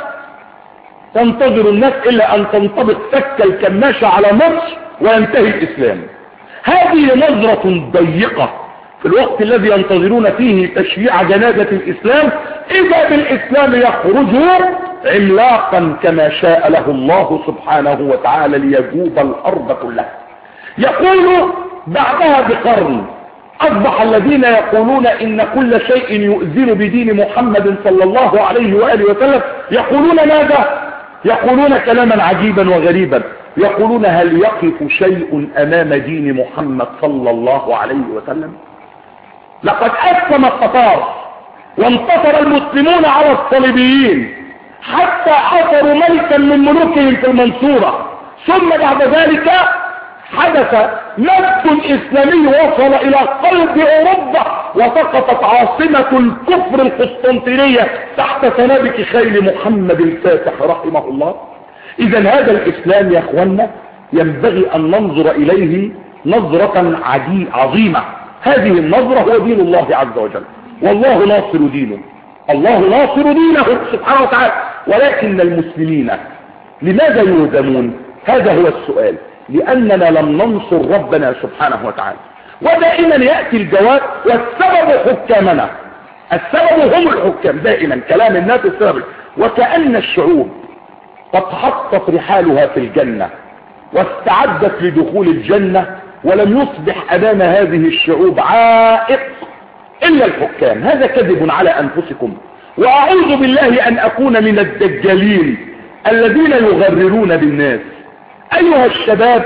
تنتظر الناس إلا أن تنطبق فك الكماشة على مصر وينتهي الإسلام. هذه نظرة ضيقة في الوقت الذي ينتظرون فيه تشييع جنازة الإسلام، إذا بالإسلام يخرج عملاقا كما شاء له الله سبحانه وتعالى ليجوب الأرض كلها. يقول بعدها بقرن أصبح الذين يقولون إن كل شيء يؤذن بدين محمد صلى الله عليه وآله وسلم يقولون ماذا؟ يقولون كلاما عجيبا وغريبا، يقولون: هل يقف شيء أمام دين محمد صلى الله عليه وسلم؟ لقد أسلم التتار وانتصر المسلمون على الصليبيين حتى حصروا ملكا من ملوكهم في المنصورة، ثم بعد ذلك حدث نبض إسلامي وصل إلى قلب أوروبا، وسقطت عاصمة الكفر القسطنطينية تحت سنابك خيل محمد الفاتح رحمه الله. إذا هذا الإسلام يا أخوانا ينبغي أن ننظر إليه نظرة عظيمة. هذه النظرة هو دين الله عز وجل، والله ناصر دينه، الله ناصر دينه سبحانه وتعالى. ولكن المسلمين لماذا يهزمون؟ هذا هو السؤال. لأننا لم ننصر ربنا سبحانه وتعالى. ودائما يأتي الجواب: والسبب حكامنا. السبب هم الحكام، دائما كلام الناس السبب. وكأن الشعوب قد حطت رحالها في الجنة واستعدت لدخول الجنة، ولم يصبح أمام هذه الشعوب عائق إلا الحكام. هذا كذب على أنفسكم، وأعوذ بالله أن أكون من الدجالين الذين يغررون بالناس. أيها الشباب،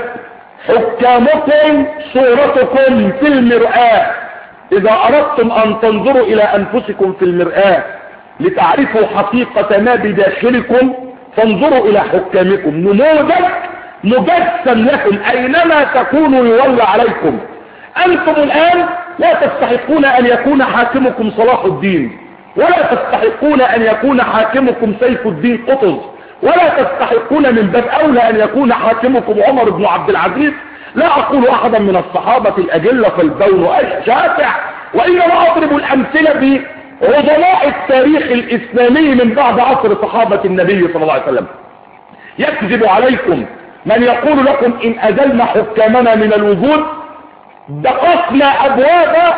حكامكم صورتكم في المرآة. إذا أردتم أن تنظروا إلى أنفسكم في المرآة لتعرفوا حقيقة ما بداخلكم، فانظروا إلى حكامكم، نموذج مجسم لكم أينما تكونوا يولى عليكم. أنتم الآن لا تستحقون أن يكون حاكمكم صلاح الدين، ولا تستحقون أن يكون حاكمكم سيف الدين قطز، ولا تستحقون من باب أولى أن يكون حاكمكم عمر بن عبد العزيز. لا أقول أحدا من الصحابة الأجلة في البون الشاسع، وإنما أضرب الأمثلة بعظماء التاريخ الإسلامي من بعد عصر صحابة النبي صلى الله عليه وسلم. يكذب عليكم من يقول لكم إن أزلنا حكامنا من الوجود دققنا أبواب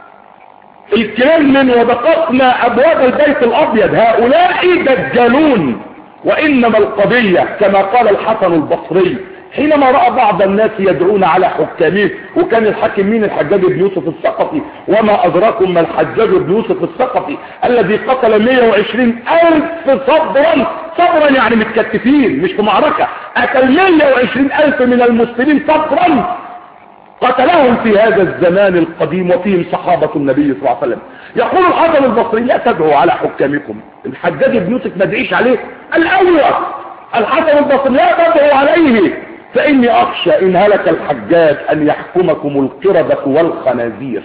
الكرملين ودققنا أبواب البيت الأبيض. هؤلاء دجالون. وإنما القضية كما قال الحسن البصري حينما رأى بعض الناس يدعون على حكامه، وكان الحاكم مين؟ الحجاج بن يوسف الثقفي. وما أدراكم ما الحجاج بن يوسف الثقفي الذي قتل مئة وعشرين ألف صبرا. صبرا يعني متكتفين مش في معركة، قتل مئة وعشرين ألف من المسلمين صبرا، قتلهم في هذا الزمان القديم وفيهم صحابة النبي صلى الله عليه وسلم. يقول الحسن البصري: لا تدعوا على حكامكم. الحجاج بن يوسف ما دعيش عليه الأول. الحسن البصري: لا تدعوا عليه، فإني أخشى إن هلك الحجاج أن يحكمكم القردة والخنازير.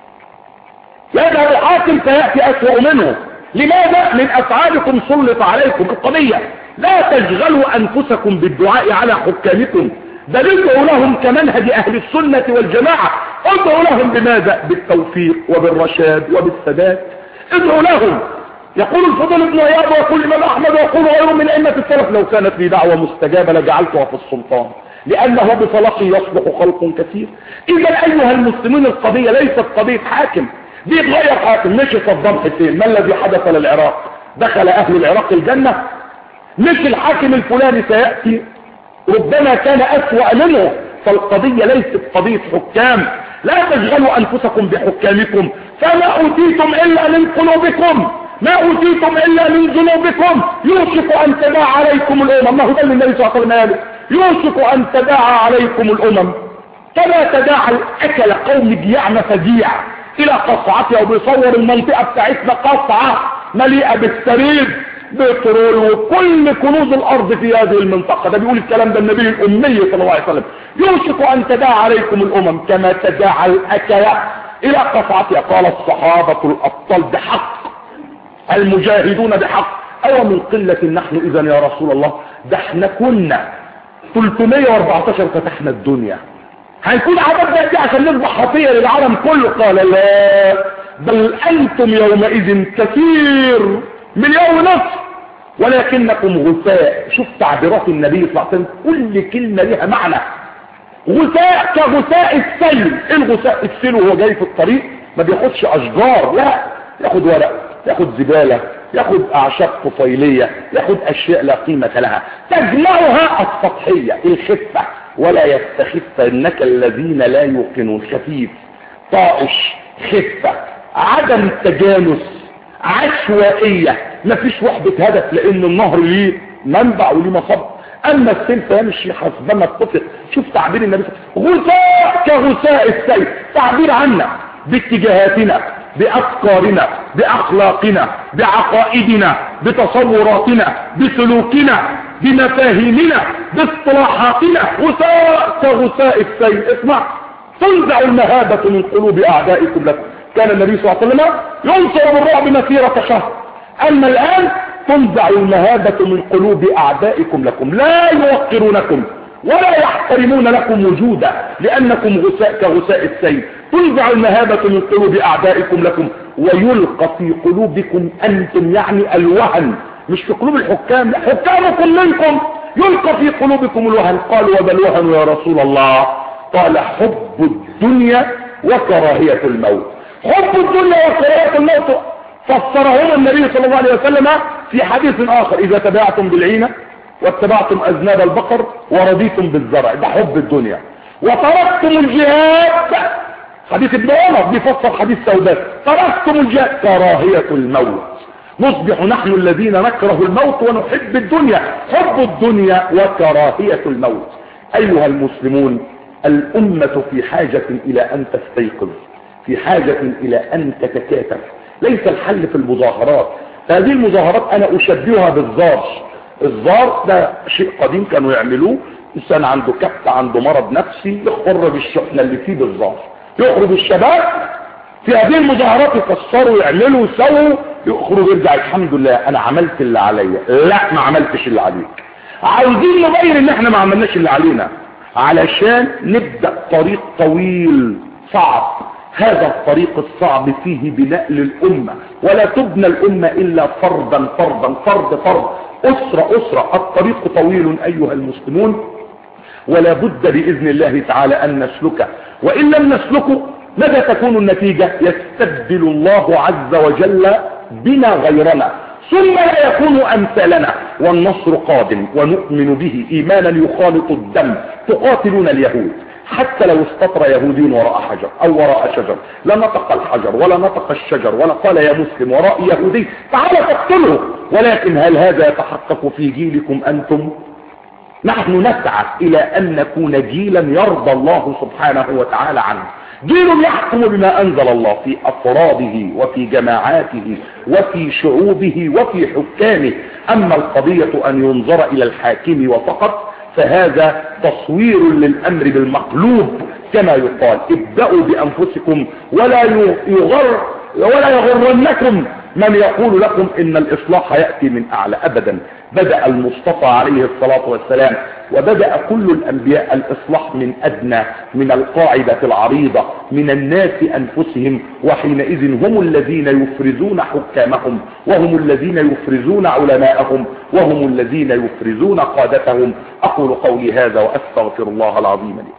يذهب الحاكم فيأتي أسوأ منه. لماذا؟ من أفعالكم سلط عليكم. القضية لا تشغلوا أنفسكم بالدعاء على حكامكم، بل ادعوا لهم كمنهج أهل السنة والجماعة. ادعوا لهم بماذا؟ بالتوفيق وبالرشاد وبالسداد. ادعوا لهم. يقول الفضل ابن عياض ويقول الامام احمد ويقول غيره من ائمه السلف: لو كانت لي دعوه مستجابه لجعلتها في السلطان، لانه بصلاحه يصلح خلق كثير. اذا ايها المسلمين القضيه ليست قضيه حاكم، دي غير حاكم. مشي صدام حسين، ما الذي حدث للعراق؟ دخل اهل العراق الجنه؟ مش الحاكم الفلاني سياتي ربما كان اسوأ منه. فالقضيه ليست قضيه حكام. لا تشغلوا انفسكم بحكامكم، فما اوتيتم الا من قلوبكم، ما اوتيتم الا من ذنوبكم. يوشك ان تداعى عليكم الامم. ما هو ده اللي النبي صلى الله عليه وسلم قال: يوشك ان تداعى عليكم الامم كما تداعى الاكل قوم جيعنا فجيع الى قصعتها. وبيصور المنطقه بتاعتنا قصعه مليئه بالسرير بترول وكل كنوز الارض في هذه المنطقه. ده بيقول الكلام ده النبي الامي صلى الله عليه وسلم: يوشك ان تداعى عليكم الامم كما تداعى الاكل الى قصعتها. قال الصحابه الابطال: بحق، المجاهدون بحق. او من قله نحن اذا يا رسول الله؟ ده احنا كنا ثلاثمائة واربعتاشر فتحنا الدنيا، هيكون عددنا دي عشان نصبح خطيه للعالم كله؟ قال: لا، بل انتم يومئذ كثير، مليون ونصف، ولكنكم غثاء. شوف تعبيرات النبي صلى الله عليه وسلم، كل كلمه لها معنى. غثاء كغثاء السيل. ايه الغثاء؟ السيل وهو جاي في الطريق ما بياخدش اشجار، لا، ياخد ورق، ياخد زباله، ياخد اعشاب طفيليه، ياخد اشياء لا قيمه لها، تجمعها السطحيه الخفه. ولا يستخفنك الذين لا يوقنون. خفيف، طائش، خفه، عدم تجانس، عشوائيه، مفيش وحده هدف، لان النهر ليه منبع وليه مصب. اما السيل فيمشي حسبما اتفق. شوف تعبير النبي: غثاء كغثاء السيل. تعبير عنا باتجاهاتنا، بافكارنا، باخلاقنا، بعقائدنا، بتصوراتنا، بسلوكنا، بمفاهيمنا، باصطلاحاتنا. غثاء كغثاء السيل. اسمع: تنزع المهابة من قلوب اعدائكم لكم. كان النبي صلى الله عليه وسلم ينصر بالرعب مسيرة شهر، اما الان تنزع المهابة من قلوب اعدائكم لكم، لا يوقرونكم ولا يحترمون لكم وجودا، لانكم غثاء كغثاء السيل. تنزع المهابة من قلوب اعدائكم لكم ويلقى في قلوبكم انتم، يعني الوهن، مش في قلوب الحكام، لا، حكامكم منكم، يلقى في قلوبكم الوهن. قالوا: وما الوهن يا رسول الله؟ قال: حب الدنيا وكراهية الموت. حب الدنيا وكراهية الموت فسرهما النبي صلى الله عليه وسلم في حديث اخر: اذا تبعتم بالعينة واتبعتم اذناب البقر ورضيتم بالزرع، ده حب الدنيا. وتركتم الجهاد، حديث ابن عمر بيفسر حديث سوداء: تركتم الجهاد كراهية الموت. نصبح نحن الذين نكره الموت ونحب الدنيا. حب الدنيا وكراهية الموت. ايها المسلمون، الامة في حاجة الى ان تستيقظ، في حاجة الى ان تتكاتف. ليس الحل في المظاهرات. هذه المظاهرات انا اشبهها بالزار. الزار ده شيء قديم كانوا يعملوه. انسان عنده كبت، عنده مرض نفسي، يخرج الشحنة اللي فيه بالزار، يخرج الشباب في هذه المظاهرات يكسروا، يعملوا، يسووا، يخرج يرجع: الحمد لله انا عملت اللي عليا. لا، ما عملتش اللي عليك. عاوزين نبين ان احنا ما عملناش اللي علينا، علشان نبدأ طريق طويل صعب. هذا الطريق الصعب فيه بناء للأمة، ولا تبنى الأمة إلا فردا فردا، فرد فرد، أسرة أسرة. الطريق طويل أيها المسلمون، ولا بد بإذن الله تعالى أن نسلكه. وإن لم نسلكه ماذا تكون النتيجة؟ يستبدل الله عز وجل بنا غيرنا، ثم لا يكون أمثالنا، والنصر قادم ونؤمن به إيمانا يخالط الدم. تقاتلون اليهود، حتى لو استطر يهودي وراء حجر او وراء شجر لا نطق الحجر ولا نطق الشجر ولا قال يا مسلم وراء يهودي تعال تقتله. ولكن هل هذا يتحقق في جيلكم انتم؟ نحن نسعى الى ان نكون جيلا يرضى الله سبحانه وتعالى عنه، جيل يحكم بما انزل الله في افراده وفي جماعاته وفي شعوبه وفي حكامه. اما القضية ان ينظر الى الحاكم وفقط فهذا تصوير للامر بالمقلوب كما يقال. ابدأوا بانفسكم ولا يغر ولا يغرنكم من يقول لكم ان الاصلاح يأتي من اعلى؟ ابدا. بدأ المصطفى عليه الصلاة والسلام وبدأ كل الانبياء الاصلاح من ادنى، من القاعدة العريضة، من الناس انفسهم، وحينئذ هم الذين يفرزون حكامهم، وهم الذين يفرزون علماءهم، وهم الذين يفرزون قادتهم. اقول قولي هذا واستغفر الله العظيم لي.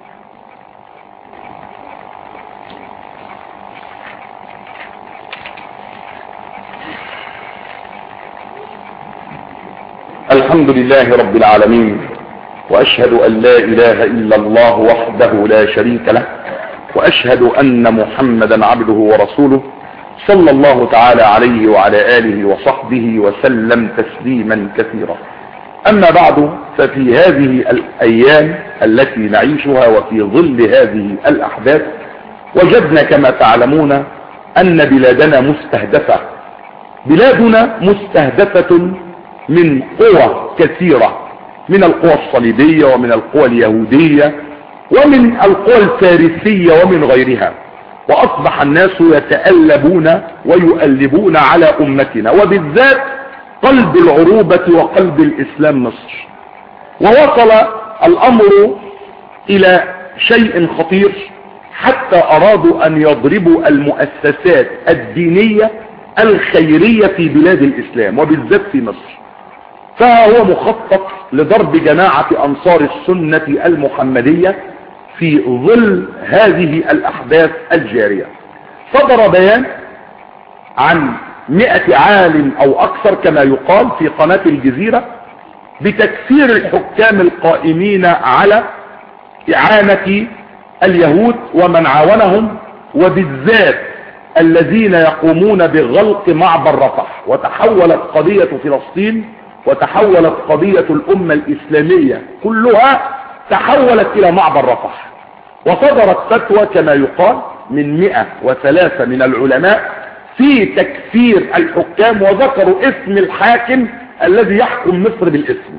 الحمد لله رب العالمين، واشهد ان لا اله الا الله وحده لا شريك له، واشهد ان محمدا عبده ورسوله صلى الله تعالى عليه وعلى اله وصحبه وسلم تسليما كثيرا. اما بعد، ففي هذه الايام التي نعيشها وفي ظل هذه الاحداث وجدنا كما تعلمون ان بلادنا مستهدفة. بلادنا مستهدفة من قوى كثيرة، من القوى الصليبية ومن القوى اليهودية ومن القوى الفارسية ومن غيرها، واصبح الناس يتألبون ويؤلبون على امتنا، وبالذات قلب العروبة وقلب الاسلام مصر. ووصل الامر الى شيء خطير، حتى ارادوا ان يضربوا المؤسسات الدينية الخيرية في بلاد الاسلام وبالذات في مصر. فهو مخطط لضرب جماعة انصار السنة المحمدية في ظل هذه الاحداث الجارية. صدر بيان عن مئة عالم او اكثر كما يقال في قناة الجزيرة بتكفير الحكام القائمين على اعانة اليهود ومن عاونهم، وبالذات الذين يقومون بغلق معبر رفح. وتحولت قضية فلسطين وتحولت قضية الأمة الإسلامية كلها تحولت إلى معبر رفح. وصدرت فتوى كما يقال من مئة وثلاثة من العلماء في تكفير الحكام، وذكروا اسم الحاكم الذي يحكم مصر بالاسم،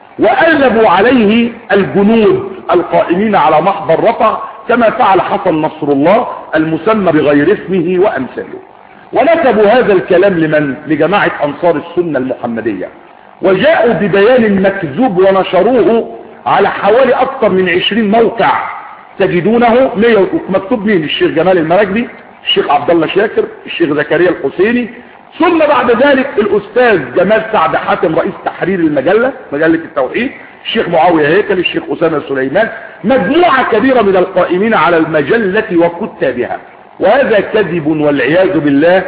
وقلبوا عليه الجنود القائمين على محضر رفح كما فعل حسن نصر الله المسمى بغير اسمه وأمثاله. ونسبوا هذا الكلام لمن؟ لجماعة أنصار السنة المحمدية، وجاءوا ببيان مكذوب ونشروه على حوالي أكثر من عشرين موقع تجدونه. مكتوب مين؟ الشيخ جمال المراكبي، الشيخ عبد الله شاكر، الشيخ زكريا الحسيني، ثم بعد ذلك الأستاذ جمال سعد حاتم رئيس تحرير المجلة، مجلة التوحيد، الشيخ معاوية هيكل، الشيخ أسامة سليمان، مجموعة كبيرة من القائمين على المجلة وكتابها. وهذا كذب والعياذ بالله.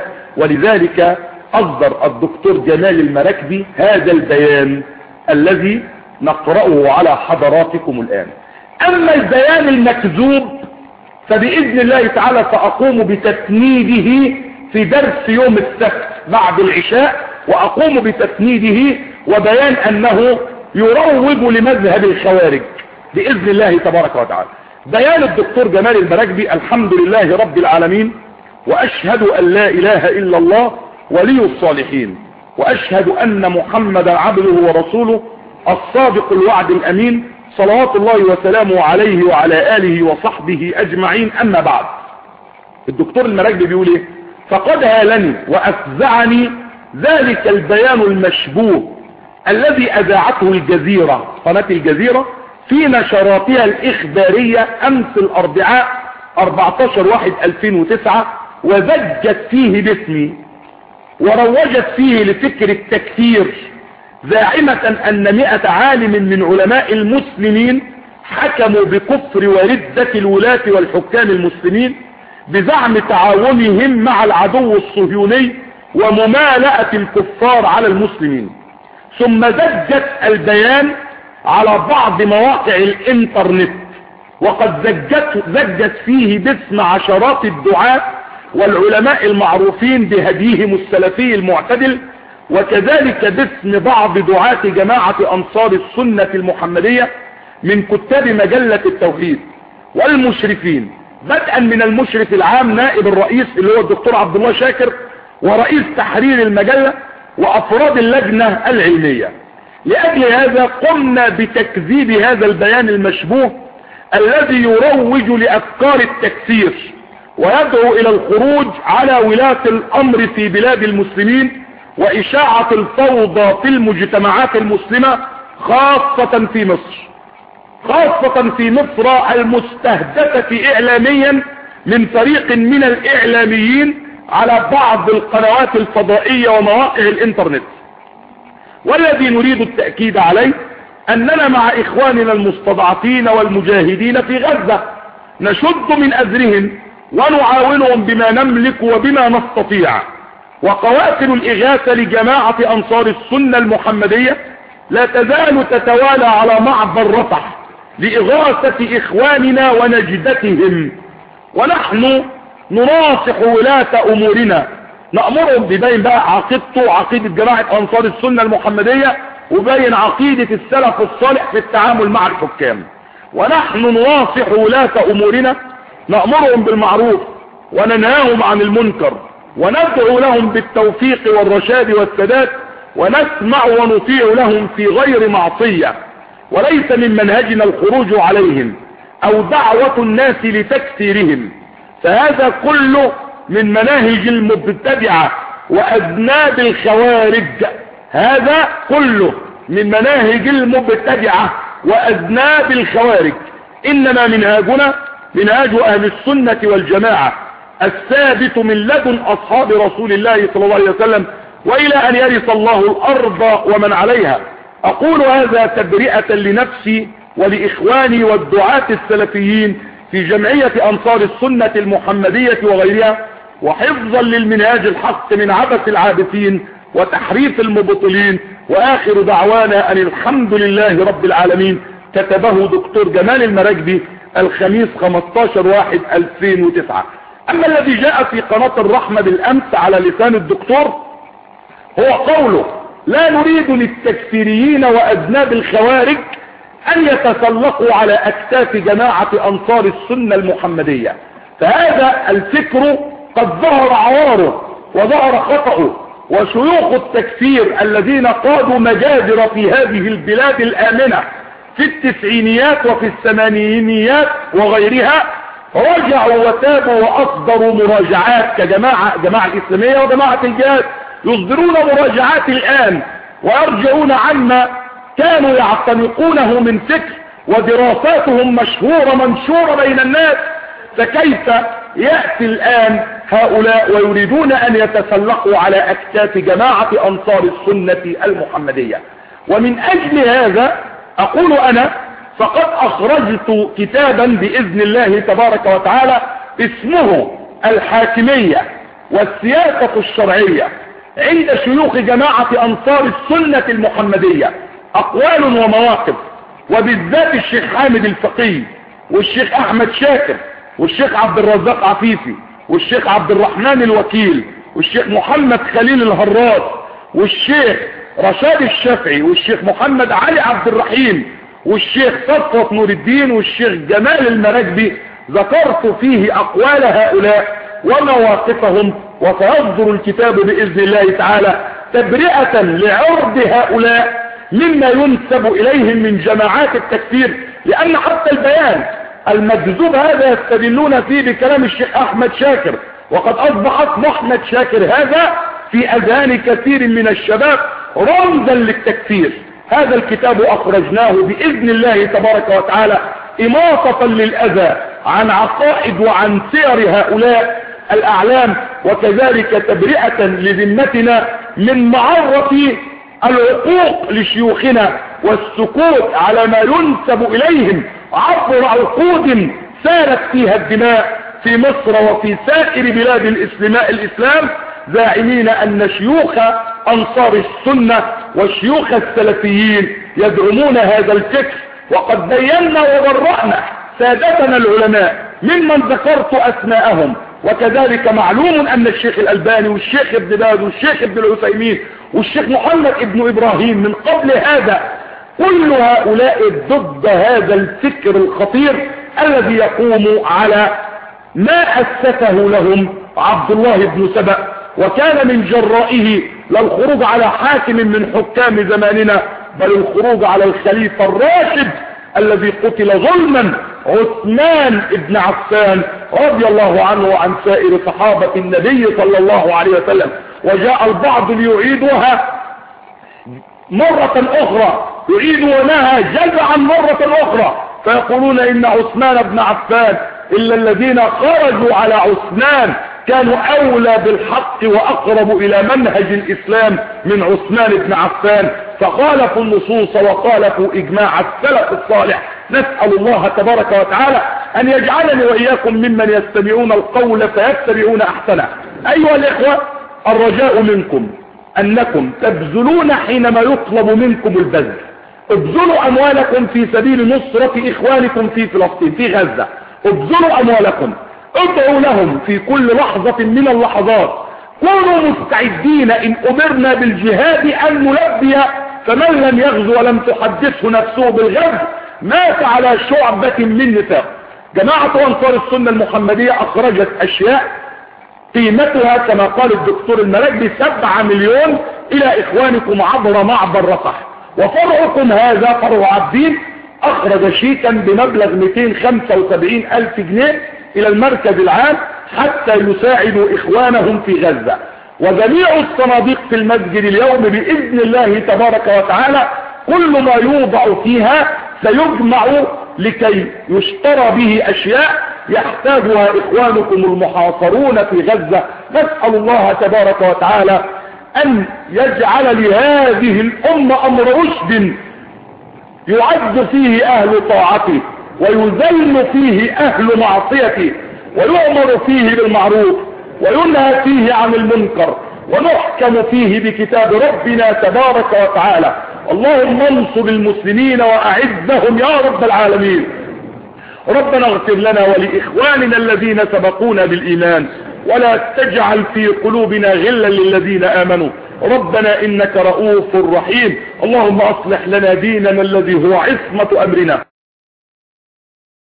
ولذلك أصدر الدكتور جمال المراكبي هذا البيان الذي نقرأه على حضراتكم الآن. أما البيان المكذوب فبإذن الله تعالى سأقوم بتسنيده في درس يوم السبت بعد العشاء، وأقوم بتسنيده وبيان أنه يروج لمذهب الخوارج بإذن الله تبارك وتعالى. بيان الدكتور جمال المراكبي: الحمد لله رب العالمين، وأشهد أن لا إله إلا الله ولي الصالحين، وأشهد أن محمدا عبده ورسوله الصادق الوعد الأمين، صلوات الله وسلامه عليه وعلى آله وصحبه أجمعين. أما بعد، الدكتور المراكبي بيقول إيه؟ فقد هالني وأفزعني ذلك البيان المشبوه الذي أذاعته الجزيرة، قناة الجزيرة، في نشراتها الإخبارية أمس الأربعاء أربعة عشر واحد ألفين وتسعة، وزجت فيه باسمي وروجت فيه لفكر التكفير، زاعمة أن مئة عالم من علماء المسلمين حكموا بكفر وردة الولاة والحكام المسلمين بزعم تعاونهم مع العدو الصهيوني وممالأة الكفار على المسلمين. ثم زجت البيان على بعض مواقع الانترنت، وقد زجت, زجت فيه باسم عشرات الدعاة والعلماء المعروفين بهديهم السلفي المعتدل، وكذلك باسم بعض دعاة جماعة أنصار السنة المحمدية من كتاب مجلة التوحيد والمشرفين، بدءا من المشرف العام نائب الرئيس اللي هو الدكتور عبد الله شاكر، ورئيس تحرير المجلة، وأفراد اللجنة العلمية. لأجل هذا قمنا بتكذيب هذا البيان المشبوه الذي يروج لأفكار التكفير ويدعو الى الخروج على ولاة الامر في بلاد المسلمين واشاعة الفوضى في المجتمعات المسلمة، خاصة في مصر خاصة في مصر المستهدفة اعلاميا من فريق من الاعلاميين على بعض القنوات الفضائية ومواقع الانترنت. والذي نريد التأكيد عليه اننا مع اخواننا المستضعفين والمجاهدين في غزة، نشد من أزرهم ونعاونهم بما نملك وبما نستطيع. وقوافل الإغاثة لجماعة أنصار السنة المحمدية لا تزال تتوالى على معبر رفح لإغاثة إخواننا ونجدتهم، ونحن نناصح ولاة أمورنا، نأمرهم ببين بقى عقيدته عقيدة جماعة أنصار السنة المحمدية، وبين عقيدة السلف الصالح في التعامل مع الحكام. ونحن نناصح ولاة أمورنا، نأمرهم بالمعروف وننهاهم عن المنكر، وندعو لهم بالتوفيق والرشاد والسداد، ونسمع ونطيع لهم في غير معصية. وليس من منهجنا الخروج عليهم أو دعوة الناس لتكثيرهم، فهذا كله من مناهج المبتدعة وأذناب الخوارج. هذا كله من مناهج المبتدعة وأذناب الخوارج. إنما منهاجنا منهاج أهل السنة والجماعة الثابت من لدن أصحاب رسول الله صلى الله عليه وسلم وإلى أن يرث الله الأرض ومن عليها. أقول هذا تبرئة لنفسي ولإخواني والدعاة السلفيين في جمعية أنصار السنة المحمدية وغيرها، وحفظا للمنهاج الحق من عبث العابثين وتحريف المبطلين. وآخر دعوانا أن الحمد لله رب العالمين. كتبه دكتور جمال المراكبي الخميس خمستاشر واحد ألفين وتسعة. أما الذي جاء في قناة الرحمة بالأمس على لسان الدكتور هو قوله: لا نريد للتكفيريين وأذناب الخوارج أن يتسلقوا على أكتاف جماعة أنصار السنة المحمدية. فهذا الفكر قد ظهر عواره وظهر خطأه، وشيوخ التكفير الذين قادوا مجازر في هذه البلاد الآمنة في التسعينيات وفي الثمانينيات وغيرها رجعوا وتابوا وأصدروا مراجعات كجماعة جماعة الإسلامية وجماعة الجهاد، يصدرون مراجعات الآن ويرجعون عما كانوا يعتنقونه من فكر، ودراساتهم مشهورة منشورة بين الناس. فكيف يأتي الآن هؤلاء ويريدون أن يتسلقوا على أكتاف جماعة أنصار السنة المحمدية؟ ومن أجل هذا أقول أنا فقد أخرجت كتابا بإذن الله تبارك وتعالى اسمه الحاكمية والسياسة الشرعية عند شيوخ جماعة أنصار السنة المحمدية، أقوال ومواقف، وبالذات الشيخ حامد الفقيه والشيخ أحمد شاكر والشيخ عبد الرزاق عفيفي والشيخ عبد الرحمن الوكيل والشيخ محمد خليل الهراس والشيخ رشاد الشافعي والشيخ محمد علي عبد الرحيم والشيخ صفوت نور الدين والشيخ جمال المراكبي. ذكرت فيه أقوال هؤلاء ومواقفهم، وسيصدر الكتاب بإذن الله تعالى تبرئة لعرض هؤلاء مما ينسب إليهم من جماعات التكفير. لأن حتى البيان المكذوب هذا يستدلون فيه بكلام الشيخ أحمد شاكر، وقد أصبحت محمد شاكر هذا في أذهان كثير من الشباب رمزا للتكفير. هذا الكتاب أخرجناه بإذن الله تبارك وتعالى إماطة للأذى عن عقائد وعن سير هؤلاء الأعلام، وكذلك تبرئة لذمتنا من معرة العقوق لشيوخنا والسكوت على ما ينسب إليهم عبر عقود سالت فيها الدماء في مصر وفي سائر بلاد الإسلام، زاعمين أن شيوخ أنصار السنة والشيوخ السلفيين يدعمون هذا الفكر. وقد بينا وبرأنا سادتنا العلماء ممن ذكرت أسماءهم، وكذلك معلوم أن الشيخ الألباني والشيخ ابن باز والشيخ ابن العثيمين والشيخ محمد ابن إبراهيم من قبل هذا، كل هؤلاء ضد هذا الفكر الخطير الذي يقوم على ما أسسه لهم عبد الله بن سبأ، وكان من جرائه لا الخروج على حاكم من حكام زماننا، بل الخروج على الخليفة الراشد الذي قتل ظلما عثمان بن عفان رضي الله عنه وعن سائر صحابة النبي صلى الله عليه وسلم. وجاء البعض ليعيدها مرة اخرى، يعيدونها جزعا مرة اخرى، فيقولون ان عثمان بن عفان الا الذين خرجوا على عثمان كانوا اولى بالحق واقرب الى منهج الاسلام من عثمان بن عفان، فخالفوا النصوص وخالفوا اجماع السلف الصالح. نسأل الله تبارك وتعالى ان يجعلني واياكم ممن يستمعون القول فيتبعون احسنه. ايها الاخوة، الرجاء منكم انكم تبذلون حينما يطلب منكم البذل. ابذلوا اموالكم في سبيل نصرة اخوانكم في فلسطين في غزة، ابذلوا اموالكم، ادعوا لهم في كل لحظة من اللحظات، كونوا مستعدين ان امرنا بالجهاد ان نلبي، فمن لم يغزو ولم تحدثه نفسه بالغزو مات على شعبة من نفاق. جماعة انصار السنة المحمدية اخرجت اشياء قيمتها كما قال الدكتور المراكبي سبعة مليون الى اخوانكم عبر معبر رفح، وفرعكم هذا فرع عبدين اخرج شيكا بمبلغ مئتين وخمسة وسبعين الف جنيه الى المركز العام حتى يساعدوا اخوانهم في غزة. وجميع الصناديق في المسجد اليوم باذن الله تبارك وتعالى كل ما يوضع فيها سيجمع لكي يشترى به اشياء يحتاجها اخوانكم المحاصرون في غزة. نسأل الله تبارك وتعالى ان يجعل لهذه الامة امر رشد يعز فيه اهل طاعته ويذل فيه اهل معصيته، ويؤمر فيه بالمعروف وينهى فيه عن المنكر، ونحكم فيه بكتاب ربنا تبارك وتعالى. اللهم انصر المسلمين واعزهم يا رب العالمين. ربنا اغفر لنا ولإخواننا الذين سبقونا بالإيمان، ولا تجعل في قلوبنا غلا للذين آمنوا، ربنا إنك رؤوف رحيم. اللهم أصلح لنا ديننا الذي هو عصمة أمرنا.